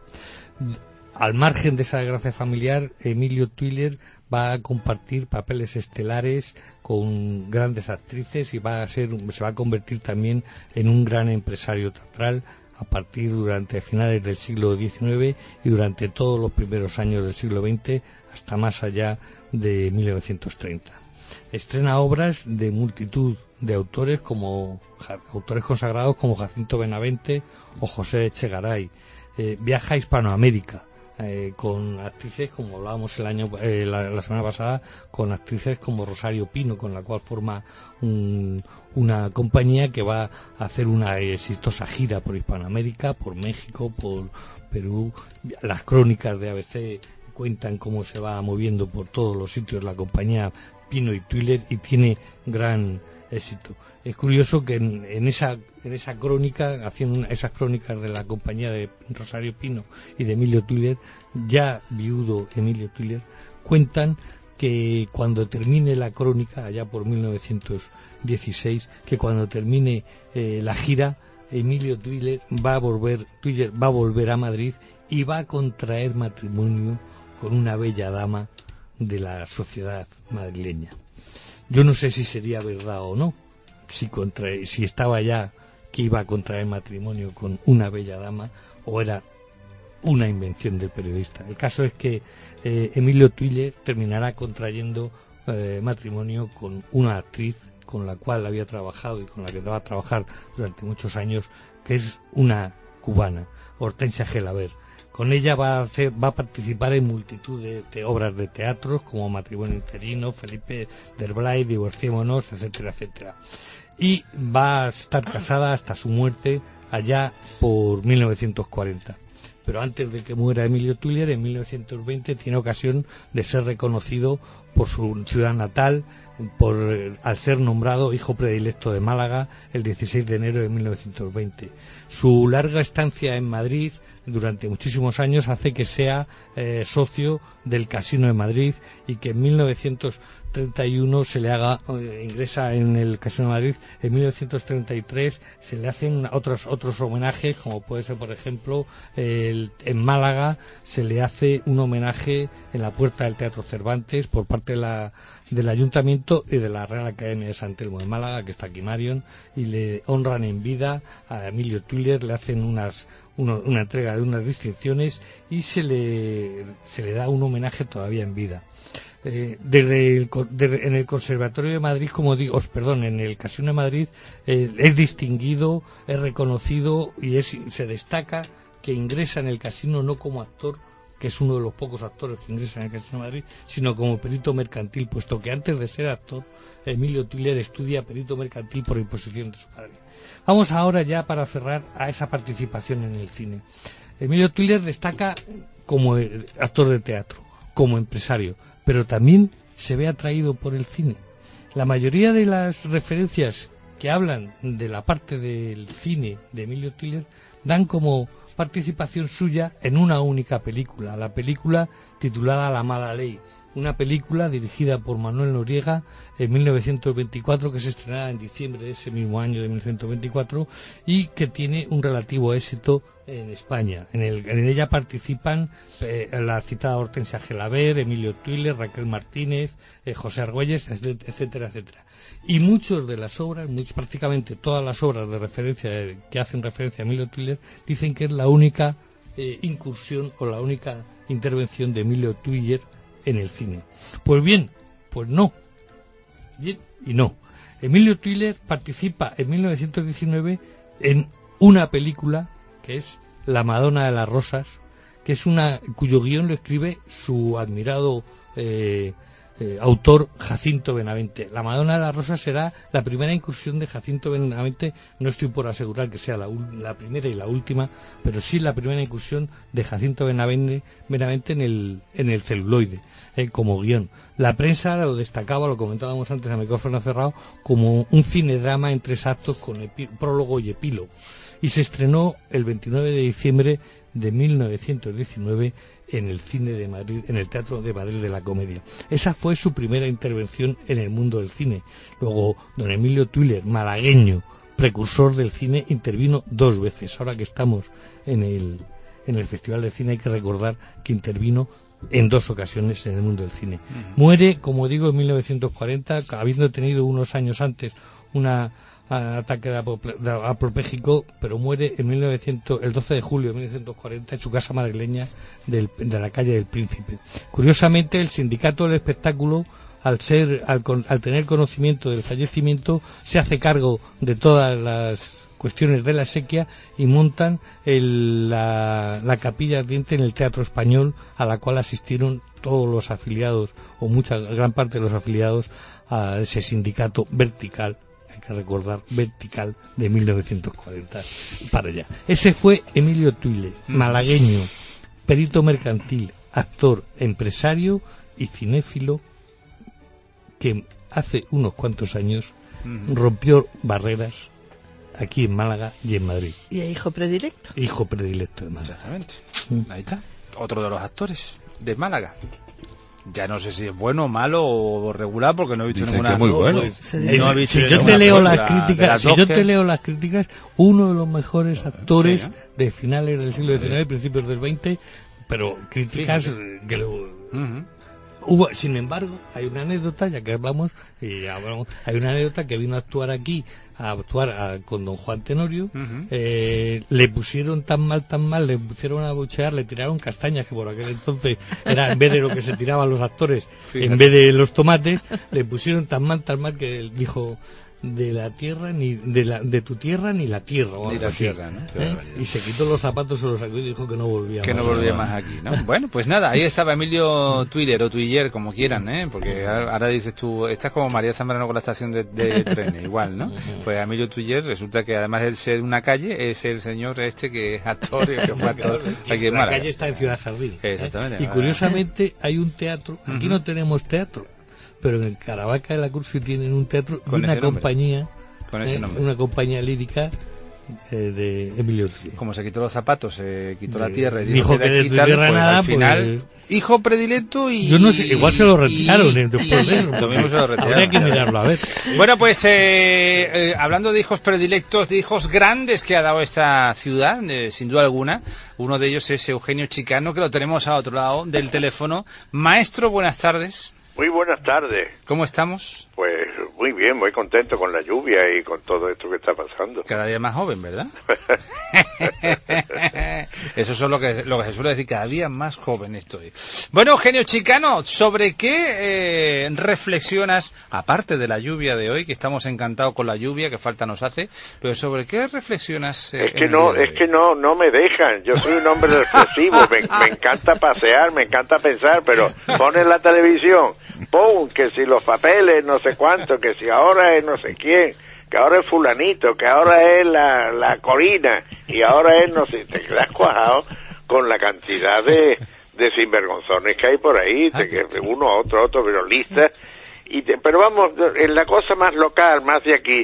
Al margen de esa desgracia familiar, Emilio Tuiller va a compartir papeles estelares con grandes actrices y va a ser, se va a convertir también en un gran empresario teatral a partir durante finales del siglo diecinueve y durante todos los primeros años del siglo veinte hasta más allá de mil novecientos treinta. Estrena obras de multitud de autores como autores consagrados como Jacinto Benavente o José Echegaray. Eh, viaja a Hispanoamérica. Eh, con actrices, como hablábamos el año eh, la, la semana pasada, con actrices como Rosario Pino, con la cual forma un, una compañía que va a hacer una exitosa gira por Hispanoamérica, por México, por Perú. Las crónicas de A B C cuentan cómo se va moviendo por todos los sitios la compañía Pino y Tuiller y tiene gran éxito. Es curioso que en, en esa en esa crónica, haciendo esas crónicas de la compañía de Rosario Pino y de Emilio Tuiller, ya viudo Emilio Tuiller, cuentan que cuando termine la crónica, allá por mil novecientos dieciséis, que cuando termine eh, la gira, Emilio Tuiller va a volver, Tuiller va a volver a Madrid y va a contraer matrimonio con una bella dama de la sociedad madrileña. Yo no sé si sería verdad o no, si, contra, si estaba ya que iba a contraer matrimonio con una bella dama o era una invención del periodista. El caso es que eh, Emilio Tuiller terminará contrayendo eh, matrimonio con una actriz con la cual había trabajado y con la que va a trabajar durante muchos años, que es una cubana, Hortensia Gelabert. Con ella va a hacer, va a participar en multitud de, de obras de teatro como Matrimonio Interino, Felipe Derblay, Divorciémonos, etcétera, etcétera. Y va a estar casada hasta su muerte allá por mil novecientos cuarenta. Pero antes de que muera Emilio Tuller, en mil novecientos veinte tiene ocasión de ser reconocido por su ciudad natal, por al ser nombrado hijo predilecto de Málaga el dieciséis de enero de mil novecientos veinte. Su larga estancia en Madrid durante muchísimos años hace que sea eh, socio del Casino de Madrid y que en mil novecientos treinta y uno se le haga eh, ingresa en el Casino de Madrid. En mil novecientos treinta y tres se le hacen otros otros homenajes, como puede ser por ejemplo el, en Málaga se le hace un homenaje en la puerta del Teatro Cervantes por parte de la, del Ayuntamiento y de la Real Academia de San Telmo de Málaga, que está aquí Marion, y le honran en vida a Emilio Tuller, le hacen unas Uno, una entrega de unas distinciones y se le se le da un homenaje todavía en vida. Eh, desde, el, desde en el Conservatorio de Madrid, como digo, os, perdón, en el Casino de Madrid eh, es distinguido, es reconocido y es, se destaca que ingresa en el casino no como actor, que es uno de los pocos actores que ingresan en el Casino de Madrid, sino como perito mercantil, puesto que antes de ser actor, Emilio Tuller estudia perito mercantil por imposición de su padre. Vamos ahora ya para cerrar a esa participación en el cine. Emilio Tuller destaca como actor de teatro, como empresario, pero también se ve atraído por el cine. La mayoría de las referencias que hablan de la parte del cine de Emilio Tuller dan como participación suya en una única película, la película titulada La mala ley, una película dirigida por Manuel Noriega en mil novecientos veinticuatro, que se estrenaba en diciembre de ese mismo año de mil novecientos veinticuatro y que tiene un relativo éxito en España. En, el, en ella participan eh, la citada Hortensia Gelaber, Emilio Tuller, Raquel Martínez, eh, José Argüelles, etcétera, etcétera. Y muchas de las obras, muchas, prácticamente todas las obras de referencia eh, que hacen referencia a Emilio Tuller, dicen que es la única eh, incursión o la única intervención de Emilio Tuller en el cine. Pues bien, pues no. Bien y no. Emilio Tuller participa en mil novecientos diecinueve en una película que es La Madonna de las Rosas, que es una cuyo guión lo escribe su admirado eh, eh, autor Jacinto Benavente. La Madonna de las Rosas será la primera incursión de Jacinto Benavente, no estoy por asegurar que sea la, la primera y la última, pero sí la primera incursión de Jacinto Benavente, Benavente en el en el celuloide, eh, como guión. La prensa lo destacaba, lo comentábamos antes a micrófono cerrado, como un cinedrama en tres actos con epi, prólogo y epílogo. Y se estrenó el veintinueve de diciembre de mil novecientos diecinueve en el cine de Madrid, en el Teatro de Madrid de la Comedia. Esa fue su primera intervención en el mundo del cine. Luego, don Emilio Tuller, malagueño, precursor del cine, intervino dos veces. Ahora que estamos en el, en el Festival de Cine hay que recordar que intervino en dos ocasiones en el mundo del cine. Uh-huh. Muere, como digo, en mil novecientos cuarenta, habiendo tenido unos años antes una ataque de apopléjico, pero muere en mil novecientos, el doce de julio de mil novecientos cuarenta en su casa madrileña del, de la calle del Príncipe. Curiosamente, el sindicato del espectáculo, al ser al, al tener conocimiento del fallecimiento, se hace cargo de todas las cuestiones de la exequia y montan el, la, la capilla ardiente en el Teatro Español, a la cual asistieron todos los afiliados o mucha gran parte de los afiliados a ese sindicato vertical, hay que recordar, vertical, de mil novecientos cuarenta para allá. Ese fue Emilio Tuller, malagueño, perito mercantil, actor, empresario y cinéfilo, que hace unos cuantos años rompió barreras aquí en Málaga y en Madrid. ¿Y hijo predilecto? Hijo predilecto de Málaga. Exactamente. Mm. Ahí está. Otro de los actores de Málaga. Ya no sé si es bueno, malo o regular, porque no he visto Dicen ninguna. que es muy bueno. No he visto si yo te leo las críticas, si yo te leo las críticas, uno de los mejores actores sí, ¿eh? de finales del siglo diecinueve, principios del veinte, pero críticas sí, sí. que lo, uh-huh. Hubo, sin embargo, hay una anécdota, ya que hablamos, y hablamos, hay una anécdota que vino a actuar aquí, a actuar a, con don Juan Tenorio, uh-huh. eh, le pusieron tan mal, tan mal, le pusieron a buchear, le tiraron castañas, que por aquel entonces era en vez de lo que se tiraban los actores, fíjate, en vez de los tomates, le pusieron tan mal, tan mal que él dijo: de la tierra ni de la de tu tierra ni la tierra o ni la así, tierra, ¿no? ¿eh? Y se quitó los zapatos, se los sacó y dijo que no volvía que más no volvía más aquí, ¿no? Bueno, pues nada, ahí estaba Emilio Tuller o Tuiller, como quieran, ¿eh? Porque ahora dices tú, estás como María Zambrano con la estación de, de trenes, igual, ¿no? Pues Pues Emilio Tuller resulta que además de ser una calle, es el señor este que es actor, que fue actor aquí en Málaga. La calle está en Ciudad Jardín. Exactamente. ¿eh? Y curiosamente hay un teatro, aquí uh-huh. no tenemos teatro, pero en el Caravaca de la Cruz sí tienen un teatro de una compañía, Con ese eh, nombre. una compañía lírica eh, de Emilio Tuller. Como se quitó los zapatos, se quitó de, la tierra y dijo que de quitarle, tierra pues, nada, al final... Pues, hijo predilecto y... Yo no sé, igual se lo retiraron y, después de eso. Lo mismo se lo retiraron. Habría que mirarlo, a ver. Bueno, pues eh, eh, hablando de hijos predilectos, de hijos grandes que ha dado esta ciudad, eh, sin duda alguna, uno de ellos es Eugenio Chicano, que lo tenemos al otro lado del teléfono. Maestro, buenas tardes. Muy buenas tardes. ¿Cómo estamos? Pues muy bien, muy contento con la lluvia y con todo esto que está pasando. Cada día más joven, ¿verdad? Eso es lo que, lo que se suele decir, cada día más joven estoy. Bueno, Eugenio Chicano, ¿sobre qué eh, reflexionas, aparte de la lluvia de hoy, que estamos encantados con la lluvia, que falta nos hace, pero sobre qué reflexionas? Eh, es que no, es que no, no me dejan. Yo soy un hombre reflexivo, me, me encanta pasear, me encanta pensar, pero pones la televisión, ¡pum!, que si los papeles, no sé cuánto, que si ahora es no sé quién, que ahora es fulanito, que ahora es la, la Corina, y ahora es no sé, te quedas cuajado con la cantidad de, de sinvergonzones que hay por ahí, de que uno, otro, otro, pero lista, y te, pero vamos, en la cosa más local, más de aquí,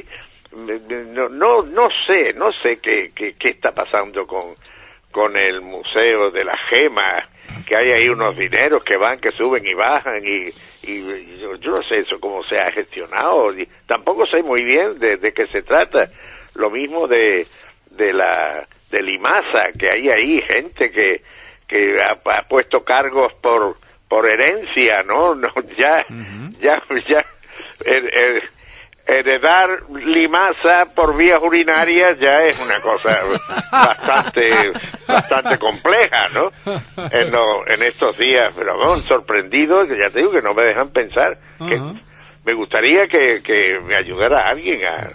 no, no, no sé, no sé qué, qué, qué está pasando con, con el Museo de la Gema, que hay ahí unos dineros que van, que suben y bajan, y, y yo, yo no sé eso cómo se ha gestionado, y tampoco sé muy bien de, de qué se trata. Lo mismo de, de la, del IMASA, que hay ahí gente que, que ha, ha puesto cargos por, por herencia, ¿no? no ya, uh-huh. ya, ya, er, er, heredar Limasa por vías urinarias ya es una cosa bastante bastante compleja, ¿no? En, lo, en estos días, pero bueno, sorprendido, que ya te digo que no me dejan pensar, uh-huh. que me gustaría que, que me ayudara alguien a...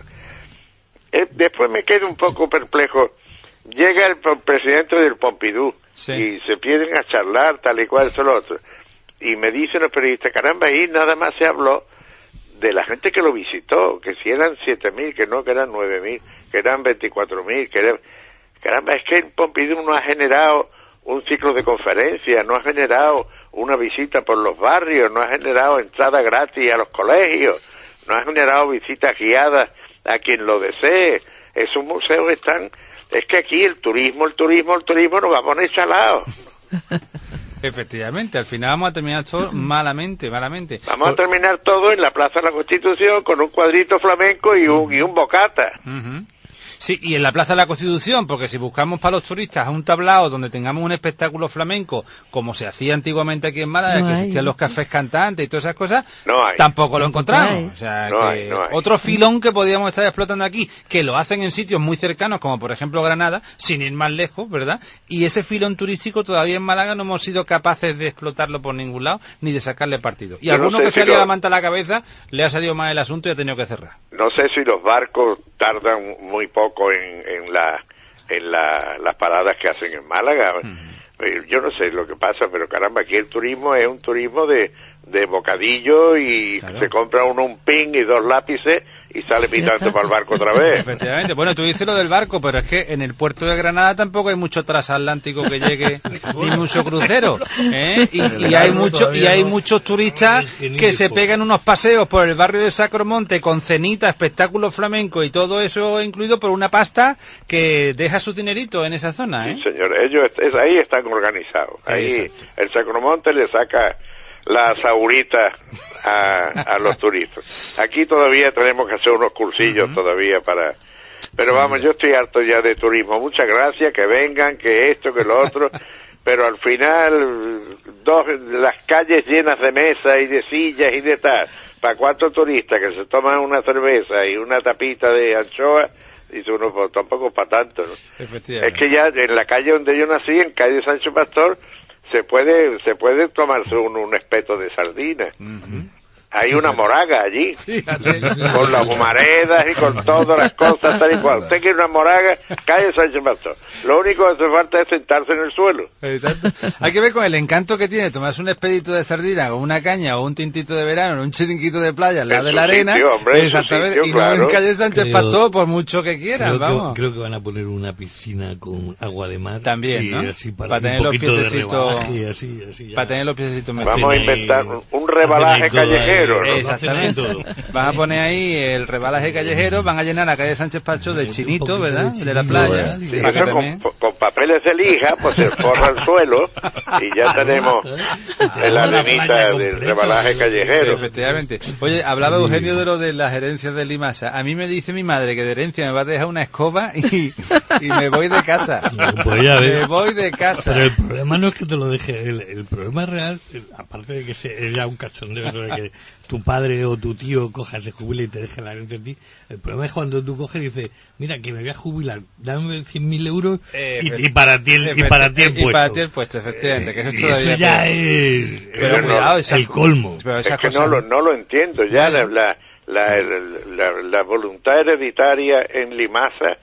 Eh, después me quedo un poco perplejo. Llega el presidente del Pompidou, sí, y se piden a charlar tal y cual, eso lo otro, y me dicen los periodistas, caramba, ahí nada más se habló de la gente que lo visitó, que si eran siete mil, que no, que eran nueve mil, que eran veinticuatro mil, que eran... Caramba, es que el Pompidou no ha generado un ciclo de conferencias, no ha generado una visita por los barrios, no ha generado entrada gratis a los colegios, no ha generado visitas guiadas a quien lo desee. Esos museos están... Es que aquí el turismo, el turismo, el turismo nos va a poner chalado. Efectivamente, al final vamos a terminar todo malamente, malamente. Vamos a terminar todo en la Plaza de la Constitución con un cuadrito flamenco y un, y un bocata. Uh-huh. Sí, y en la Plaza de la Constitución, porque si buscamos para los turistas un tablao donde tengamos un espectáculo flamenco, como se hacía antiguamente aquí en Málaga, no que existían los cafés cantantes y todas esas cosas, no hay. Tampoco lo encontramos. No o sea, no que hay, no hay. Otro filón que podíamos estar explotando aquí, que lo hacen en sitios muy cercanos, como por ejemplo Granada, sin ir más lejos, ¿verdad? Y ese filón turístico todavía en Málaga no hemos sido capaces de explotarlo por ningún lado, ni de sacarle partido. Y a alguno no que se si le ha la manta a la cabeza, le ha salido mal el asunto y ha tenido que cerrar. No sé si los barcos tardan muy poco en, en la en la, las paradas que hacen en Málaga. Uh-huh. Yo no sé lo que pasa, pero caramba, aquí el turismo es un turismo de, de bocadillo y claro. Se compra uno un pin y dos lápices y sale pitando para el barco otra vez. Efectivamente. Bueno, tú dices lo del barco, pero es que en el puerto de Granada tampoco hay mucho transatlántico que llegue, ni mucho crucero, ¿eh? Y, y hay mucho, y hay muchos turistas que se pegan unos paseos por el barrio de Sacromonte con cenita, espectáculos flamencos y todo eso incluido por una pasta que deja su dinerito en esa zona, ¿eh? Sí, señor. Ellos es, ahí están organizados. Ahí exacto. El Sacromonte le saca la saurita a, a los turistas. Aquí todavía tenemos que hacer unos cursillos uh-huh. todavía para... Pero sí, vamos, yo estoy harto ya de turismo. Muchas gracias, que vengan, que esto, que lo otro, pero al final dos las calles llenas de mesas y de sillas y de tal, para cuatro turistas que se toman una cerveza y una tapita de anchoa, dice uno, pues tampoco para tanto, ¿no? Es que ya en la calle donde yo nací, en calle Sancho Pastor, se puede se puede tomarse un, un espeto de sardina. Uh-huh. hay una moraga allí, con las humaredas y con todas las cosas tal y cual. Usted quiere una moraga, calle Sánchez Pastor. Lo único que hace falta es sentarse en el suelo. Exacto. Hay que ver con el encanto que tiene tomarse un expedito de sardina o una caña o un tintito de verano o un chiringuito de playa al lado de la arena. Sitio, hombre, exactamente. Sitio, y claro. no en calle Sánchez Creo, Pastor por mucho que quieran, creo vamos. Que, creo que van a poner una piscina con agua de mar. También, y ¿no? así para, para tener un los poquito de piececitos. rebalaje, así, así ya. Para tener los piececitos metidos. Vamos a inventar un, un rebalaje callejero, ¿no? Exactamente. Van a poner ahí el rebalaje callejero, van a llenar la calle Sánchez Pastor de chinito, ¿verdad? De, de la playa. Sí, eso también... con, con papeles de lija, pues se forra el suelo y ya tenemos la arenita del rebalaje callejero. Efectivamente. Oye, hablaba Eugenio de lo de las herencias de Limasa. A mí me dice mi madre que de herencia me va a dejar una escoba y, y me voy de casa. No, pues ya ves. Me voy de casa. Pero el problema no es que te lo deje, el, el problema real, el, aparte de que se, es ya un cachondeo eso de que tu padre o tu tío coja, se jubile y te deje la herencia a ti, el problema es cuando tú coges y dices, mira, que me voy a jubilar, dame cien mil euros eh, y, y para ti el, y para ti el puesto. Y para ti el puesto, efectivamente. Que eso, eh, eso ya es, pero es cuidado, esa, el colmo. Pero es que cosa... no, lo, no lo entiendo ya, la, la, la, la, la voluntad hereditaria en Limasa.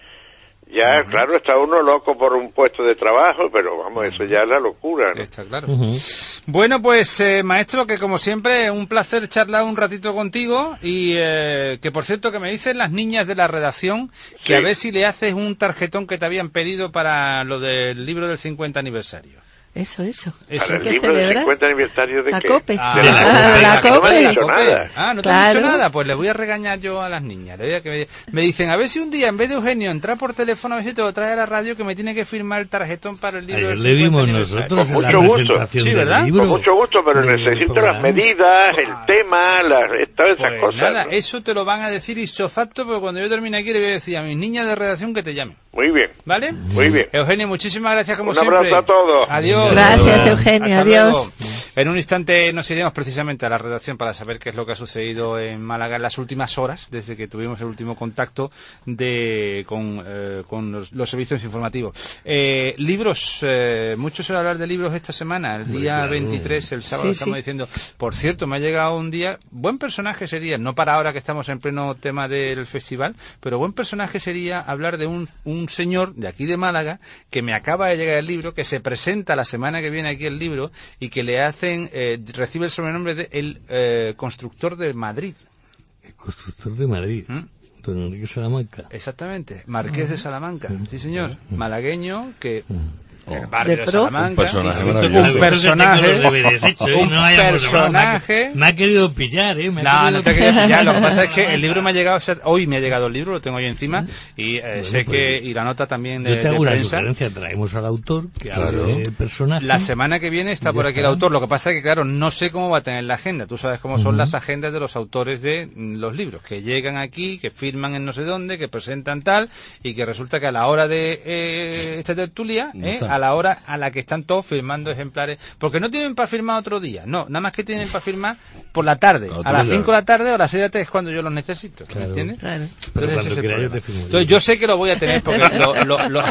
Ya, uh-huh. Claro, está uno loco por un puesto de trabajo, pero vamos, eso ya es la locura, ¿no? Está claro. Uh-huh. Bueno, pues, eh, maestro, que como siempre, un placer charlar un ratito contigo y eh, que, por cierto, que me dicen las niñas de la redacción que sí. A ver si le haces un tarjetón que te habían pedido para lo del libro del cincuenta aniversario. Eso, eso. ¿Para el libro del cincuenta aniversario de la qué? Cope. Ah, de la, ah, de la, la Cope. No me has dicho nada. Ah, ¿no te claro. han dicho nada? Pues le voy a regañar yo a las niñas. Le voy a que me, me dicen, a ver si un día, en vez de Eugenio, entrar por teléfono, a ver si te lo trae a la radio, que me tiene que firmar el tarjetón para el libro Ayer del le vimos aniversario. nosotros Con en la mucho presentación gusto. Sí, ¿verdad? del libro. Con mucho gusto, pero necesito las medidas, el Ah. tema, las, todas esas Pues cosas. nada, ¿no? eso te lo van a decir ipso facto, pero cuando yo termine aquí le voy a decir a mis niñas de redacción que te llamen. Muy bien. ¿Vale? Muy bien. Eugenio, muchísimas gracias como un siempre. Un abrazo a todos. Adiós. Gracias, Eugenio. Hasta Adiós. Luego. En un instante nos iremos precisamente a la redacción para saber qué es lo que ha sucedido en Málaga en las últimas horas, desde que tuvimos el último contacto de con, eh, con los, los servicios informativos. Eh, libros, eh, mucho se va a hablar de libros esta semana. El día claro. veintitrés, el sábado, sí, estamos sí. diciendo. Por cierto, me ha llegado un día, buen personaje sería, no para ahora que estamos en pleno tema del festival, pero buen personaje sería hablar de un, un señor de aquí de Málaga que me acaba de llegar el libro, que se presenta la semana que viene aquí el libro y que le hacen, eh, recibe el sobrenombre de el eh, constructor de Madrid. El constructor de Madrid. ¿Mm? Don Enrique Salamanca. Exactamente, Marqués uh-huh. de Salamanca, uh-huh. sí señor, uh-huh. malagueño que... Oh. El barrio de, de Salamanca, un personaje, sí, sí, un personaje, un no personaje. Me ha querido pillar, eh. Me no, ha no te ha querido pillar. Lo que pasa es que el libro me ha llegado, o sea, hoy me ha llegado el libro, lo tengo ahí encima y eh, bueno, sé pues, que y la nota también de, yo te hago de una prensa. Sugerencia, traemos al autor que claro. hable del personaje. La semana que viene está por aquí está. el autor. Lo que pasa es que claro, no sé cómo va a tener la agenda. Tú sabes cómo son uh-huh. las agendas de los autores de los libros, que llegan aquí, que firman en no sé dónde, que presentan tal y que resulta que a la hora de eh, esta tertulia, no eh, a la hora a la que están todos firmando ejemplares, porque no tienen para firmar otro día, no, nada más que tienen para firmar por la tarde, a las cinco de la tarde o a las seis de la tarde es cuando yo los necesito, claro. ¿me entiendes? Claro. Pero Entonces, cuando quiera yo te firmo. Entonces yo sé que lo voy a tener porque lo, lo, lo...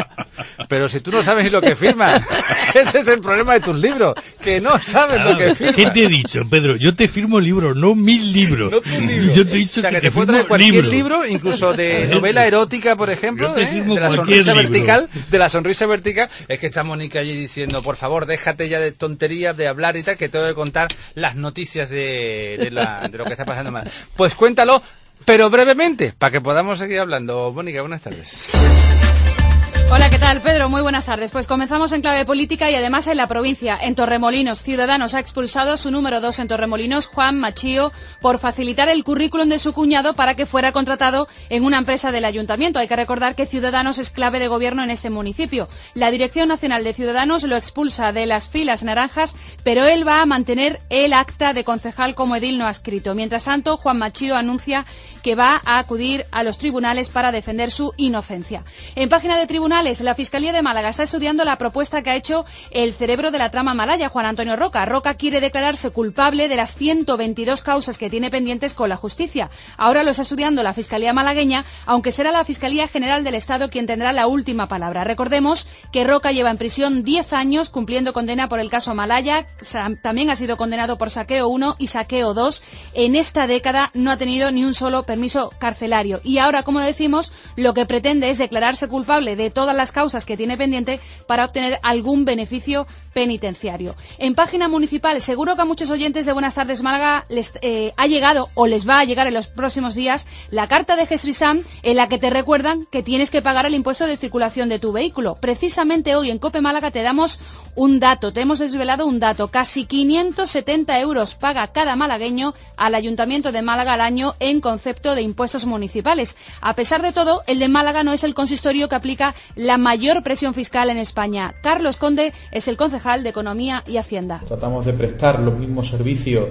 pero si tú no sabes ni lo que firmas, ese es el problema de tus libros, que no sabes claro. lo que firmas. ¿Qué te he dicho, Pedro? Yo te firmo libros, no mil libros. No tus libros. Yo te he dicho o sea, que, que te, te puedo traer cualquier libro. libro, incluso de novela erótica, por ejemplo, ¿eh? de la sonrisa libro. vertical, de la sonrisa vertical. Es que está Mónica allí diciendo, por favor, déjate ya de tonterías, de hablar y tal, que te voy a contar las noticias de, de, la, de lo que está pasando mal. Pues cuéntalo, pero brevemente, para que podamos seguir hablando. Mónica, buenas tardes. Hola, ¿qué tal, Pedro? Muy buenas tardes. Pues comenzamos en clave política y además en la provincia. En Torremolinos, Ciudadanos ha expulsado a su número dos en Torremolinos, Juan Machío, por facilitar el currículum de su cuñado para que fuera contratado en una empresa del ayuntamiento. Hay que recordar que Ciudadanos es clave de gobierno en este municipio. La Dirección Nacional de Ciudadanos lo expulsa de las filas naranjas, pero él va a mantener el acta de concejal como edil no adscrito. Mientras tanto, Juan Machío anuncia que va a acudir a los tribunales para defender su inocencia. En página de tribunales, la Fiscalía de Málaga está estudiando la propuesta que ha hecho el cerebro de la trama malaya, Juan Antonio Roca. Roca quiere declararse culpable de las ciento veintidós causas que tiene pendientes con la justicia. Ahora lo está estudiando la Fiscalía malagueña, aunque será la Fiscalía General del Estado quien tendrá la última palabra. Recordemos que Roca lleva en prisión diez años cumpliendo condena por el caso Malaya. También ha sido condenado por saqueo uno y saqueo dos. En esta década no ha tenido ni un solo permiso carcelario. Y ahora, como decimos, lo que pretende es declararse culpable de todas las causas que tiene pendiente para obtener algún beneficio penitenciario. En página municipal, seguro que a muchos oyentes de Buenas Tardes Málaga les eh, ha llegado o les va a llegar en los próximos días la carta de Gestrisam en la que te recuerdan que tienes que pagar el impuesto de circulación de tu vehículo. Precisamente hoy en COPE Málaga te damos un dato, te hemos desvelado un dato. Casi quinientos setenta euros paga cada malagueño al Ayuntamiento de Málaga al año en concepto de impuestos municipales. A pesar de todo, el de Málaga no es el consistorio que aplica la mayor presión fiscal en España. Carlos Conde es el concejal de Economía y Hacienda. Tratamos de prestar los mismos servicios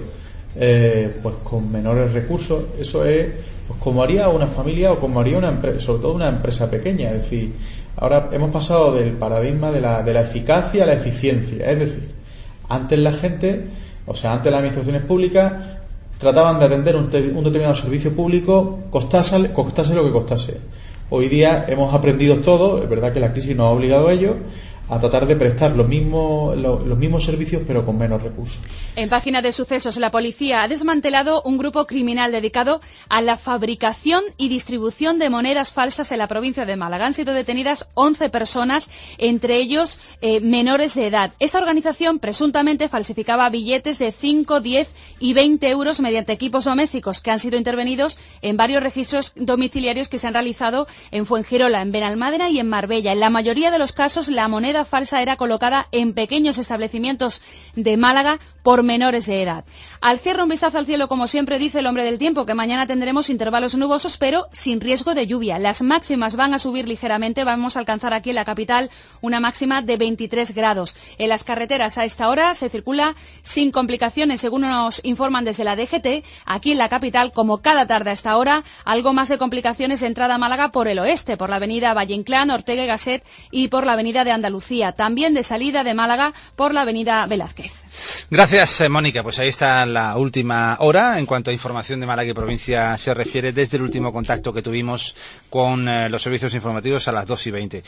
eh, pues con menores recursos. Eso es pues como haría una familia o como haría una empresa, sobre todo una empresa pequeña. Es decir, ahora hemos pasado del paradigma de la, de la eficacia a la eficiencia. Es decir, antes la gente, o sea, antes las administraciones públicas trataban de atender un, te, un determinado servicio público, costase, costase lo que costase. Hoy día hemos aprendido todo, es verdad que la crisis nos ha obligado a ello, a tratar de prestar los mismos, los, los mismos servicios pero con menos recursos. En página de sucesos, la policía ha desmantelado un grupo criminal dedicado a la fabricación y distribución de monedas falsas en la provincia de Málaga. Han sido detenidas once personas, entre ellos eh, menores de edad. Esta organización presuntamente falsificaba billetes de cinco, diez y veinte euros mediante equipos domésticos que han sido intervenidos en varios registros domiciliarios que se han realizado en Fuengirola, en Benalmádena y en Marbella. En la mayoría de los casos, la moneda falsa era colocada en pequeños establecimientos de Málaga por menores de edad. Al cierre, un vistazo al cielo, como siempre dice el hombre del tiempo, que mañana tendremos intervalos nubosos, pero sin riesgo de lluvia. Las máximas van a subir ligeramente, vamos a alcanzar aquí en la capital una máxima de veintitrés grados. En las carreteras a esta hora se circula sin complicaciones, según nos informan desde la D G T. Aquí en la capital, como cada tarde a esta hora, algo más de complicaciones de entrada a Málaga por el oeste, por la avenida Valle Inclán, Ortega y Gasset y por la avenida de Andalucía. También de salida de Málaga por la avenida Velázquez. Gracias, Mónica. Pues ahí está la última hora en cuanto a información de Málaga y provincia se refiere, desde el último contacto que tuvimos con eh, los servicios informativos a las dos y veinte.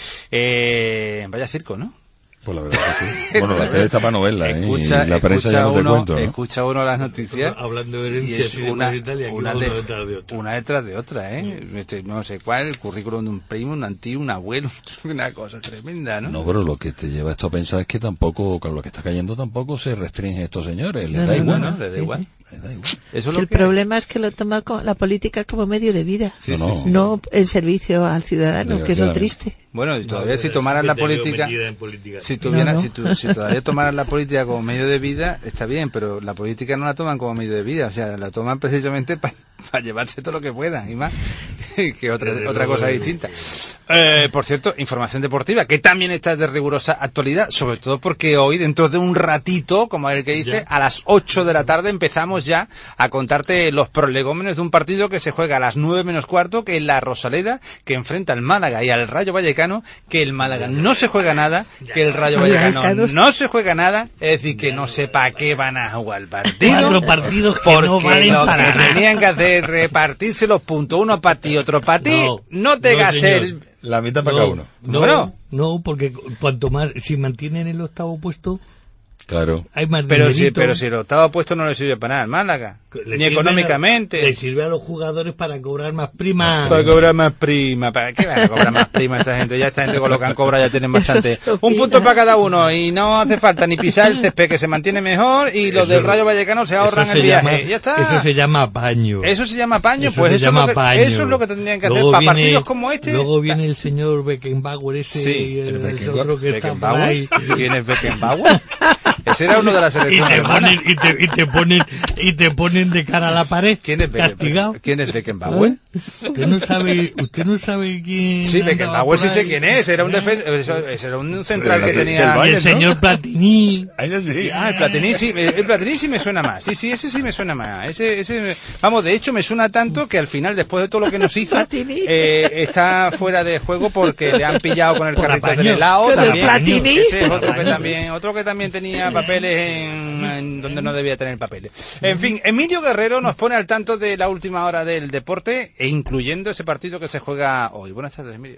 Eh, vaya circo, ¿no? Pues la verdad que sí. Bueno, la tele está para novela, ¿eh? Escucha, Y la prensa ya no te uno, cuento, ¿no? Escucha uno las noticias hablando de y herencias es una, y tal, y aquí una, uno de, detrás de otra. una detrás de otra, ¿eh? Mm. Este, no sé cuál, el currículum de un primo, un antiguo, un abuelo, una cosa tremenda, ¿no? No, pero lo que te lleva esto a pensar es que tampoco, con lo que está cayendo tampoco se restringen estos señores, les no, da no, igual, ¿no? ¿no? Les da sí, igual. sí. Les da igual. Eso es si lo el que problema hay. Es que lo toma la política como medio de vida, sí, no, sí, sí. no el servicio al ciudadano, que es lo triste. Bueno, y todavía No, si tomaran la política, política, si tuvieran, no, no. si, tu, si todavía tomaran la política como medio de vida, está bien, pero la política no la toman como medio de vida, o sea, la toman precisamente para pa llevarse todo lo que puedan, y más, que otra, otra cosa distinta. Eh, por cierto, información deportiva, que también está de rigurosa actualidad, sobre todo porque hoy, dentro de un ratito, como el que dice, ya. a las ocho de la tarde empezamos ya a contarte los prolegómenos de un partido que se juega a las nueve menos cuarto, que es la Rosaleda, que enfrenta al Málaga y al Rayo Vallecano, que el Málaga no se juega nada, que el Rayo Vallecano no se juega nada, es decir, que no sé para qué van a jugar el partido. Cuatro partidos que porque no valen lo para que nada. tenían que hacer es repartirse los puntos, uno para ti, otro para ti, no, no te no, gastes señor. el... La mitad para no, cada uno. No, bueno. no, porque cuanto más, si mantienen el octavo puesto, claro. hay más pero si, dinerito. pero si el octavo puesto no le sirve para nada al Málaga, Le ni sirve económicamente. A, le sirve a los jugadores para cobrar más prima. Para cobrar más prima. ¿Para qué van a cobrar más prima esta gente? Ya esta gente con lo que han cobrado ya tienen bastante. Un punto para cada uno y no hace falta ni pisar el césped, que se mantiene mejor, y los Eso, del Rayo Vallecano se ahorran se el viaje. Llama, ya está. Eso se llama paño. Eso se llama paño. Eso pues se eso, llama es lo que, paño. eso es lo que tendrían que luego hacer para viene, partidos como este. Luego viene el señor Beckenbauer ese, sí, el, el el otro que está por ahí. ¿Quién es Beckenbauer? Ese era uno de las selecciones. Y te ponen, y te, y te ponen, y te ponen de cara a la pared. ¿Quién es castigado? ¿Quién es Beckenbauer? Usted no sabe, usted no sabe quién. Sí, Beckenbauer sí sé quién es. Era un defen ese era un central que tenía. Y el señor Platini. Ah, el Platini sí, el Platini sí me suena más. Sí, sí, ese sí me suena más. Ese, ese, vamos, de hecho me suena tanto que al final, después de todo lo que nos hizo, eh, está fuera de juego porque le han pillado con el carrito del helado. También. Ese es otro que también, otro que también tenía papeles en, en donde no debía tener papeles. En fin, Emilio Guerrero nos pone al tanto de la última hora del deporte, e incluyendo ese partido que se juega hoy. Buenas tardes, Emilio.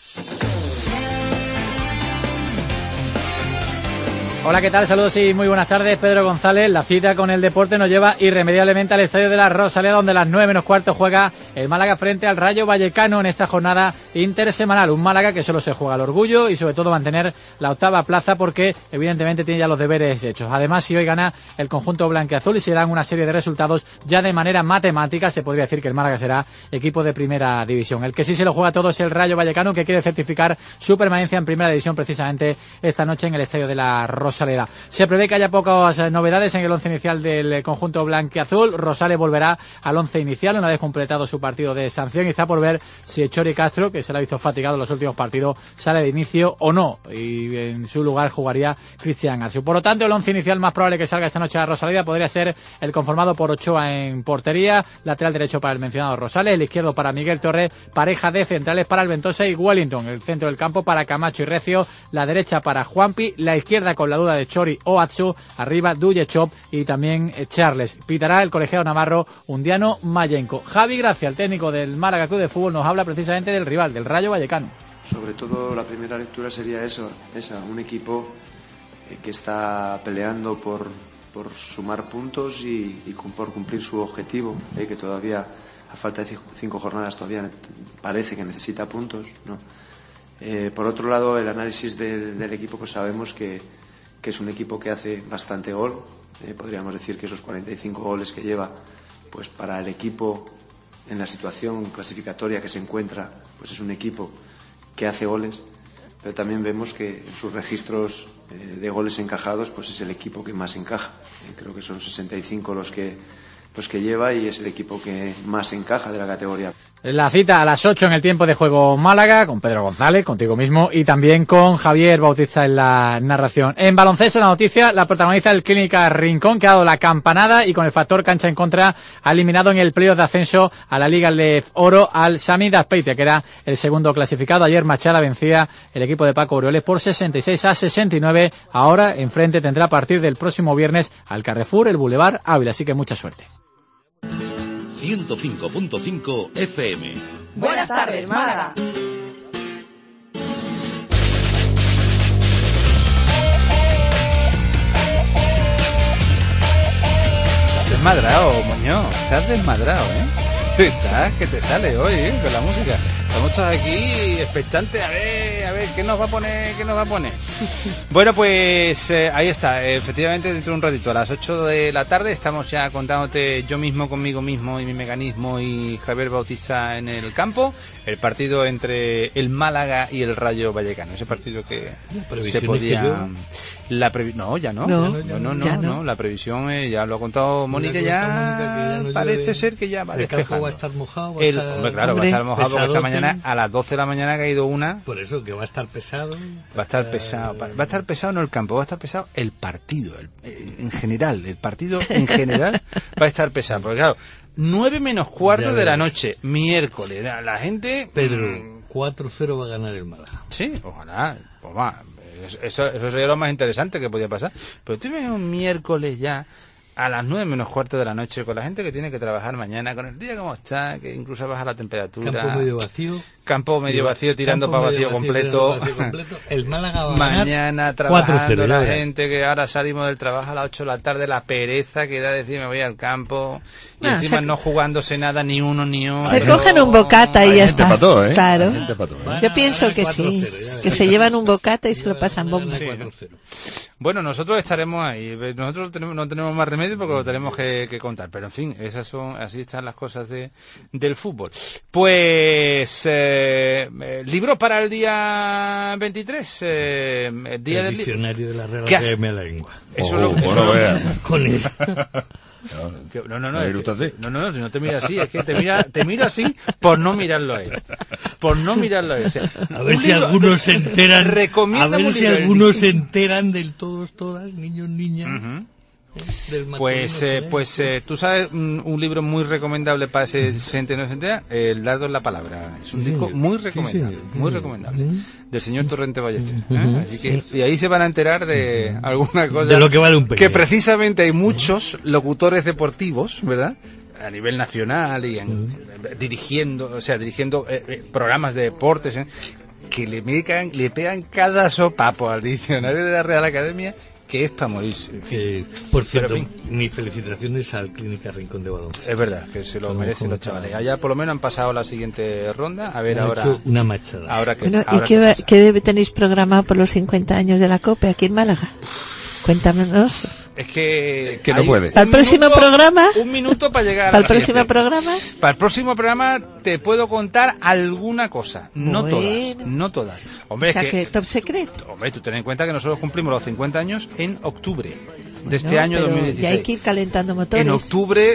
Hola, ¿qué tal? Saludos y muy buenas tardes. Pedro González. La cita con el deporte nos lleva irremediablemente al estadio de la Rosaleda, donde a las nueve menos cuarto juega el Málaga frente al Rayo Vallecano en esta jornada intersemanal. Un Málaga que solo se juega el orgullo y sobre todo mantener la octava plaza, porque evidentemente tiene ya los deberes hechos. Además, si hoy gana el conjunto blanquiazul y se dan una serie de resultados, ya de manera matemática se podría decir que el Málaga será equipo de primera división. El que sí se lo juega todo es el Rayo Vallecano, que quiere certificar su permanencia en primera división precisamente esta noche en el estadio de la Rosaleda. Rosaleda. Se prevé que haya pocas novedades en el once inicial del conjunto blanquiazul. Rosales volverá al once inicial una vez completado su partido de sanción, y está por ver si Chori Castro, que se la hizo fatigado en los últimos partidos, sale de inicio o no, y en su lugar jugaría Cristian Arciu. Por lo tanto, el once inicial más probable que salga esta noche a Rosaleda podría ser el conformado por Ochoa en portería, lateral derecho para el mencionado Rosales, el izquierdo para Miguel Torres, pareja de centrales para el Ventosa y Wellington, el centro del campo para Camacho y Recio, la derecha para Juanpi, la izquierda con la duda de Chori o Atsu, arriba Duyechov y también Charles. Pitará el colegiado navarro Undiano Mayenco. Javi Gracia, el técnico del Málaga Club de Fútbol, nos habla precisamente del rival, del Rayo Vallecano. Sobre todo la primera lectura sería eso, esa, un equipo que está peleando por, por sumar puntos y, y por cumplir su objetivo, eh, que todavía a falta de cinco jornadas todavía parece que necesita puntos, ¿no? Eh, por otro lado, el análisis del, del equipo, pues sabemos que que es un equipo que hace bastante gol, eh, podríamos decir que esos cuarenta y cinco goles que lleva, pues para el equipo en la situación clasificatoria que se encuentra, pues es un equipo que hace goles, pero también vemos que en sus registros eh, de goles encajados, pues es el equipo que más encaja. Eh, creo que son sesenta y cinco los que los que lleva y es el equipo que más encaja de la categoría. La cita a las ocho en el tiempo de juego Málaga, con Pedro González, contigo mismo, y también con Javier Bautista en la narración. En baloncesto, la noticia la protagoniza el Clínica Rincón, que ha dado la campanada y con el factor cancha en contra ha eliminado en el playoff de ascenso a la Liga Lef Oro al Sami Azpeitia, que era el segundo clasificado. Ayer Machada vencía el equipo de Paco Orioles por sesenta y seis a sesenta y nueve. Ahora enfrente tendrá a partir del próximo viernes al Carrefour, el Boulevard Ávila, así que mucha suerte. ciento cinco punto cinco F M. Buenas tardes, Málaga. Estás desmadrado, moño. Estás desmadrado, ¿eh? Estás que te sale hoy, ¿eh? Con la música. Estamos todos aquí expectantes a ver, a ver, ¿qué nos va a poner? ¿Qué nos va a poner? Bueno, pues eh, ahí está. Efectivamente, dentro de un ratito, a las ocho de la tarde, estamos ya contándote yo mismo, conmigo mismo y mi mecanismo y Javier Bautista en el campo, el partido entre el Málaga y el Rayo Vallecano. Ese partido que se podía... La previ... No, ya no. No, no, no, no, no. no. La previsión eh, ya lo ha contado Mónica, ya, Mónica, que ya no parece llueve. Ser que ya va despejando. El campo va a estar mojado. Va el, a estar... Hombre, claro, hombre, va a estar mojado porque esta mañana a las doce de la mañana ha caído una. Por eso, que va a estar pesado. Va a estar pesado. Va a estar pesado no el campo, va a estar pesado el partido. El, en general, el partido en general va a estar pesado. Porque claro, nueve menos cuarto de la noche, miércoles. La, la gente... Pedro, cuatro cero va a ganar el Málaga. Sí, ojalá. Pues va. Eso, eso sería lo más interesante que podía pasar. Pero tú ves un miércoles ya a las nueve menos cuarto de la noche, con la gente que tiene que trabajar mañana, con el día como está, que incluso baja la temperatura. Campo medio vacío. Campo medio vacío, tirando para vacío, vacío completo. Vacío completo. El Málaga va a mañana trabajando la gente, que ahora salimos del trabajo a las ocho de la tarde, la pereza que da decir me voy al campo, y no, encima se... no jugándose nada ni uno ni otro. Se cogen un bocata y ya está. Pató, ¿eh? Claro. Pató, ¿eh? Yo pienso que sí, que se llevan un bocata y se lo pasan bomba. Sí, ¿no? Bueno, nosotros estaremos ahí. Nosotros tenemos, no tenemos más remedio porque lo tenemos que, que contar. Pero en fin, esas son, así están las cosas de, del fútbol. Pues... Eh, Eh, eh, ¿Libro para el día veintitrés? Eh, el día el del diccionario de la Real ¿Qué Academia de la Lengua. Eso Oh, lo, eso bueno, lo- vea. Con él. Que- No, no, no, ¿Me es que- gusta así? no, no, no, si no te mira así, es que te mira, te mira así por no mirarlo a él. Por no mirarlo a él. O sea, A ver un si libro- algunos se enteran. A Recomiéndame ver un si libro. algunos se enteran del todos, todas, niños, niñas. Ujú. ¿eh? Del Pues, masculino, eh, ¿eh? pues eh, tú sabes un, un libro muy recomendable para ese gente no se entera, El dardo en la palabra. Es un Sí, disco señor. muy Sí, recomendable, señor. muy Sí, recomendable, señor. del señor Torrente Ballester. ¿eh? Ujú. Así que Sí. y ahí se van a enterar de alguna cosa De lo que vale un peña. que precisamente hay muchos locutores deportivos, ¿verdad? A nivel nacional y en- dirigiendo, o sea, dirigiendo eh, eh, programas de deportes, ¿eh? que le pegan, le pegan cada sopapo al diccionario de la Real Academia, que es para morirse. En fin. Que, por Pero, cierto, en mis felicitaciones al Clínica Rincón de Baloncesto. Es verdad, que se lo Como merecen los comentaba. chavales. Allá por lo menos han pasado la siguiente ronda. A ver Han ahora. hecho una machada. Ahora que. Bueno, ¿y ahora qué, qué va- pasa. qué tenéis programado por los cincuenta años de la COPE aquí en Málaga? Cuéntanos. Es que. Que no hay puede. un ¿Para el próximo minuto- programa? Un minuto para llegar a ¿Para la el próximo siguiente. programa? Para el próximo programa te puedo contar alguna cosa. No Bueno. todas. No todas. Hombre, O sea es que que. top secreto. Hombre, tú ten en cuenta que nosotros cumplimos los cincuenta años en octubre de este No, año pero dos mil ya dieciséis. hay que ir calentando motores. En octubre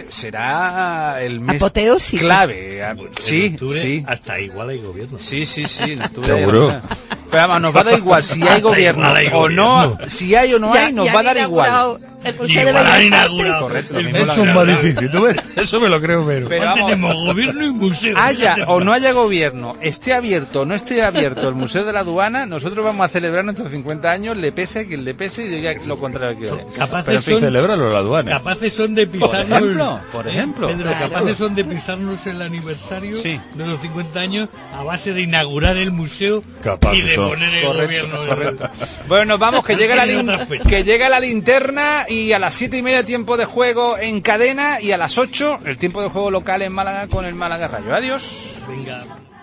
será el mes Apoteósico. clave. Ah, En Sí, octubre, sí. hasta igual hay gobierno. Sí, sí, sí, en octubre. Seguro. hay- Pero vamos, nos va a dar igual si hay Hasta gobierno igual hay o no, gobierno. si hay o no Ya- hay, nos ya va a han dar igual. inaugurado el Museo de Igual Bellas han Artes. inaugurado. Correcto, lo El mismo Eso lo es han más inaugurado. difícil. ¿Tú ves? Eso me lo creo menos. Pero Antes vamos, tenemos gobierno y museo. haya o no haya gobierno, esté abierto o no esté abierto el Museo de la Aduana, nosotros vamos a celebrar nuestros cincuenta años, le pese a quien le pese y diga lo contrario que ole. Capaces Pero en fin, son- Celébralo en la aduana. Capaces son de por pisarnos. ejemplo, por ejemplo. Pedro, Claro. capaces son de pisarnos el aniversario Sí. de los cincuenta años a base de inaugurar el museo Capaces y de son. poner el Correcto, gobierno. de- correcto. Bueno, nos vamos, que llega, la Tiene lin- otra fecha. que llega la linterna y a las siete y media tiempo de juego en cadena y a las ocho el tiempo de juego local en Málaga con el Málaga Rayo. Adiós. Venga.